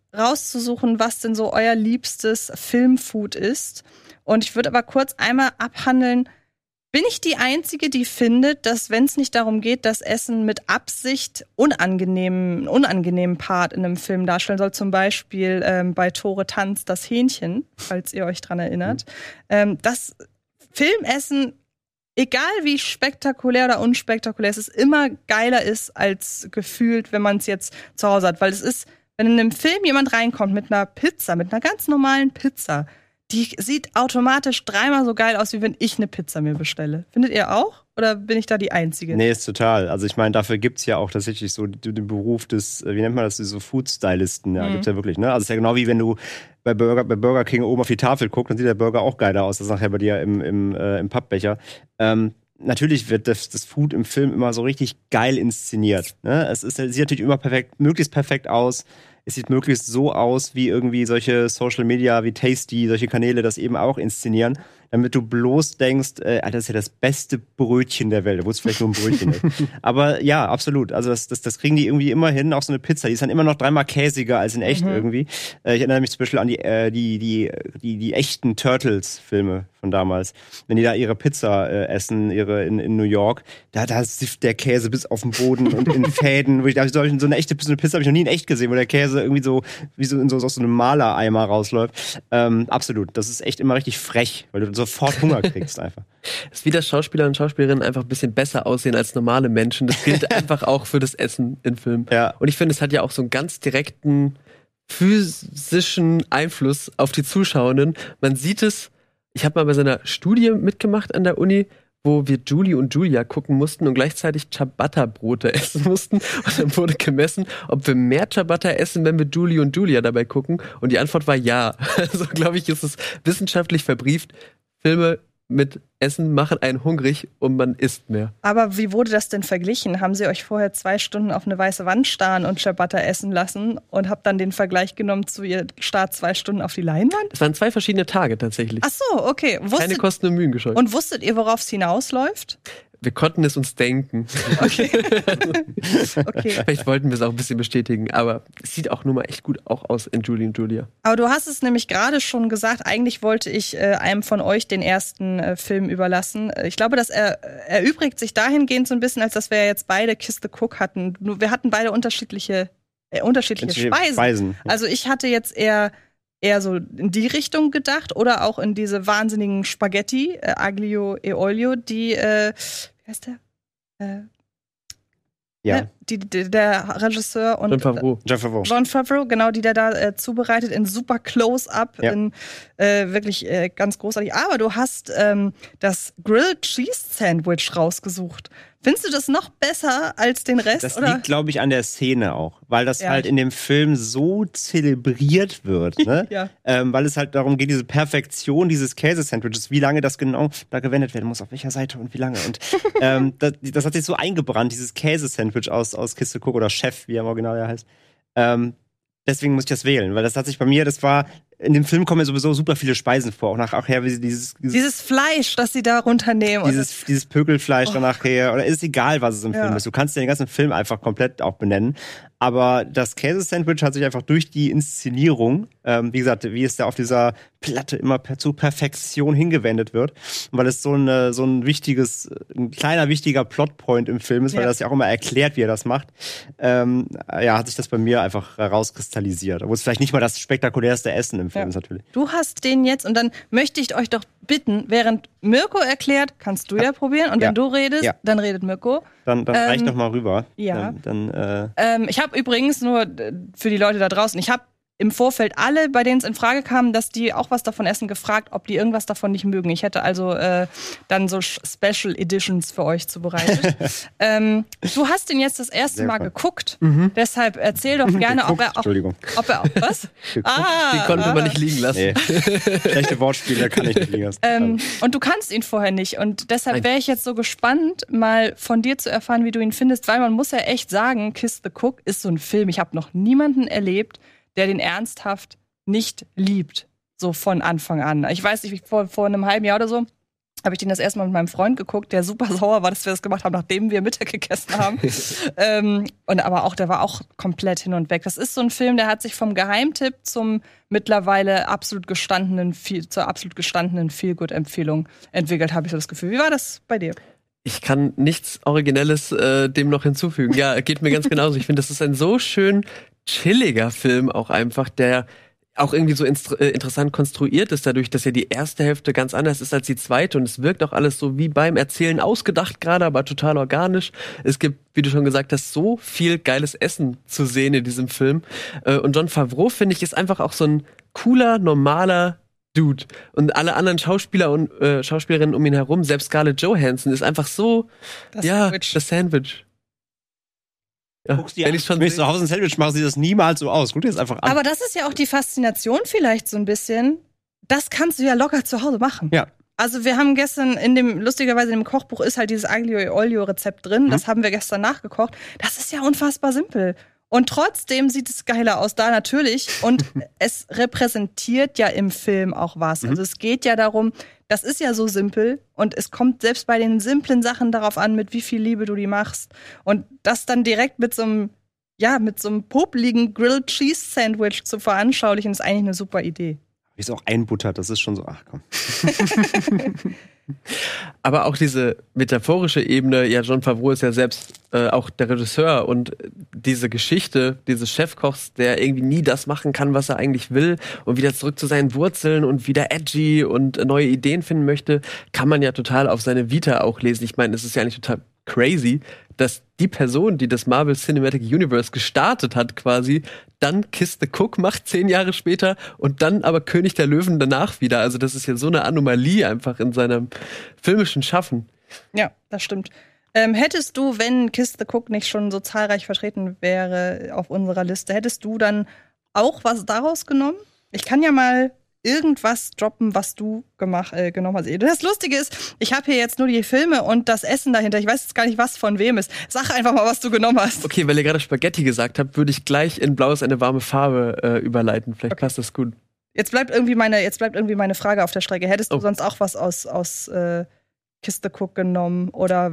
rauszusuchen, was denn so euer liebstes Filmfood ist. Und ich würde aber kurz einmal abhandeln, bin ich die Einzige, die findet, dass wenn es nicht darum geht, dass Essen mit Absicht unangenehmen, unangenehmen Part in einem Film darstellen soll, zum Beispiel ähm, bei Tore Tanz das Hähnchen, falls ihr euch dran erinnert, mhm. ähm, dass Filmessen, egal wie spektakulär oder unspektakulär es ist, immer geiler ist als gefühlt, wenn man es jetzt zu Hause hat. Weil es ist, wenn in einem Film jemand reinkommt mit einer Pizza, mit einer ganz normalen Pizza, die sieht automatisch dreimal so geil aus, wie wenn ich eine Pizza mir bestelle. Findet ihr auch? Oder bin ich da die Einzige? Nee, ist total. Also ich meine, dafür gibt's ja auch tatsächlich so den Beruf des, wie nennt man das, so Food-Stylisten. Ja, mhm. gibt's ja wirklich, ne? Also es ist ja genau wie wenn du bei Burger, bei Burger King oben auf die Tafel guckst, dann sieht der Burger auch geiler aus. Das ist nachher bei dir im, im, äh, im Pappbecher. Ähm, Natürlich wird das, das Food im Film immer so richtig geil inszeniert. Ne? Es, ist, es sieht natürlich immer perfekt, möglichst perfekt aus. Es sieht möglichst so aus, wie irgendwie solche Social Media wie Tasty, solche Kanäle das eben auch inszenieren, damit du bloß denkst, äh, das ist ja das beste Brötchen der Welt, obwohl es vielleicht nur ein Brötchen ist. Aber ja, absolut. Also das, das, das kriegen die irgendwie immer hin, auch so eine Pizza. Die ist dann immer noch dreimal käsiger als in echt mhm. irgendwie. Äh, ich erinnere mich zum Beispiel an die, äh, die, die, die, die echten Turtles-Filme von damals. Wenn die da ihre Pizza äh, essen, ihre in, in New York, da, da sifft der Käse bis auf den Boden und in Fäden. Wo ich dachte, so eine echte so eine Pizza habe ich noch nie in echt gesehen, wo der Käse irgendwie so wie so in so, aus so einem Malereimer rausläuft. Ähm, absolut. Das ist echt immer richtig frech, weil du sofort Hunger kriegst einfach. Es ist wie, dass Schauspieler und Schauspielerinnen einfach ein bisschen besser aussehen als normale Menschen. Das gilt einfach auch für das Essen in Filmen. Ja. Und ich finde, es hat ja auch so einen ganz direkten physischen Einfluss auf die Zuschauenden. Man sieht es, ich habe mal bei so einer Studie mitgemacht an der Uni, wo wir Julie und Julia gucken mussten und gleichzeitig Ciabatta-Brote essen mussten. Und dann wurde gemessen, ob wir mehr Ciabatta essen, wenn wir Julie und Julia dabei gucken. Und die Antwort war ja. Also glaube ich, ist es wissenschaftlich verbrieft. Filme mit Essen machen einen hungrig und man isst mehr. Aber wie wurde das denn verglichen? Haben Sie euch vorher zwei Stunden auf eine weiße Wand starren und Ciabatta essen lassen und habt dann den Vergleich genommen zu ihr Start zwei Stunden auf die Leinwand? Es waren zwei verschiedene Tage tatsächlich. Ach so, okay. Wusstet, Keine Kosten und Mühen gescheut. Und wusstet ihr, worauf es hinausläuft? Wir konnten es uns denken. Okay. okay. Vielleicht wollten wir es auch ein bisschen bestätigen, aber es sieht auch nur mal echt gut auch aus in Julie und Julia. Aber du hast es nämlich gerade schon gesagt, eigentlich wollte ich äh, einem von euch den ersten äh, Film überlassen. Ich glaube, das er, erübrigt sich dahingehend so ein bisschen, als dass wir ja jetzt beide Kiss the Cook hatten. Nur wir hatten beide unterschiedliche, äh, unterschiedliche Speisen. Speisen. Also ich hatte jetzt eher eher so in die Richtung gedacht oder auch in diese wahnsinnigen Spaghetti, äh, Aglio e Olio, die, äh, wie heißt der? Äh, ja. Ne? Die, die, der Regisseur und Jon Favreau. Jon Favreau. Jon Favreau, genau, die der da äh, zubereitet in super Close-Up, ja. in äh, wirklich äh, ganz großartig. Aber du hast ähm, das Grilled Cheese Sandwich rausgesucht. Findest du das noch besser als den Rest? Das oder? liegt, glaube ich, an der Szene auch, weil das ja. halt in dem Film so zelebriert wird, ne? ja. ähm, weil es halt darum geht, diese Perfektion dieses Käsesandwiches, wie lange das genau da gewendet werden muss, auf welcher Seite und wie lange. Und ähm, das, das hat sich so eingebrannt, dieses Käsesandwich aus, aus Kiss the Cook oder Chef, wie er im Original ja heißt. Ähm, deswegen muss ich das wählen, weil das hat sich bei mir, das war, in dem Film kommen ja sowieso super viele Speisen vor, auch nachher, wie sie dieses, dieses Dieses Fleisch, das sie da runternehmen. Dieses, dieses Pökelfleisch oh. dann nachher, oder ist egal, was es im ja. Film ist. Du kannst den ganzen Film einfach komplett auch benennen. Aber das Käsesandwich hat sich einfach durch die Inszenierung, ähm, wie gesagt, wie es da auf dieser Platte immer per, zu Perfektion hingewendet wird, und weil es so, eine, so ein wichtiges, ein kleiner wichtiger Plotpoint im Film ist, weil ja. das ja auch immer erklärt, wie er das macht, ähm, ja, hat sich das bei mir einfach rauskristallisiert. Obwohl es vielleicht nicht mal das spektakulärste Essen im Film ja. ist natürlich. Du hast den jetzt, und dann möchte ich euch doch bitten, während Mirko erklärt, kannst du ja, ja probieren, und ja. wenn du redest, ja. dann redet Mirko. Dann, dann ähm, reich doch mal rüber. Ja. Dann, dann, äh ähm, ich habe übrigens nur für die Leute da draußen, ich habe im Vorfeld alle, bei denen es in Frage kam, dass die auch was davon essen, gefragt, ob die irgendwas davon nicht mögen. Ich hätte also äh, dann so Special Editions für euch zubereitet. ähm, du hast den jetzt das erste Sehr Mal cool. geguckt, mhm. deshalb erzähl doch gerne, geguckt, ob er auch, Entschuldigung. ob er auch was? ah, den konnte man nicht liegen lassen. Nee. Schlechte Wortspiele kann ich nicht liegen lassen. Ähm, und du kannst ihn vorher nicht, und deshalb wäre ich jetzt so gespannt, mal von dir zu erfahren, wie du ihn findest, weil man muss ja echt sagen, Kiss the Cook ist so ein Film, ich habe noch niemanden erlebt, der den ernsthaft nicht liebt, so von Anfang an. Ich weiß nicht, vor, vor einem halben Jahr oder so habe ich den das erste Mal mit meinem Freund geguckt, der super sauer war, dass wir das gemacht haben, nachdem wir Mittag gegessen haben. ähm, und aber auch, der war auch komplett hin und weg. Das ist so ein Film, der hat sich vom Geheimtipp zum mittlerweile absolut gestandenen, zur absolut gestandenen Feel-Good-Empfehlung entwickelt, habe ich so das Gefühl. Wie war das bei dir? Ich kann nichts Originelles äh, dem noch hinzufügen. Ja, geht mir ganz genauso. Ich finde, das ist ein so schön chilliger Film auch einfach, der auch irgendwie so inst- äh, interessant konstruiert ist, dadurch, dass ja die erste Hälfte ganz anders ist als die zweite und es wirkt auch alles so wie beim Erzählen ausgedacht gerade, aber total organisch. Es gibt, wie du schon gesagt hast, so viel geiles Essen zu sehen in diesem Film. Äh, und Jon Favreau, finde ich, ist einfach auch so ein cooler, normaler Dude. Und alle anderen Schauspieler und äh, Schauspielerinnen um ihn herum, selbst Scarlett Johansson, ist einfach so, das ja, Sandwich. das Sandwich. Ja, Guckst du wenn an, ich schon wenn ich zu Hause ein Sandwich mache, sieht das niemals so aus. Guck dir das einfach an. Aber das ist ja auch die Faszination vielleicht so ein bisschen. Das kannst du ja locker zu Hause machen. Ja. Also wir haben gestern in dem, lustigerweise in dem Kochbuch ist halt dieses Aglio Olio Rezept drin. Mhm. Das haben wir gestern nachgekocht. Das ist ja unfassbar simpel. Und trotzdem sieht es geiler aus da natürlich. Und es repräsentiert ja im Film auch was. Mhm. Also es geht ja darum, das ist ja so simpel. Und es kommt selbst bei den simplen Sachen darauf an, mit wie viel Liebe du die machst. Und das dann direkt mit so einem, ja, mit so einem popeligen Grilled Cheese Sandwich zu veranschaulichen, ist eigentlich eine super Idee. Wie es auch einbuttert, das ist schon so, ach komm. Aber auch diese metaphorische Ebene, ja, Jon Favreau ist ja selbst äh, auch der Regisseur und diese Geschichte dieses Chefkochs, der irgendwie nie das machen kann, was er eigentlich will und wieder zurück zu seinen Wurzeln und wieder edgy und neue Ideen finden möchte, kann man ja total auf seine Vita auch lesen. Ich meine, es ist ja eigentlich total crazy, dass die Person, die das Marvel Cinematic Universe gestartet hat quasi, dann Kiss the Cook macht, zehn Jahre später, und dann aber König der Löwen danach wieder. Also das ist ja so eine Anomalie einfach in seinem filmischen Schaffen. Ja, das stimmt. Ähm, hättest du, wenn Kiss the Cook nicht schon so zahlreich vertreten wäre auf unserer Liste, hättest du dann auch was daraus genommen? Ich kann ja mal irgendwas droppen, was du gemacht, äh, genommen hast. Das Lustige ist, ich habe hier jetzt nur die Filme und das Essen dahinter. Ich weiß jetzt gar nicht, was von wem ist. Sag einfach mal, was du genommen hast. Okay, weil ihr gerade Spaghetti gesagt habt, würde ich gleich in Blau ist eine warme Farbe äh, überleiten. Vielleicht okay. Passt das gut. Jetzt bleibt irgendwie meine, jetzt bleibt irgendwie meine Frage auf der Strecke. Hättest du oh. sonst auch was aus, aus äh, Kiss the Cook genommen? Oder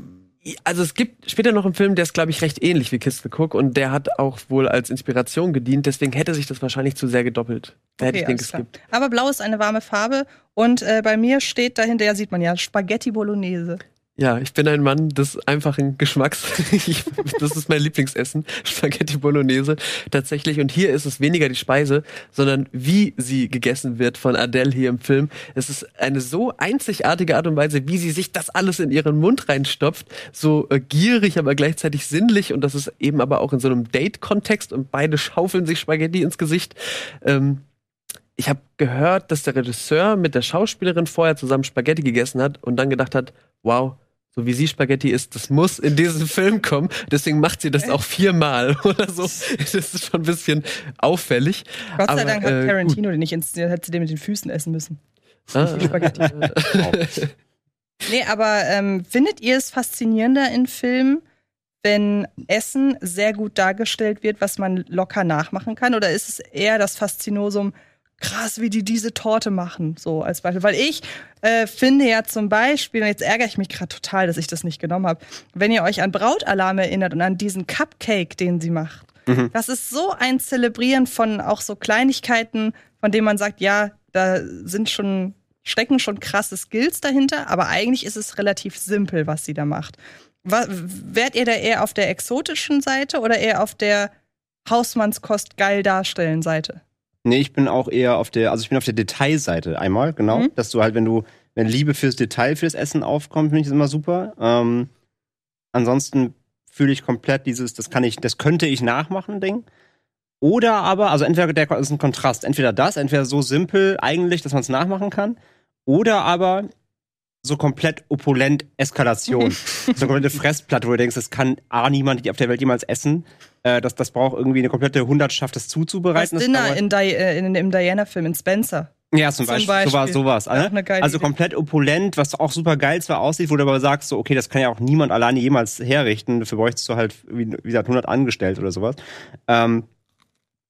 also es gibt später noch einen Film, der ist, glaube ich, recht ähnlich wie Kiss the Cook und der hat auch wohl als Inspiration gedient, deswegen hätte sich das wahrscheinlich zu sehr gedoppelt. Da hätte okay, ich den geskippt. Aber Blau ist eine warme Farbe und äh, bei mir steht dahinter, ja, sieht man ja, Spaghetti Bolognese. Ja, ich bin ein Mann des einfachen Geschmacks. ich, das ist mein Lieblingsessen, Spaghetti Bolognese tatsächlich. Und hier ist es weniger die Speise, sondern wie sie gegessen wird von Adele hier im Film. Es ist eine so einzigartige Art und Weise, wie sie sich das alles in ihren Mund reinstopft. So äh, gierig, aber gleichzeitig sinnlich. Und das ist eben aber auch in so einem Date-Kontext. Und beide schaufeln sich Spaghetti ins Gesicht. Ähm, ich habe gehört, dass der Regisseur mit der Schauspielerin vorher zusammen Spaghetti gegessen hat und dann gedacht hat, wow, so wie sie Spaghetti isst, das muss in diesen Film kommen. Deswegen macht sie das auch viermal oder so. Das ist schon ein bisschen auffällig. Gott sei aber, Dank hat äh, Tarantino den nicht inszeniert, hätte sie den mit den Füßen essen müssen. Ah. Spaghetti. Nee, aber ähm, findet ihr es faszinierender in Filmen, wenn Essen sehr gut dargestellt wird, was man locker nachmachen kann? Oder ist es eher das Faszinosum, krass, wie die diese Torte machen, so als Beispiel. Weil ich äh, finde ja zum Beispiel, und jetzt ärgere ich mich gerade total, dass ich das nicht genommen habe, wenn ihr euch an Brautalarm erinnert und an diesen Cupcake, den sie macht. Mhm. Das ist so ein Zelebrieren von auch so Kleinigkeiten, von denen man sagt, ja, da sind schon, stecken schon krasse Skills dahinter, aber eigentlich ist es relativ simpel, was sie da macht. War, wärt ihr da eher auf der exotischen Seite oder eher auf der Hausmannskost geil darstellen Seite? Nee, ich bin auch eher auf der, also ich bin auf der Detailseite einmal, genau. Mhm. Dass du halt, wenn du, wenn Liebe fürs Detail, fürs Essen aufkommt, finde ich das immer super. Ähm, ansonsten fühle ich komplett dieses, das kann ich, das könnte ich nachmachen, Ding. Oder aber, also entweder der ist ein Kontrast, entweder das, entweder so simpel eigentlich, dass man es nachmachen kann, oder aber so komplett opulent Eskalation. So eine komplette Fressplatte, wo du denkst, das kann A, niemand auf der Welt jemals essen. Äh, das, das braucht irgendwie eine komplette Hundertschaft, das zuzubereiten. Das Dinner in Di- äh, in, im Diana-Film, in Spencer. Ja, zum, zum Beispiel, Beispiel. sowas. sowas ne? Also Idee. Komplett opulent, was auch super geil zwar aussieht, wo du aber sagst, so, okay, das kann ja auch niemand alleine jemals herrichten. Dafür bräuchtest du halt, wie, wie gesagt, hundert Angestellte oder sowas. Ähm,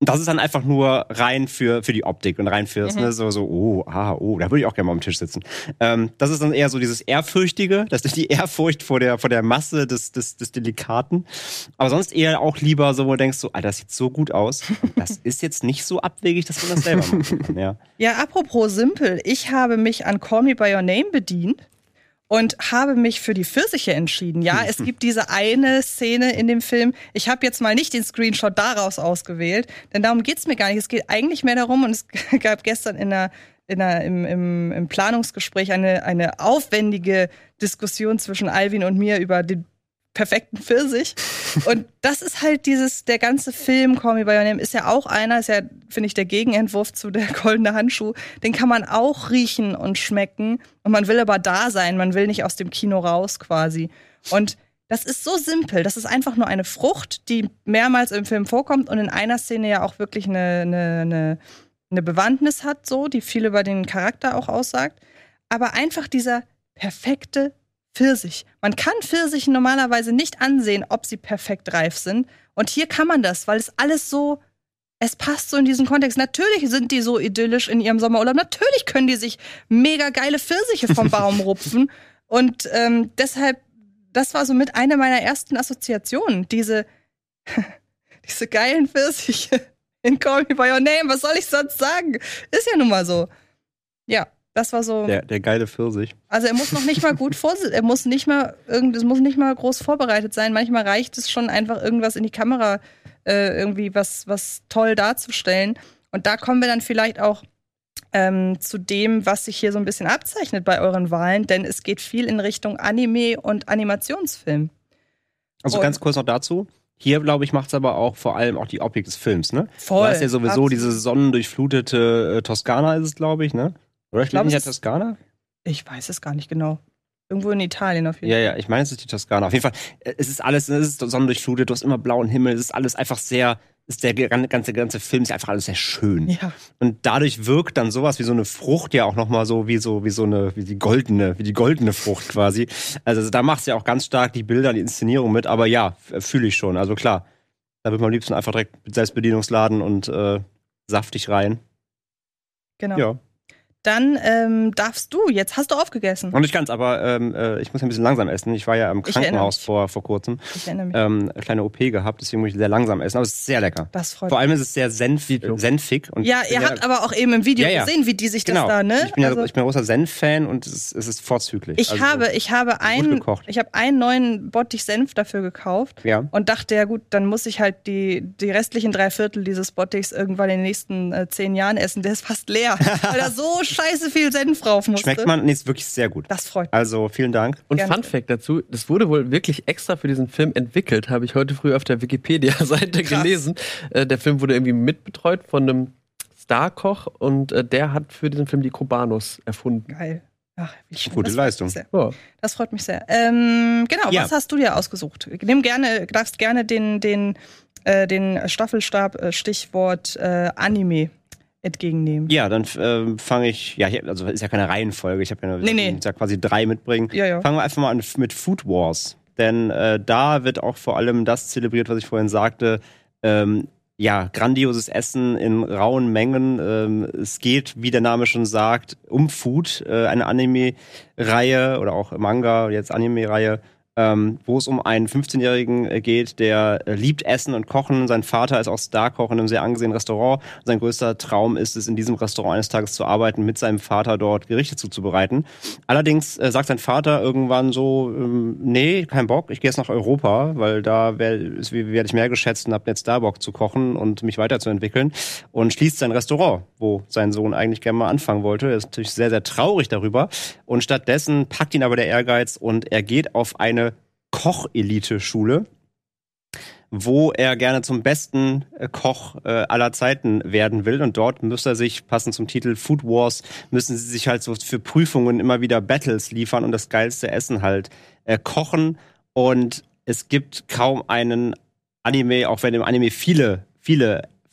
Und das ist dann einfach nur rein für, für die Optik und rein fürs, mhm. ne, so, so, oh, ah, oh, da würde ich auch gerne mal am Tisch sitzen. Ähm, das ist dann eher so dieses Ehrfürchtige, das ist die Ehrfurcht vor der, vor der Masse des, des, des Delikaten. Aber sonst eher auch lieber so, wo du denkst so, Alter, das sieht so gut aus. Das ist jetzt nicht so abwegig, dass man das selber machen kann, ja. Ja, apropos simpel, ich habe mich an Call Me By Your Name bedient. Und habe mich für die Pfirsiche entschieden. Ja, es gibt diese eine Szene in dem Film. Ich habe jetzt mal nicht den Screenshot daraus ausgewählt, denn darum geht's mir gar nicht. Es geht eigentlich mehr darum, und es gab gestern in der, in der, im, im, im Planungsgespräch eine, eine aufwendige Diskussion zwischen Alvin und mir über den perfekten Pfirsich. Und das ist halt dieses, der ganze Film, Call Me By Your Name, ist ja auch einer, ist ja, finde ich, der Gegenentwurf zu Der goldene Handschuh. Den kann man auch riechen und schmecken. Und man will aber da sein, man will nicht aus dem Kino raus quasi. Und das ist so simpel. Das ist einfach nur eine Frucht, die mehrmals im Film vorkommt und in einer Szene ja auch wirklich eine, eine, eine, eine Bewandtnis hat, so, die viel über den Charakter auch aussagt. Aber einfach dieser perfekte Pfirsich. Man kann Pfirsichen normalerweise nicht ansehen, ob sie perfekt reif sind. Und hier kann man das, weil es alles so, es passt so in diesen Kontext. Natürlich sind die so idyllisch in ihrem Sommerurlaub. Natürlich können die sich mega geile Pfirsiche vom Baum rupfen. Und ähm, deshalb, das war so mit einer meiner ersten Assoziationen. Diese, diese geilen Pfirsiche in Call Me By Your Name. Was soll ich sonst sagen? Ist ja nun mal so. Ja. Das war so. Der, der geile Pfirsich. Also er muss noch nicht mal gut vor, er muss nicht mal irgend, es muss nicht mal groß vorbereitet sein. Manchmal reicht es schon einfach irgendwas in die Kamera äh, irgendwie was was toll darzustellen. Und da kommen wir dann vielleicht auch ähm, zu dem, was sich hier so ein bisschen abzeichnet bei euren Wahlen, denn es geht viel in Richtung Anime und Animationsfilm. Also und ganz kurz noch dazu. Hier, glaube ich, macht es aber auch vor allem auch die Optik des Films, ne? Voll. Du hast ja sowieso absolut. Diese sonnendurchflutete äh, Toskana ist es, glaube ich, ne? Oder ich glaube, nicht Toskana? Ich weiß es gar nicht genau. Irgendwo in Italien auf jeden Fall. Ja, ja, ich meine, es ist die Toskana. Auf jeden Fall, es ist alles, es ist sonnendurchflutet, du hast immer blauen Himmel, es ist alles einfach sehr, ist der ganze, ganze Film ist einfach alles sehr schön. Ja. Und dadurch wirkt dann sowas wie so eine Frucht ja auch nochmal so wie so, wie so eine, wie die goldene, wie die goldene Frucht quasi. Also da macht es ja auch ganz stark die Bilder, die Inszenierung mit, aber ja, fühle ich schon. Also klar, da wird man am liebsten einfach direkt mit Selbstbedienungsladen und äh, saftig rein. Genau. Ja. Dann ähm, darfst du, jetzt hast du aufgegessen. Und ich kann's, aber ähm, äh, ich muss ein bisschen langsam essen. Ich war ja im Krankenhaus vor, vor kurzem. Ich erinnere mich. Ähm, eine kleine O P gehabt, deswegen muss ich sehr langsam essen. Aber es ist sehr lecker. Das freut mich. Vor allem ist es sehr senf, senfig. Und ja, ihr habt aber auch eben im Video ja, ja. gesehen, wie die sich genau. das da, ne? Ich bin ja, also, ich bin ein großer Senf-Fan und es ist, es ist vorzüglich. Ich also, habe, ich habe einen, ich habe einen neuen Bottich Senf dafür gekauft ja. und dachte, ja gut, dann muss ich halt die, die restlichen drei Viertel dieses Bottichs irgendwann in den nächsten äh, zehn Jahren essen. Der ist fast leer, weil da so scheiße viel Senf drauf musste. Schmeckt man? Nee, ist wirklich sehr gut. Das freut mich. Also, vielen Dank. Und Gerne. Fun Fact dazu, das wurde wohl wirklich extra für diesen Film entwickelt, habe ich heute früh auf der Wikipedia-Seite gelesen. Äh, der Film wurde irgendwie mitbetreut von einem Starkoch und äh, der hat für diesen Film die Cubanos erfunden. Geil. Ach, wie schön. Gute das Leistung. Freut ja. Das freut mich sehr. Ähm, genau, ja. was hast du dir ausgesucht? Nimm gerne, darfst gerne den, den, äh, den Staffelstab, äh, Stichwort äh, Anime entgegennehmen. Ja, dann äh, fange ich, ja, hier, also ist ja keine Reihenfolge, ich habe ja, nee, nee. ja quasi drei mitbringen. Ja, ja. Fangen wir einfach mal an mit Food Wars. Denn äh, da wird auch vor allem das zelebriert, was ich vorhin sagte. Ähm, ja, grandioses Essen in rauen Mengen. Ähm, es geht, wie der Name schon sagt, um Food. Äh, eine Anime-Reihe oder auch Manga, jetzt Anime-Reihe, ähm, wo es um einen fünfzehnjährigen geht, der äh, liebt Essen und Kochen. Sein Vater ist auch Starkoch in einem sehr angesehenen Restaurant. Sein größter Traum ist es, in diesem Restaurant eines Tages zu arbeiten, mit seinem Vater dort Gerichte zuzubereiten. Allerdings äh, sagt sein Vater irgendwann so, ähm, nee, kein Bock, ich gehe jetzt nach Europa, weil da werde werd ich mehr geschätzt und habe jetzt da Bock zu kochen und mich weiterzuentwickeln. Und schließt sein Restaurant, wo sein Sohn eigentlich gerne mal anfangen wollte. Er ist natürlich sehr, sehr traurig darüber. Und stattdessen packt ihn aber der Ehrgeiz und er geht auf eine Koch-Elite-Schule, wo er gerne zum besten Koch äh, aller Zeiten werden will. Und dort müsste er sich, passend zum Titel Food Wars, müssen sie sich halt so für Prüfungen immer wieder Battles liefern und das geilste Essen halt äh, kochen. Und es gibt kaum einen Anime, auch wenn im Anime viele, viele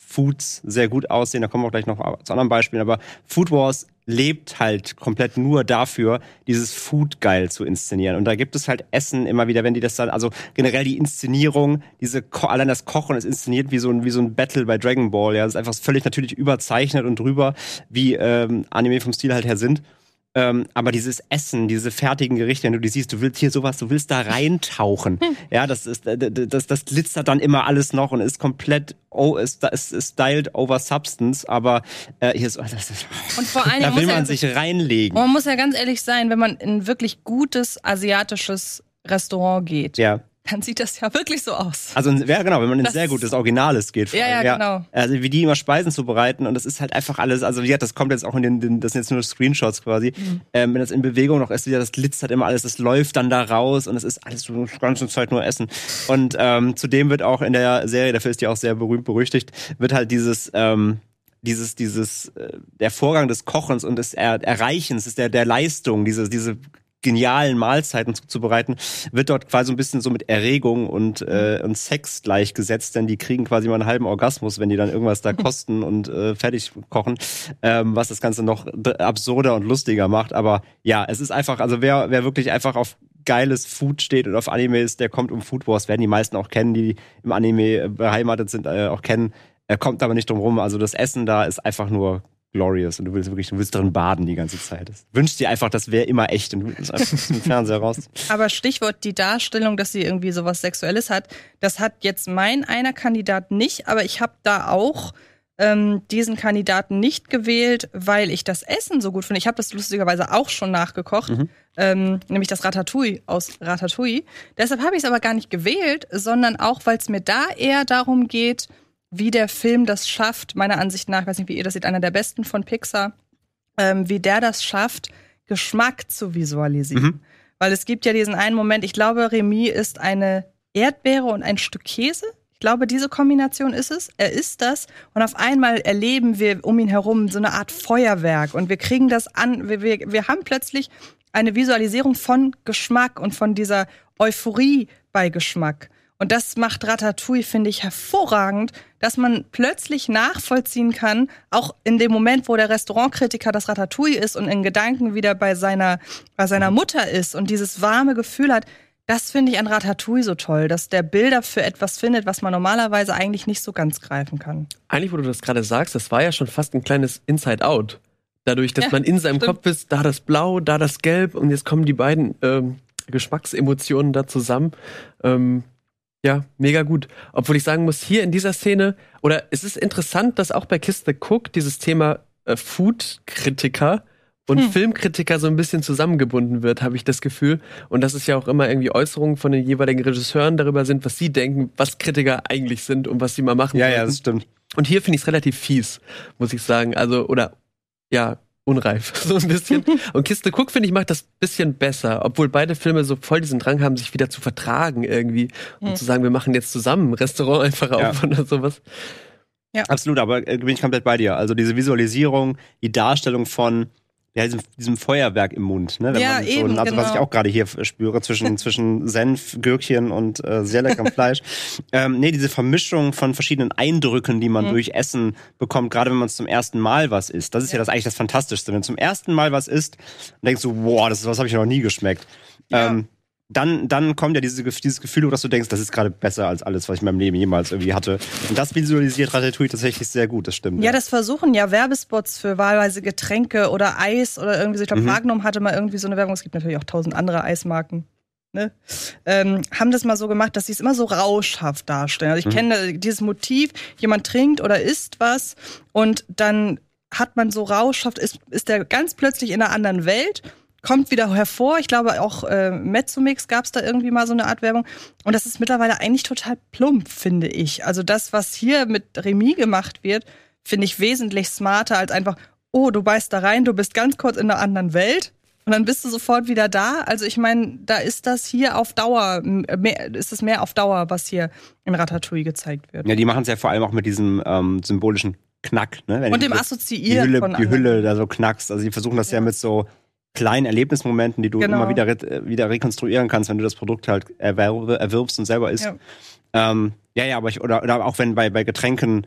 Foods sehr gut aussehen. Da kommen wir auch gleich noch zu anderen Beispielen. Aber Food Wars lebt halt komplett nur dafür, dieses Food geil zu inszenieren. Und da gibt es halt Essen immer wieder, wenn die das dann, also generell die Inszenierung, diese Ko- allein das Kochen ist inszeniert wie so ein wie so ein Battle bei Dragon Ball. Ja, das ist einfach völlig natürlich überzeichnet und drüber, wie ähm, Anime vom Stil halt her sind. Ähm, aber dieses Essen, diese fertigen Gerichte, wenn du die siehst, du willst hier sowas, du willst da reintauchen. Hm. Ja, das ist, das, das glitzert dann immer alles noch und ist komplett, oh, ist, ist, ist styled over substance, aber äh, hier ist, das ist und vor allen Dingen da will man ja, sich reinlegen. Und man muss ja ganz ehrlich sein, wenn man in ein wirklich gutes asiatisches Restaurant geht. Ja. Dann sieht das ja wirklich so aus. Also, ja, genau, wenn man in ein sehr gutes Originales geht. Ja, ja, ja, genau. Also, wie die immer Speisen zubereiten und das ist halt einfach alles, also, ja, das kommt jetzt auch in den, den das sind jetzt nur Screenshots quasi. Mhm. Ähm, wenn das in Bewegung noch ist, ja, das glitzert immer alles, das läuft dann da raus und es ist alles so die ganze Zeit nur Essen. Und, ähm, zudem wird auch in der Serie, dafür ist die auch sehr berühmt berüchtigt, wird halt dieses, ähm, dieses, dieses, äh, der Vorgang des Kochens und des er- Erreichens, ist der, der Leistung, diese, diese, genialen Mahlzeiten zuzubereiten, wird dort quasi ein bisschen so mit Erregung und, äh, und Sex gleichgesetzt, denn die kriegen quasi mal einen halben Orgasmus, wenn die dann irgendwas da kosten und äh, fertig kochen, ähm, was das Ganze noch absurder und lustiger macht. Aber ja, es ist einfach, also wer, wer wirklich einfach auf geiles Food steht und auf Anime ist, der kommt um Food Wars, werden die meisten auch kennen, die im Anime beheimatet sind, äh, auch kennen. Er kommt aber nicht drum rum. Also das Essen da ist einfach nur glorious und du willst wirklich, du willst drin baden die ganze Zeit. Du wünschst dir einfach, das wäre immer echt und du willst einfach aus dem Fernseher raus. Aber Stichwort die Darstellung, dass sie irgendwie sowas Sexuelles hat, das hat jetzt mein einer Kandidat nicht, aber ich habe da auch ähm, diesen Kandidaten nicht gewählt, weil ich das Essen so gut finde. Ich habe das lustigerweise auch schon nachgekocht, mhm. ähm, nämlich das Ratatouille aus Ratatouille. Deshalb habe ich es aber gar nicht gewählt, sondern auch, weil es mir da eher darum geht, wie der Film das schafft, meiner Ansicht nach, ich weiß nicht, wie ihr das seht, einer der besten von Pixar, ähm, wie der das schafft, Geschmack zu visualisieren. Mhm. Weil es gibt ja diesen einen Moment, ich glaube, Remy isst eine Erdbeere und ein Stück Käse. Ich glaube, diese Kombination ist es. Er isst das und auf einmal erleben wir um ihn herum so eine Art Feuerwerk und wir kriegen das an, wir, wir, wir haben plötzlich eine Visualisierung von Geschmack und von dieser Euphorie bei Geschmack. Und das macht Ratatouille, finde ich, hervorragend, dass man plötzlich nachvollziehen kann, auch in dem Moment, wo der Restaurantkritiker das Ratatouille ist und in Gedanken wieder bei seiner, bei seiner Mutter ist und dieses warme Gefühl hat. Das finde ich an Ratatouille so toll, dass der Bilder für etwas findet, was man normalerweise eigentlich nicht so ganz greifen kann. Eigentlich, wo du das gerade sagst, das war ja schon fast ein kleines Inside-Out. Dadurch, dass ja, man in seinem stimmt. Kopf ist, da das Blau, da das Gelb und jetzt kommen die beiden ähm, Geschmacksemotionen da zusammen. Ähm, Ja, mega gut. Obwohl ich sagen muss, hier in dieser Szene, oder es ist interessant, dass auch bei Kiss the Cook dieses Thema äh, Food-Kritiker und hm. Filmkritiker so ein bisschen zusammengebunden wird, habe ich das Gefühl. Und dass es ja auch immer irgendwie Äußerungen von den jeweiligen Regisseuren darüber sind, was sie denken, was Kritiker eigentlich sind und was sie mal machen Ja, wollten. ja, das stimmt. Und hier finde ich es relativ fies, muss ich sagen. Also, oder, ja, unreif, so ein bisschen. Und Kiss the Cook, finde ich, macht das bisschen besser, obwohl beide Filme so voll diesen Drang haben, sich wieder zu vertragen irgendwie und mhm. zu sagen, wir machen jetzt zusammen ein Restaurant einfach ja. auf oder sowas. Ja. Absolut, aber äh, bin ich komplett bei dir. Also diese Visualisierung, die Darstellung von ja, diesem, diesem Feuerwerk im Mund, ne? Wenn ja, man so, eben, also genau. was ich auch gerade hier spüre, zwischen, zwischen Senf, Gürkchen und äh, sehr leckerem Fleisch. Ähm, nee, diese Vermischung von verschiedenen Eindrücken, die man mhm. durch Essen bekommt, gerade wenn man es zum ersten Mal was isst. Das ist ja, ja das eigentlich das Fantastischste. Wenn du zum ersten Mal was isst, dann denkst du, boah, das ist was habe ich noch nie geschmeckt. Ja. Ähm, Dann, dann kommt ja diese, dieses Gefühl, dass du denkst, das ist gerade besser als alles, was ich in meinem Leben jemals irgendwie hatte. Und das visualisiert Ratatouille tatsächlich sehr gut, das stimmt. Ja, ja. Das versuchen ja Werbespots für wahlweise Getränke oder Eis oder irgendwie so. Ich glaube, mhm. Magnum hatte mal irgendwie so eine Werbung. Es gibt natürlich auch tausend andere Eismarken. Ne? Ähm, haben das mal so gemacht, dass sie es immer so rauschhaft darstellen. Also ich mhm. kenne dieses Motiv, jemand trinkt oder isst was und dann hat man so rauschhaft, ist, ist der ganz plötzlich in einer anderen Welt, kommt wieder hervor. Ich glaube, auch äh, Mezzomix gab es da irgendwie mal so eine Art Werbung. Und das ist mittlerweile eigentlich total plump, finde ich. Also das, was hier mit Remy gemacht wird, finde ich wesentlich smarter als einfach, oh, du beißt da rein, du bist ganz kurz in einer anderen Welt und dann bist du sofort wieder da. Also ich meine, da ist das hier auf Dauer, mehr, ist es mehr auf Dauer, was hier in Ratatouille gezeigt wird. Ja, die machen es ja vor allem auch mit diesem ähm, symbolischen Knack. Ne? Wenn und dem die, Assoziieren die Hülle, von die Hülle da so knackst. Also die versuchen das ja, ja mit so kleinen Erlebnismomenten, die du genau. immer wieder, re- wieder rekonstruieren kannst, wenn du das Produkt halt erwirb- erwirbst und selber isst. Ja, ähm, ja, ja, aber ich, oder, oder auch wenn bei, bei Getränken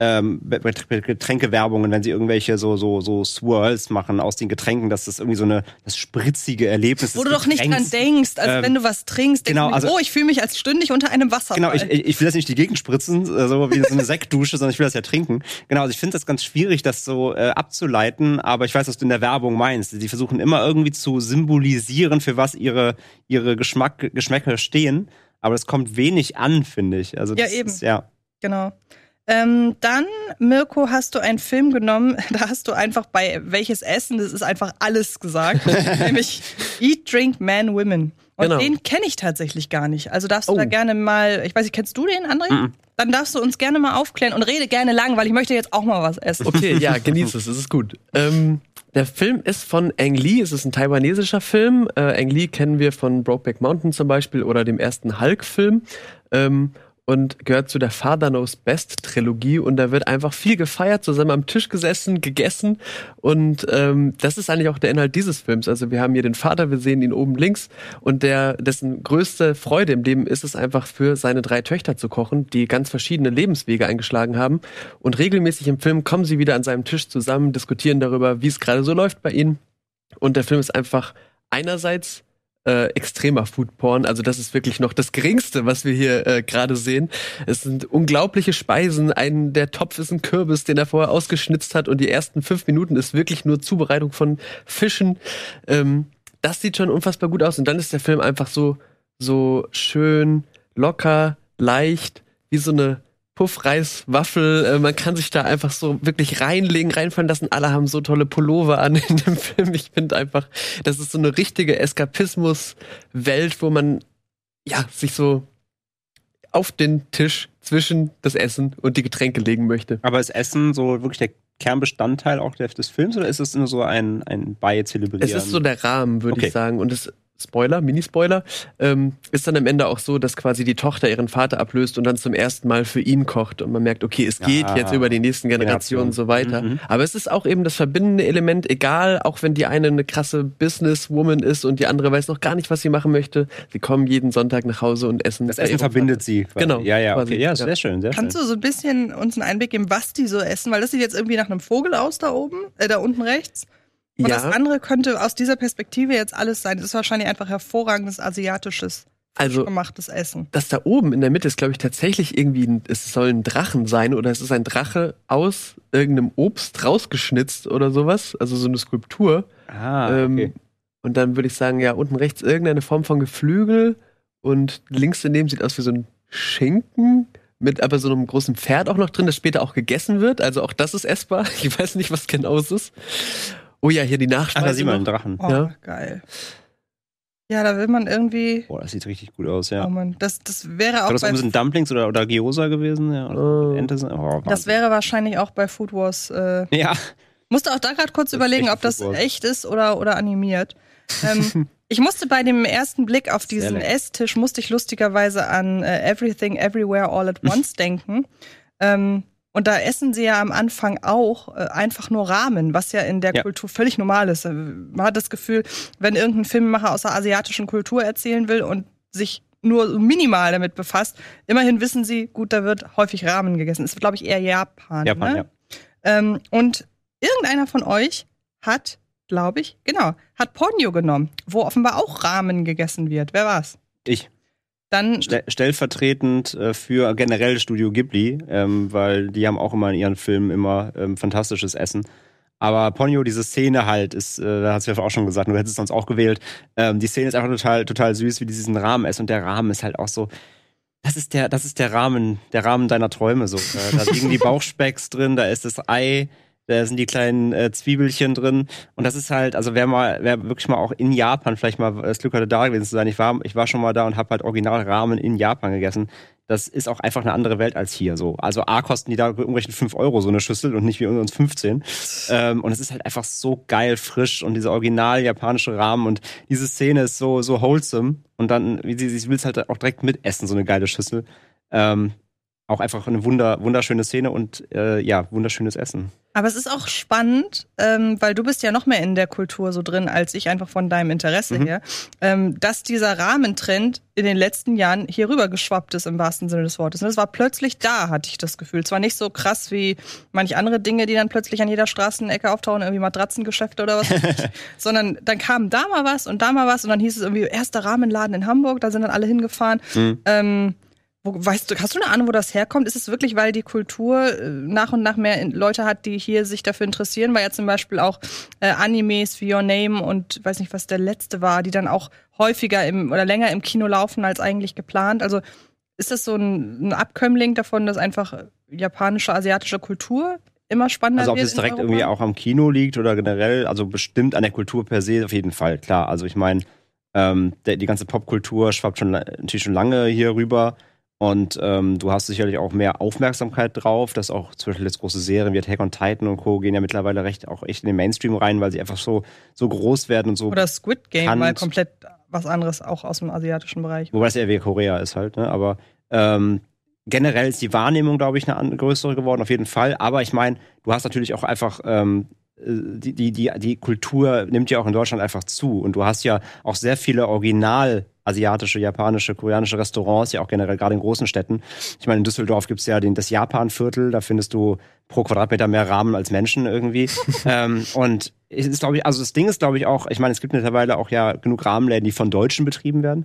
ähm, Getränkewerbungen, wenn sie irgendwelche so so so Swirls machen aus den Getränken, dass das irgendwie so eine das spritzige Erlebnis ist. Wo du doch nicht dran denkst, also ähm, wenn du was trinkst, denkst genau, du nicht, also, oh, ich fühle mich als stündig unter einem Wasserfall. Genau, ich, ich will das nicht die Gegend spritzen, so wie so eine Sektdusche, sondern ich will das ja trinken. Genau, also ich finde das ganz schwierig, das so äh, abzuleiten, aber ich weiß, was du in der Werbung meinst. Die versuchen immer irgendwie zu symbolisieren, für was ihre ihre Geschmack, Geschmäcker stehen, aber es kommt wenig an, finde ich. Also das ja, eben. Ist, ja. Genau. Ähm, dann, Mirko, hast du einen Film genommen, da hast du einfach bei welches Essen, das ist einfach alles gesagt, nämlich Eat, Drink, Man, Women. Und genau. den kenne ich tatsächlich gar nicht. Also darfst du oh. da gerne mal, ich weiß nicht, kennst du den, André? Mm-mm. Dann darfst du uns gerne mal aufklären und rede gerne lang, weil ich möchte jetzt auch mal was essen. Okay, ja, genieß es, es ist gut. Ähm, der Film ist von Ang Lee, es ist ein taiwanesischer Film. Äh, Ang Lee kennen wir von Brokeback Mountain zum Beispiel oder dem ersten Hulk-Film. Ähm, und gehört zu der Father Knows Best Trilogie und da wird einfach viel gefeiert, zusammen am Tisch gesessen, gegessen und ähm, das ist eigentlich auch der Inhalt dieses Films. Also wir haben hier den Vater, wir sehen ihn oben links und der dessen größte Freude im Leben ist es einfach für seine drei Töchter zu kochen, die ganz verschiedene Lebenswege eingeschlagen haben und regelmäßig im Film kommen sie wieder an seinem Tisch zusammen, diskutieren darüber, wie es gerade so läuft bei ihnen und der Film ist einfach einerseits Äh, extremer Foodporn, also das ist wirklich noch das Geringste, was wir hier äh, gerade sehen. Es sind unglaubliche Speisen, ein der Topf ist ein Kürbis, den er vorher ausgeschnitzt hat und die ersten fünf Minuten ist wirklich nur Zubereitung von Fischen. Ähm, das sieht schon unfassbar gut aus und dann ist der Film einfach so so schön, locker, leicht, wie so eine Puffreiswaffel, äh, man kann sich da einfach so wirklich reinlegen, reinfallen lassen. Alle haben so tolle Pullover an in dem Film. Ich finde einfach, das ist so eine richtige Eskapismus-Welt, wo man ja sich so auf den Tisch zwischen das Essen und die Getränke legen möchte. Aber ist Essen so wirklich der Kernbestandteil auch des Films oder ist es nur so ein, ein Beizelebrieren? Es ist so der Rahmen, würde okay. ich sagen. Und es Spoiler, Mini-Spoiler, ähm, ist dann am Ende auch so, dass quasi die Tochter ihren Vater ablöst und dann zum ersten Mal für ihn kocht. Und man merkt, okay, es geht ah, jetzt über die nächsten Generationen und so weiter. Mhm. Aber es ist auch eben das verbindende Element, egal, auch wenn die eine eine krasse Businesswoman ist und die andere weiß noch gar nicht, was sie machen möchte. Sie kommen jeden Sonntag nach Hause und essen. Das Essen verbindet Vater. sie. Quasi. Genau. Ja, ja, okay. Quasi. Ja, sehr schön, sehr Kannst schön. du so ein bisschen uns einen Einblick geben, was die so essen? Weil das sieht jetzt irgendwie nach einem Vogel aus da oben, äh, da unten rechts. Und ja. das andere könnte aus dieser Perspektive jetzt alles sein. Das ist wahrscheinlich einfach hervorragendes asiatisches, also, gemachtes Essen. Das da oben in der Mitte ist, glaube ich, tatsächlich irgendwie, ein, es soll ein Drachen sein oder es ist ein Drache aus irgendeinem Obst rausgeschnitzt oder sowas. Also so eine Skulptur. Ah, okay. Ähm, und dann würde ich sagen, ja, unten rechts irgendeine Form von Geflügel und links daneben sieht aus wie so ein Schinken. Mit aber so einem großen Pferd auch noch drin, das später auch gegessen wird. Also auch das ist essbar. Ich weiß nicht, was genau es ist. Oh ja, hier die Nachspeise. Ah, da sieht man einen Drachen. Oh, ja. Geil. Ja, da will man irgendwie... Boah, das sieht richtig gut aus, ja. Oh Mann, das, das wäre auch das bei... Das sind Dumplings oder, oder Gyoza gewesen? Ja, oder oh. Ente sind, oh, das wäre wahrscheinlich auch bei Food Wars... Äh, ja. Musste auch da gerade kurz das überlegen, ob das echt ist oder, oder animiert. Ähm, ich musste bei dem ersten Blick auf diesen Esstisch, musste ich lustigerweise an äh, Everything, Everywhere, All at Once denken. Ähm, Und da essen sie ja am Anfang auch äh, einfach nur Ramen, was ja in der ja. Kultur völlig normal ist. Man hat das Gefühl, wenn irgendein Filmemacher aus der asiatischen Kultur erzählen will und sich nur minimal damit befasst, immerhin wissen sie, gut, da wird häufig Ramen gegessen. Das ist, glaube ich, eher Japan. Japan, ne? ja. Ähm, und irgendeiner von euch hat, glaube ich, genau, hat Ponyo genommen, wo offenbar auch Ramen gegessen wird. Wer war's? Ich. Dann Stel- stellvertretend äh, für generell Studio Ghibli, ähm, weil die haben auch immer in ihren Filmen immer ähm, fantastisches Essen. Aber Ponyo, diese Szene halt, ist, äh, da hast du ja auch schon gesagt, du hättest es sonst auch gewählt, ähm, die Szene ist einfach total, total süß, wie die diesen Rahmen essen. Und der Rahmen ist halt auch so, das ist der, das ist der Rahmen, der Rahmen deiner Träume so. Äh, da liegen die Bauchspecks drin, da ist das Ei, da sind die kleinen äh, Zwiebelchen drin. Und das ist halt, also wer mal, wer wirklich mal auch in Japan vielleicht mal das Glück hatte, da gewesen zu sein. Ich war, ich war schon mal da und habe halt original Ramen in Japan gegessen. Das ist auch einfach eine andere Welt als hier so. Also A, kosten die da umgerechnet fünf Euro so eine Schüssel und nicht wie uns fünfzehn. Ähm, und es ist halt einfach so geil frisch und diese original japanische Ramen und diese Szene ist so, so wholesome. Und dann, wie sie, sie will es halt auch direkt mitessen, so eine geile Schüssel. Ähm, auch einfach eine wunder, wunderschöne Szene und äh, ja, wunderschönes Essen. Aber es ist auch spannend, ähm, weil du bist ja noch mehr in der Kultur so drin, als ich einfach von deinem Interesse mhm. her, ähm, dass dieser Rahmentrend in den letzten Jahren hier rüber geschwappt ist, im wahrsten Sinne des Wortes. Und es war plötzlich da, hatte ich das Gefühl. Zwar nicht so krass wie manche andere Dinge, die dann plötzlich an jeder Straßenecke auftauchen, irgendwie Matratzengeschäfte oder was, sondern dann kam da mal was und da mal was und dann hieß es irgendwie, erster Rahmenladen in Hamburg, da sind dann alle hingefahren. Mhm. Ähm, Wo, weißt du, hast du eine Ahnung, wo das herkommt? Ist es wirklich, weil die Kultur äh, nach und nach mehr Leute hat, die hier sich dafür interessieren? Weil ja zum Beispiel auch äh, Animes wie Your Name und weiß nicht, was der letzte war, die dann auch häufiger im oder länger im Kino laufen als eigentlich geplant. Also ist das so ein, ein Abkömmling davon, dass einfach japanische, asiatische Kultur immer spannender wird? Also ob es direkt irgendwie auch am Kino liegt oder generell, also bestimmt an der Kultur per se auf jeden Fall, klar. Also ich meine, ähm, die ganze Popkultur schwappt schon natürlich schon lange hier rüber. Und ähm, du hast sicherlich auch mehr Aufmerksamkeit drauf, dass auch zum Beispiel jetzt große Serien wie Attack on Titan und Co. gehen ja mittlerweile recht auch echt in den Mainstream rein, weil sie einfach so, so groß werden und so. Oder Squid Game, bekannt. Mal komplett was anderes auch aus dem asiatischen Bereich. Wobei es eher wie Korea ist halt, ne? Aber ähm, generell ist die Wahrnehmung, glaube ich, eine größere geworden, auf jeden Fall. Aber ich meine, du hast natürlich auch einfach ähm, die, die, die, die Kultur nimmt ja auch in Deutschland einfach zu. Und du hast ja auch sehr viele Original- asiatische, japanische, koreanische Restaurants, ja auch generell gerade in großen Städten. Ich meine, in Düsseldorf gibt's ja den, das Japan-Viertel, da findest du pro Quadratmeter mehr Ramen als Menschen irgendwie. ähm, und es ist, glaube ich, also das Ding ist, glaube ich, auch, ich meine, es gibt mittlerweile auch ja genug Ramenläden, die von Deutschen betrieben werden.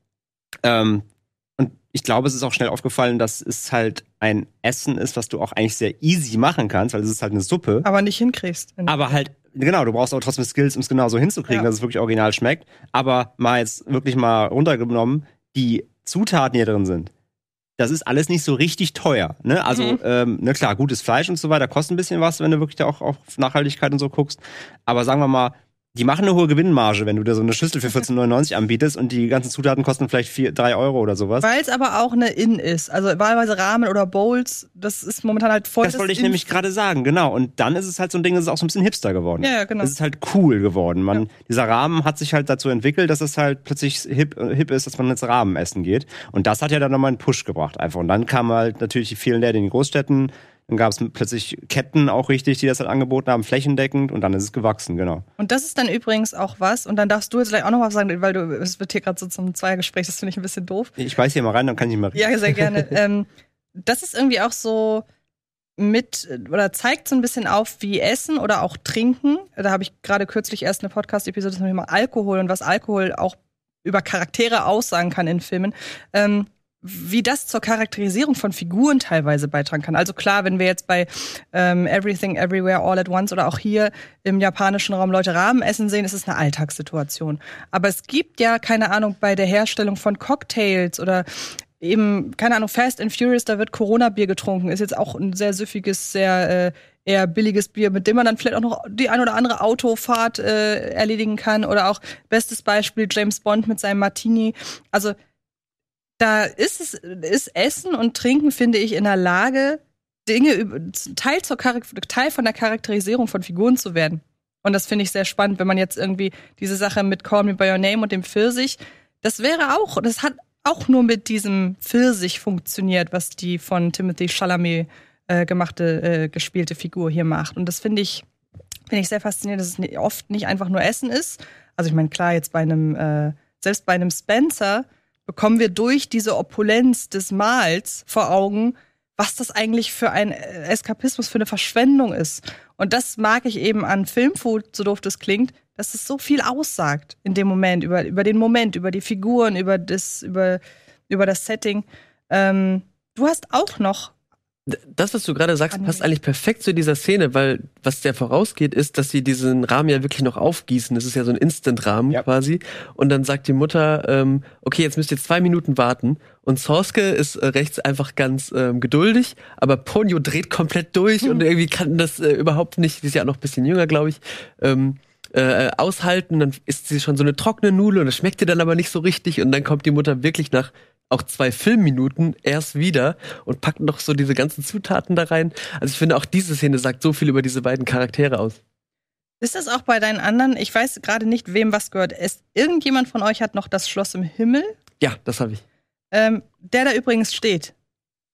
Ähm, und ich glaube, es ist auch schnell aufgefallen, dass es halt ein Essen ist, was du auch eigentlich sehr easy machen kannst, weil es ist halt eine Suppe. Aber nicht hinkriegst. Aber halt genau, du brauchst aber trotzdem Skills, um es genau so hinzukriegen, ja. dass es wirklich original schmeckt. Aber mal jetzt wirklich mal runtergenommen, die Zutaten, die hier drin sind, das ist alles nicht so richtig teuer. Ne? Also, mhm. ähm, ne, klar, gutes Fleisch und so weiter kostet ein bisschen was, wenn du wirklich da auch auf Nachhaltigkeit und so guckst. Aber sagen wir mal, die machen eine hohe Gewinnmarge, wenn du dir so eine Schüssel für vierzehn neunundneunzig anbietest und die ganzen Zutaten kosten vielleicht vier, drei Euro oder sowas. Weil es aber auch eine In ist. Also wahlweise Ramen oder Bowls, das ist momentan halt voll. Das wollte ich nämlich gerade sagen, genau. Und dann ist es halt so ein Ding, das ist auch so ein bisschen hipster geworden. Ja, ja, genau. Es ist halt cool geworden. Man, ja. Dieser Rahmen hat sich halt dazu entwickelt, dass es halt plötzlich hip, hip ist, dass man jetzt Ramen essen geht. Und das hat ja dann nochmal einen Push gebracht einfach. Und dann kamen halt natürlich die vielen Läden in den Großstädten. Dann gab es plötzlich Ketten auch richtig, die das halt angeboten haben, flächendeckend. Und dann ist es gewachsen, genau. Und das ist dann übrigens auch was. Und dann darfst du jetzt gleich auch noch was sagen, weil du, es wird hier gerade so zum Zweiergespräch, das finde ich ein bisschen doof. Ich beiß hier mal rein, dann kann ich mal reden. Ja, sehr gerne. ähm, das ist irgendwie auch so mit, oder zeigt so ein bisschen auf, wie Essen oder auch Trinken. Da habe ich gerade kürzlich erst eine Podcast-Episode zum Thema Alkohol und was Alkohol auch über Charaktere aussagen kann in Filmen. Ähm, wie das zur Charakterisierung von Figuren teilweise beitragen kann. Also klar, wenn wir jetzt bei ähm, Everything, Everywhere, All at Once oder auch hier im japanischen Raum Leute Ramen essen sehen, ist es eine Alltagssituation. Aber es gibt ja, keine Ahnung, bei der Herstellung von Cocktails oder eben, keine Ahnung, Fast and Furious, da wird Corona-Bier getrunken. Ist jetzt auch ein sehr süffiges, sehr äh, eher billiges Bier, mit dem man dann vielleicht auch noch die ein oder andere Autofahrt äh, erledigen kann. Oder auch, bestes Beispiel, James Bond mit seinem Martini. Also da ist es, ist Essen und Trinken, finde ich, in der Lage, Dinge, Teil, zur Teil von der Charakterisierung von Figuren zu werden. Und das finde ich sehr spannend, wenn man jetzt irgendwie diese Sache mit Call Me By Your Name und dem Pfirsich, das wäre auch, das hat auch nur mit diesem Pfirsich funktioniert, was die von Timothée Chalamet äh, gemachte, äh, gespielte Figur hier macht. Und das finde ich, finde ich sehr faszinierend, dass es oft nicht einfach nur Essen ist. Also ich meine, klar, jetzt bei einem, äh, selbst bei einem Spencer bekommen wir durch diese Opulenz des Mahls vor Augen, was das eigentlich für ein Eskapismus, für eine Verschwendung ist. Und das mag ich eben an Filmfood, so doof das klingt, dass es so viel aussagt in dem Moment, über, über den Moment, über die Figuren, über das, über, über das Setting. Ähm, du hast auch noch Das, was du gerade sagst, passt eigentlich perfekt zu dieser Szene, weil was der vorausgeht, ist, dass sie diesen Rahmen ja wirklich noch aufgießen. Das ist ja so ein Instant-Rahmen ja. quasi. Und dann sagt die Mutter, ähm, okay, jetzt müsst ihr zwei Minuten warten. Und Sosuke ist äh, rechts einfach ganz ähm, geduldig, aber Ponyo dreht komplett durch mhm. und irgendwie kann das äh, überhaupt nicht, die ist ja auch noch ein bisschen jünger, glaube ich, ähm, äh, aushalten. Dann isst sie schon so eine trockene Nudel und das schmeckt ihr dann aber nicht so richtig. Und dann kommt die Mutter wirklich nach auch zwei Filmminuten erst wieder und packt noch so diese ganzen Zutaten da rein. Also ich finde, auch diese Szene sagt so viel über diese beiden Charaktere aus. Ist das auch bei deinen anderen? Ich weiß gerade nicht, wem was gehört. Ist irgendjemand von euch hat noch das Schloss im Himmel? Ja, das habe ich. Ähm, der da übrigens steht.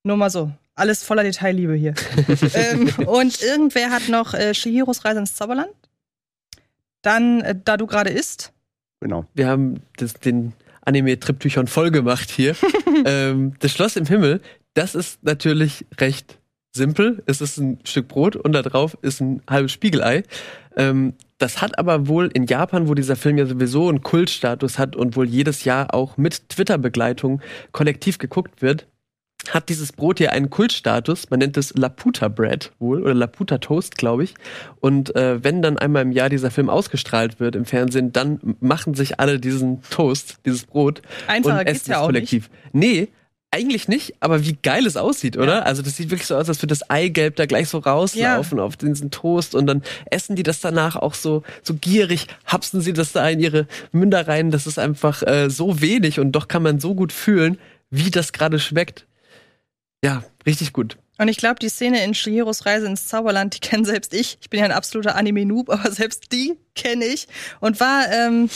Nur mal so. Alles voller Detailliebe hier. ähm, und irgendwer hat noch äh, Chihiros Reise ins Zauberland. Dann, äh, da du gerade isst. Genau. Wir haben das, den Anime-Triptychon voll gemacht hier. ähm, das Schloss im Himmel, das ist natürlich recht simpel. Es ist ein Stück Brot und da drauf ist ein halbes Spiegelei. Ähm, das hat aber wohl in Japan, wo dieser Film ja sowieso einen Kultstatus hat und wohl jedes Jahr auch mit Twitter-Begleitung kollektiv geguckt wird, hat dieses Brot hier einen Kultstatus. Man nennt es Laputa Bread wohl oder Laputa Toast, glaube ich. Und äh, wenn dann einmal im Jahr dieser Film ausgestrahlt wird im Fernsehen, dann machen sich alle diesen Toast, dieses Brot Einfacher und geht's essen ja es auch kollektiv. Nicht. Nee, eigentlich nicht, aber wie geil es aussieht, oder? Ja. Also das sieht wirklich so aus, als würde das Eigelb da gleich so rauslaufen ja. auf diesen Toast und dann essen die das danach auch so so gierig, hapsen sie das da in ihre Münder rein. Das ist einfach äh, so wenig und doch kann man so gut fühlen, wie das gerade schmeckt. Ja, richtig gut. Und ich glaube, die Szene in Chihiros Reise ins Zauberland, die kenne selbst ich. Ich bin ja ein absoluter Anime-Noob, aber selbst die kenne ich. Und war, ähm,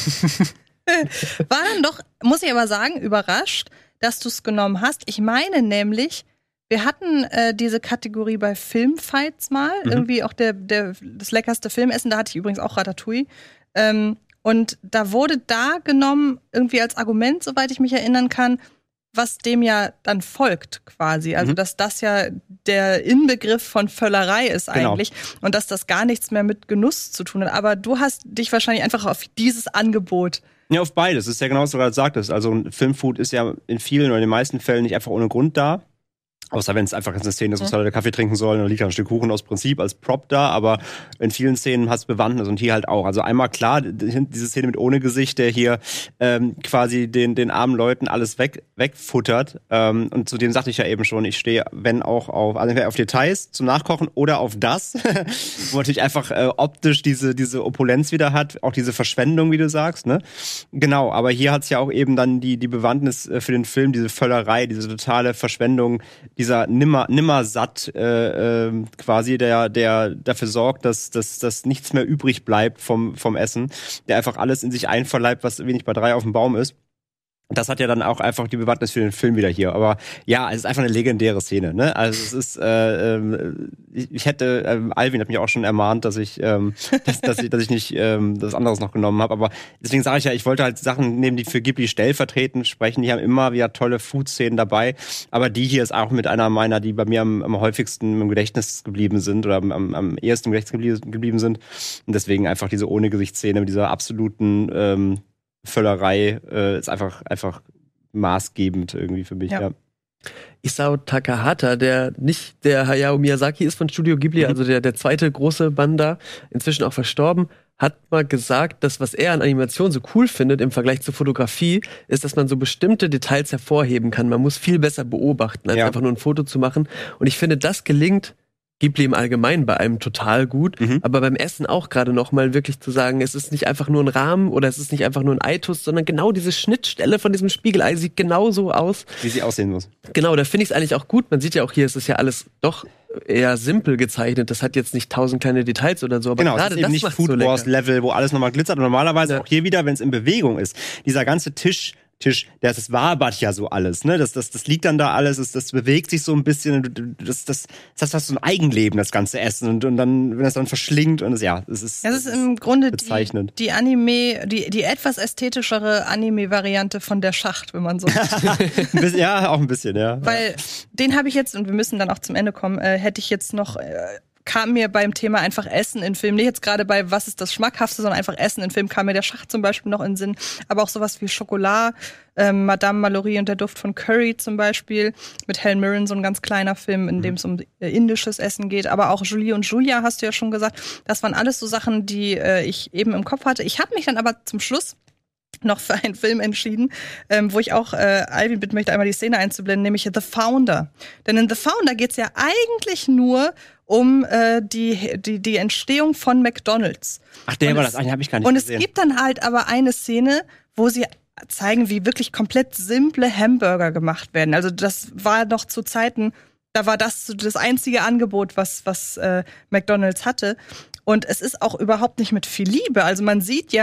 war dann doch, muss ich aber sagen, überrascht, dass du es genommen hast. Ich meine nämlich, wir hatten äh, diese Kategorie bei Filmfights mal. Mhm. Irgendwie auch der, der, das leckerste Filmessen. Da hatte ich übrigens auch Ratatouille. Ähm, und da wurde da genommen, irgendwie als Argument, soweit ich mich erinnern kann, was dem ja dann folgt quasi. Also, mhm. dass das ja der Inbegriff von Völlerei ist eigentlich. Genau. Und dass das gar nichts mehr mit Genuss zu tun hat. Aber du hast dich wahrscheinlich einfach auf dieses Angebot. Ja, auf beides. Das ist ja genau, was du gerade sagtest. Also, Filmfood ist ja in vielen oder in den meisten Fällen nicht einfach ohne Grund da. Außer wenn es einfach eine Szene ist, wo Leute Kaffee trinken sollen, dann liegt da ein Stück Kuchen aus Prinzip als Prop da, aber in vielen Szenen hat es Bewandtnis und hier halt auch. Also einmal klar, diese Szene mit ohne Gesicht, der hier ähm, quasi den den armen Leuten alles weg wegfuttert. Ähm, und zudem sagte ich ja eben schon, ich stehe, wenn auch auf, also auf Details zum Nachkochen oder auf das, wo man natürlich einfach äh, optisch diese diese Opulenz wieder hat, auch diese Verschwendung, wie du sagst, ne? Genau, aber hier hat es ja auch eben dann die die Bewandtnis äh, für den Film, diese Völlerei, diese totale Verschwendung, dieser nimmer nimmer satt äh, äh, quasi, der der dafür sorgt, dass dass dass nichts mehr übrig bleibt vom vom Essen, der einfach alles in sich einverleibt, was wenig bei drei auf dem Baum ist. Das hat ja dann auch einfach die Bewandtnis für den Film wieder hier. Aber ja, es ist einfach eine legendäre Szene, ne? Also es ist, äh, ähm, ich, ich hätte, ähm, Alvin hat mich auch schon ermahnt, dass ich, ähm, dass, dass ich, dass ich nicht ähm, das anderes noch genommen habe. Aber deswegen sage ich ja, ich wollte halt Sachen nehmen, die für Ghibli stellvertretend sprechen. Die haben immer wieder tolle Food-Szenen dabei. Aber die hier ist auch mit einer meiner, die bei mir am, am häufigsten im Gedächtnis geblieben sind oder am, am, am ehesten im Gedächtnis geblieben sind. Und deswegen einfach diese Ohne-Gesicht-Szene mit dieser absoluten ähm, Völlerei äh, ist einfach einfach maßgebend irgendwie für mich, ja. ja. Isao Takahata, der nicht der Hayao Miyazaki ist von Studio Ghibli, mhm. also der der zweite große Mann da, inzwischen auch verstorben, hat mal gesagt, dass was er an Animation so cool findet im Vergleich zur Fotografie, ist, dass man so bestimmte Details hervorheben kann. Man muss viel besser beobachten, als ja. einfach nur ein Foto zu machen. Und ich finde, das gelingt Ghibli im Allgemeinen bei einem total gut, mhm. aber beim Essen auch gerade noch mal wirklich zu sagen, es ist nicht einfach nur ein Rahmen oder es ist nicht einfach nur ein Eitus, sondern genau diese Schnittstelle von diesem Spiegelei sieht genau so aus. Wie sie aussehen muss. Genau, da finde ich es eigentlich auch gut. Man sieht ja auch hier, es ist ja alles doch eher simpel gezeichnet. Das hat jetzt nicht tausend kleine Details oder so, aber genau, gerade es ist eben das nicht Food Wars so Level, wo alles nochmal glitzert. Und normalerweise ja. auch hier wieder, wenn es in Bewegung ist, dieser ganze Tisch Tisch, das, das wabert ja so alles, ne? Das, das, das liegt dann da alles, das, das bewegt sich so ein bisschen, das, das, das hat so ein Eigenleben, das ganze Essen. Und, und dann, wenn das dann verschlingt und das, ja, das ist. Das ist im Grunde die, die Anime, die, die etwas ästhetischere Anime-Variante von der Schacht, wenn man so sagt. Ja, auch ein bisschen, ja. Weil den habe ich jetzt, und wir müssen dann auch zum Ende kommen, äh, hätte ich jetzt noch. Äh, kam mir beim Thema einfach Essen in Film, nicht jetzt gerade bei was ist das Schmackhafte, sondern einfach Essen in Film, kam mir der Schacht zum Beispiel noch in den Sinn, aber auch sowas wie Schokolade, ähm, Madame Mallory und der Duft von Curry zum Beispiel, mit Helen Mirren, so ein ganz kleiner Film, in dem es um äh, indisches Essen geht, aber auch Julie und Julia, hast du ja schon gesagt, das waren alles so Sachen, die äh, ich eben im Kopf hatte. Ich habe mich dann aber zum Schluss noch für einen Film entschieden, ähm, wo ich auch äh, Alvin bitten möchte, einmal die Szene einzublenden, nämlich The Founder. Denn in The Founder geht's ja eigentlich nur um äh, die, die, die Entstehung von McDonald's. Ach, der und war es, das, habe ich gar nicht und gesehen. Und es gibt dann halt aber eine Szene, wo sie zeigen, wie wirklich komplett simple Hamburger gemacht werden. Also das war noch zu Zeiten, da war das das einzige Angebot, was, was äh, McDonald's hatte. Und es ist auch überhaupt nicht mit viel Liebe. Also man sieht ja,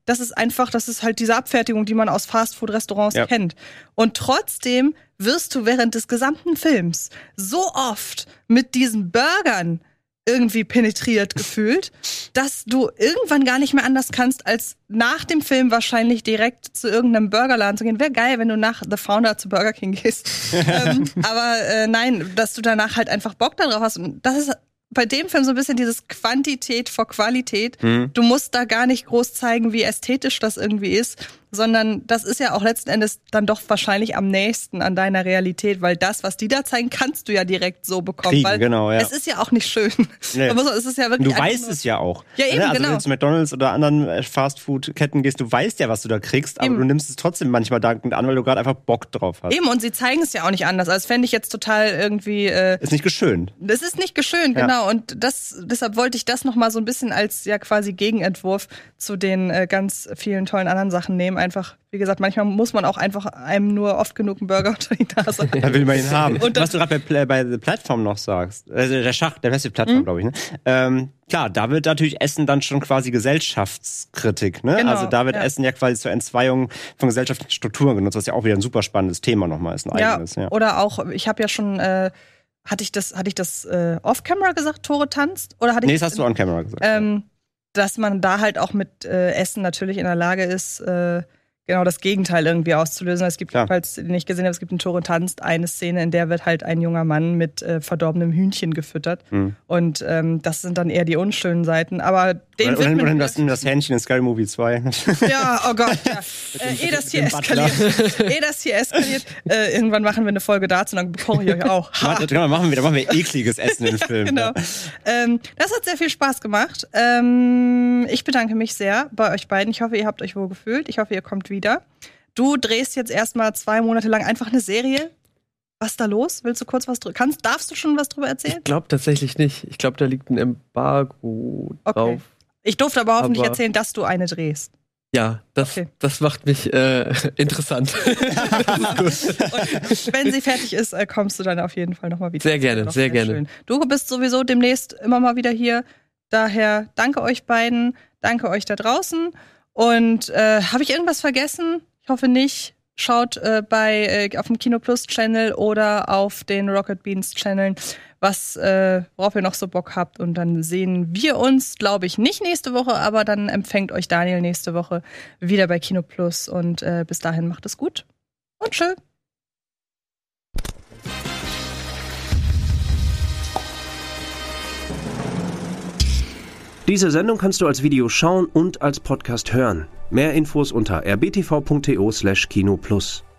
das ist einfach, das ist halt diese Abfertigung, die man aus Fastfood-Restaurants ja. kennt. Und trotzdem wirst du während des gesamten Films so oft mit diesen Burgern irgendwie penetriert gefühlt, dass du irgendwann gar nicht mehr anders kannst, als nach dem Film wahrscheinlich direkt zu irgendeinem Burgerladen zu gehen. Wäre geil, wenn du nach The Founder zu Burger King gehst. ähm, aber äh, nein, dass du danach halt einfach Bock darauf hast. Und das ist bei dem Film so ein bisschen dieses Quantität vor Qualität. Mhm. Du musst da gar nicht groß zeigen, wie ästhetisch das irgendwie ist, sondern das ist ja auch letzten Endes dann doch wahrscheinlich am nächsten an deiner Realität, weil das, was die da zeigen, kannst du ja direkt so bekommen. Kriegen, weil genau, ja. Es ist ja auch nicht schön. Nee. Muss, es ist ja wirklich du weißt es ja auch. Ja, eben, also genau. wenn du zu McDonald's oder anderen Fastfood-Ketten gehst, du weißt ja, was du da kriegst, aber eben. du nimmst es trotzdem manchmal dankend an, weil du gerade einfach Bock drauf hast. Eben, und sie zeigen es ja auch nicht anders. Also das fände ich jetzt total irgendwie... Äh, ist nicht geschönt. Das ist nicht geschönt, ja. genau. Und das, deshalb wollte ich das nochmal so ein bisschen als ja quasi Gegenentwurf zu den äh, ganz vielen tollen anderen Sachen nehmen. Einfach, wie gesagt, manchmal muss man auch einfach einem nur oft genug einen Burger unter die Nase halten. Dann will man ihn haben. Und was du gerade bei, bei The Platform noch sagst, also der Schach, der beste Plattform, mhm. glaube ich, ne? Ähm, klar, da wird natürlich Essen dann schon quasi Gesellschaftskritik, ne? Genau, also da wird ja. Essen ja quasi zur Entzweiung von gesellschaftlichen Strukturen genutzt, was ja auch wieder ein super spannendes Thema nochmal ist, ein ja, eigenes. Ja. Oder auch, ich habe ja schon, äh, hatte ich das, hatte ich das äh, off-camera gesagt, Tore tanzt? Oder hatte nee, ich, das hast du on-camera gesagt. Ähm, ja. Dass man da halt auch mit äh, Essen natürlich in der Lage ist, äh, genau das Gegenteil irgendwie auszulösen. Es gibt, falls ihr nicht gesehen habt, es gibt in Tore tanzt eine Szene, in der wird halt ein junger Mann mit äh, verdorbenem Hühnchen gefüttert. Mhm. Und ähm, das sind dann eher die unschönen Seiten. Aber den oder, oder das, das Hähnchen in Scary Movie zwei. Ja, oh Gott. Ja. äh, eh, das hier eskaliert. eh das hier eskaliert. Äh, irgendwann machen wir eine Folge dazu, dann koche ich euch auch. dann machen wir, dann machen wir ekliges Essen im Film. Genau. Ja. Ähm, das hat sehr viel Spaß gemacht. Ähm, ich bedanke mich sehr bei euch beiden. Ich hoffe, ihr habt euch wohl gefühlt. Ich hoffe, ihr kommt wieder. Du drehst jetzt erstmal zwei Monate lang einfach eine Serie. Was ist da los? Willst du kurz was drüber? Kannst, darfst du schon was drüber erzählen? Ich glaube tatsächlich nicht. Ich glaube, da liegt ein Embargo drauf. Okay. Ich durfte aber hoffentlich aber erzählen, dass du eine drehst. Ja, das, okay. das macht mich äh, interessant. Das ist gut. Und wenn sie fertig ist, kommst du dann auf jeden Fall nochmal wieder. Sehr gerne, sehr, sehr gerne. Schön. Du bist sowieso demnächst immer mal wieder hier. Daher danke euch beiden, danke euch da draußen. Und äh, habe ich irgendwas vergessen? Ich hoffe nicht. Schaut äh, bei äh, auf dem Kino Plus Channel oder auf den Rocket Beans Channeln, was äh, worauf ihr noch so Bock habt. Und dann sehen wir uns, glaube ich, nicht nächste Woche, aber dann empfängt euch Daniel nächste Woche wieder bei Kino Plus. Und äh, bis dahin macht es gut und tschö. Diese Sendung kannst du als Video schauen und als Podcast hören. Mehr Infos unter r b t v punkt t o slash kino plus.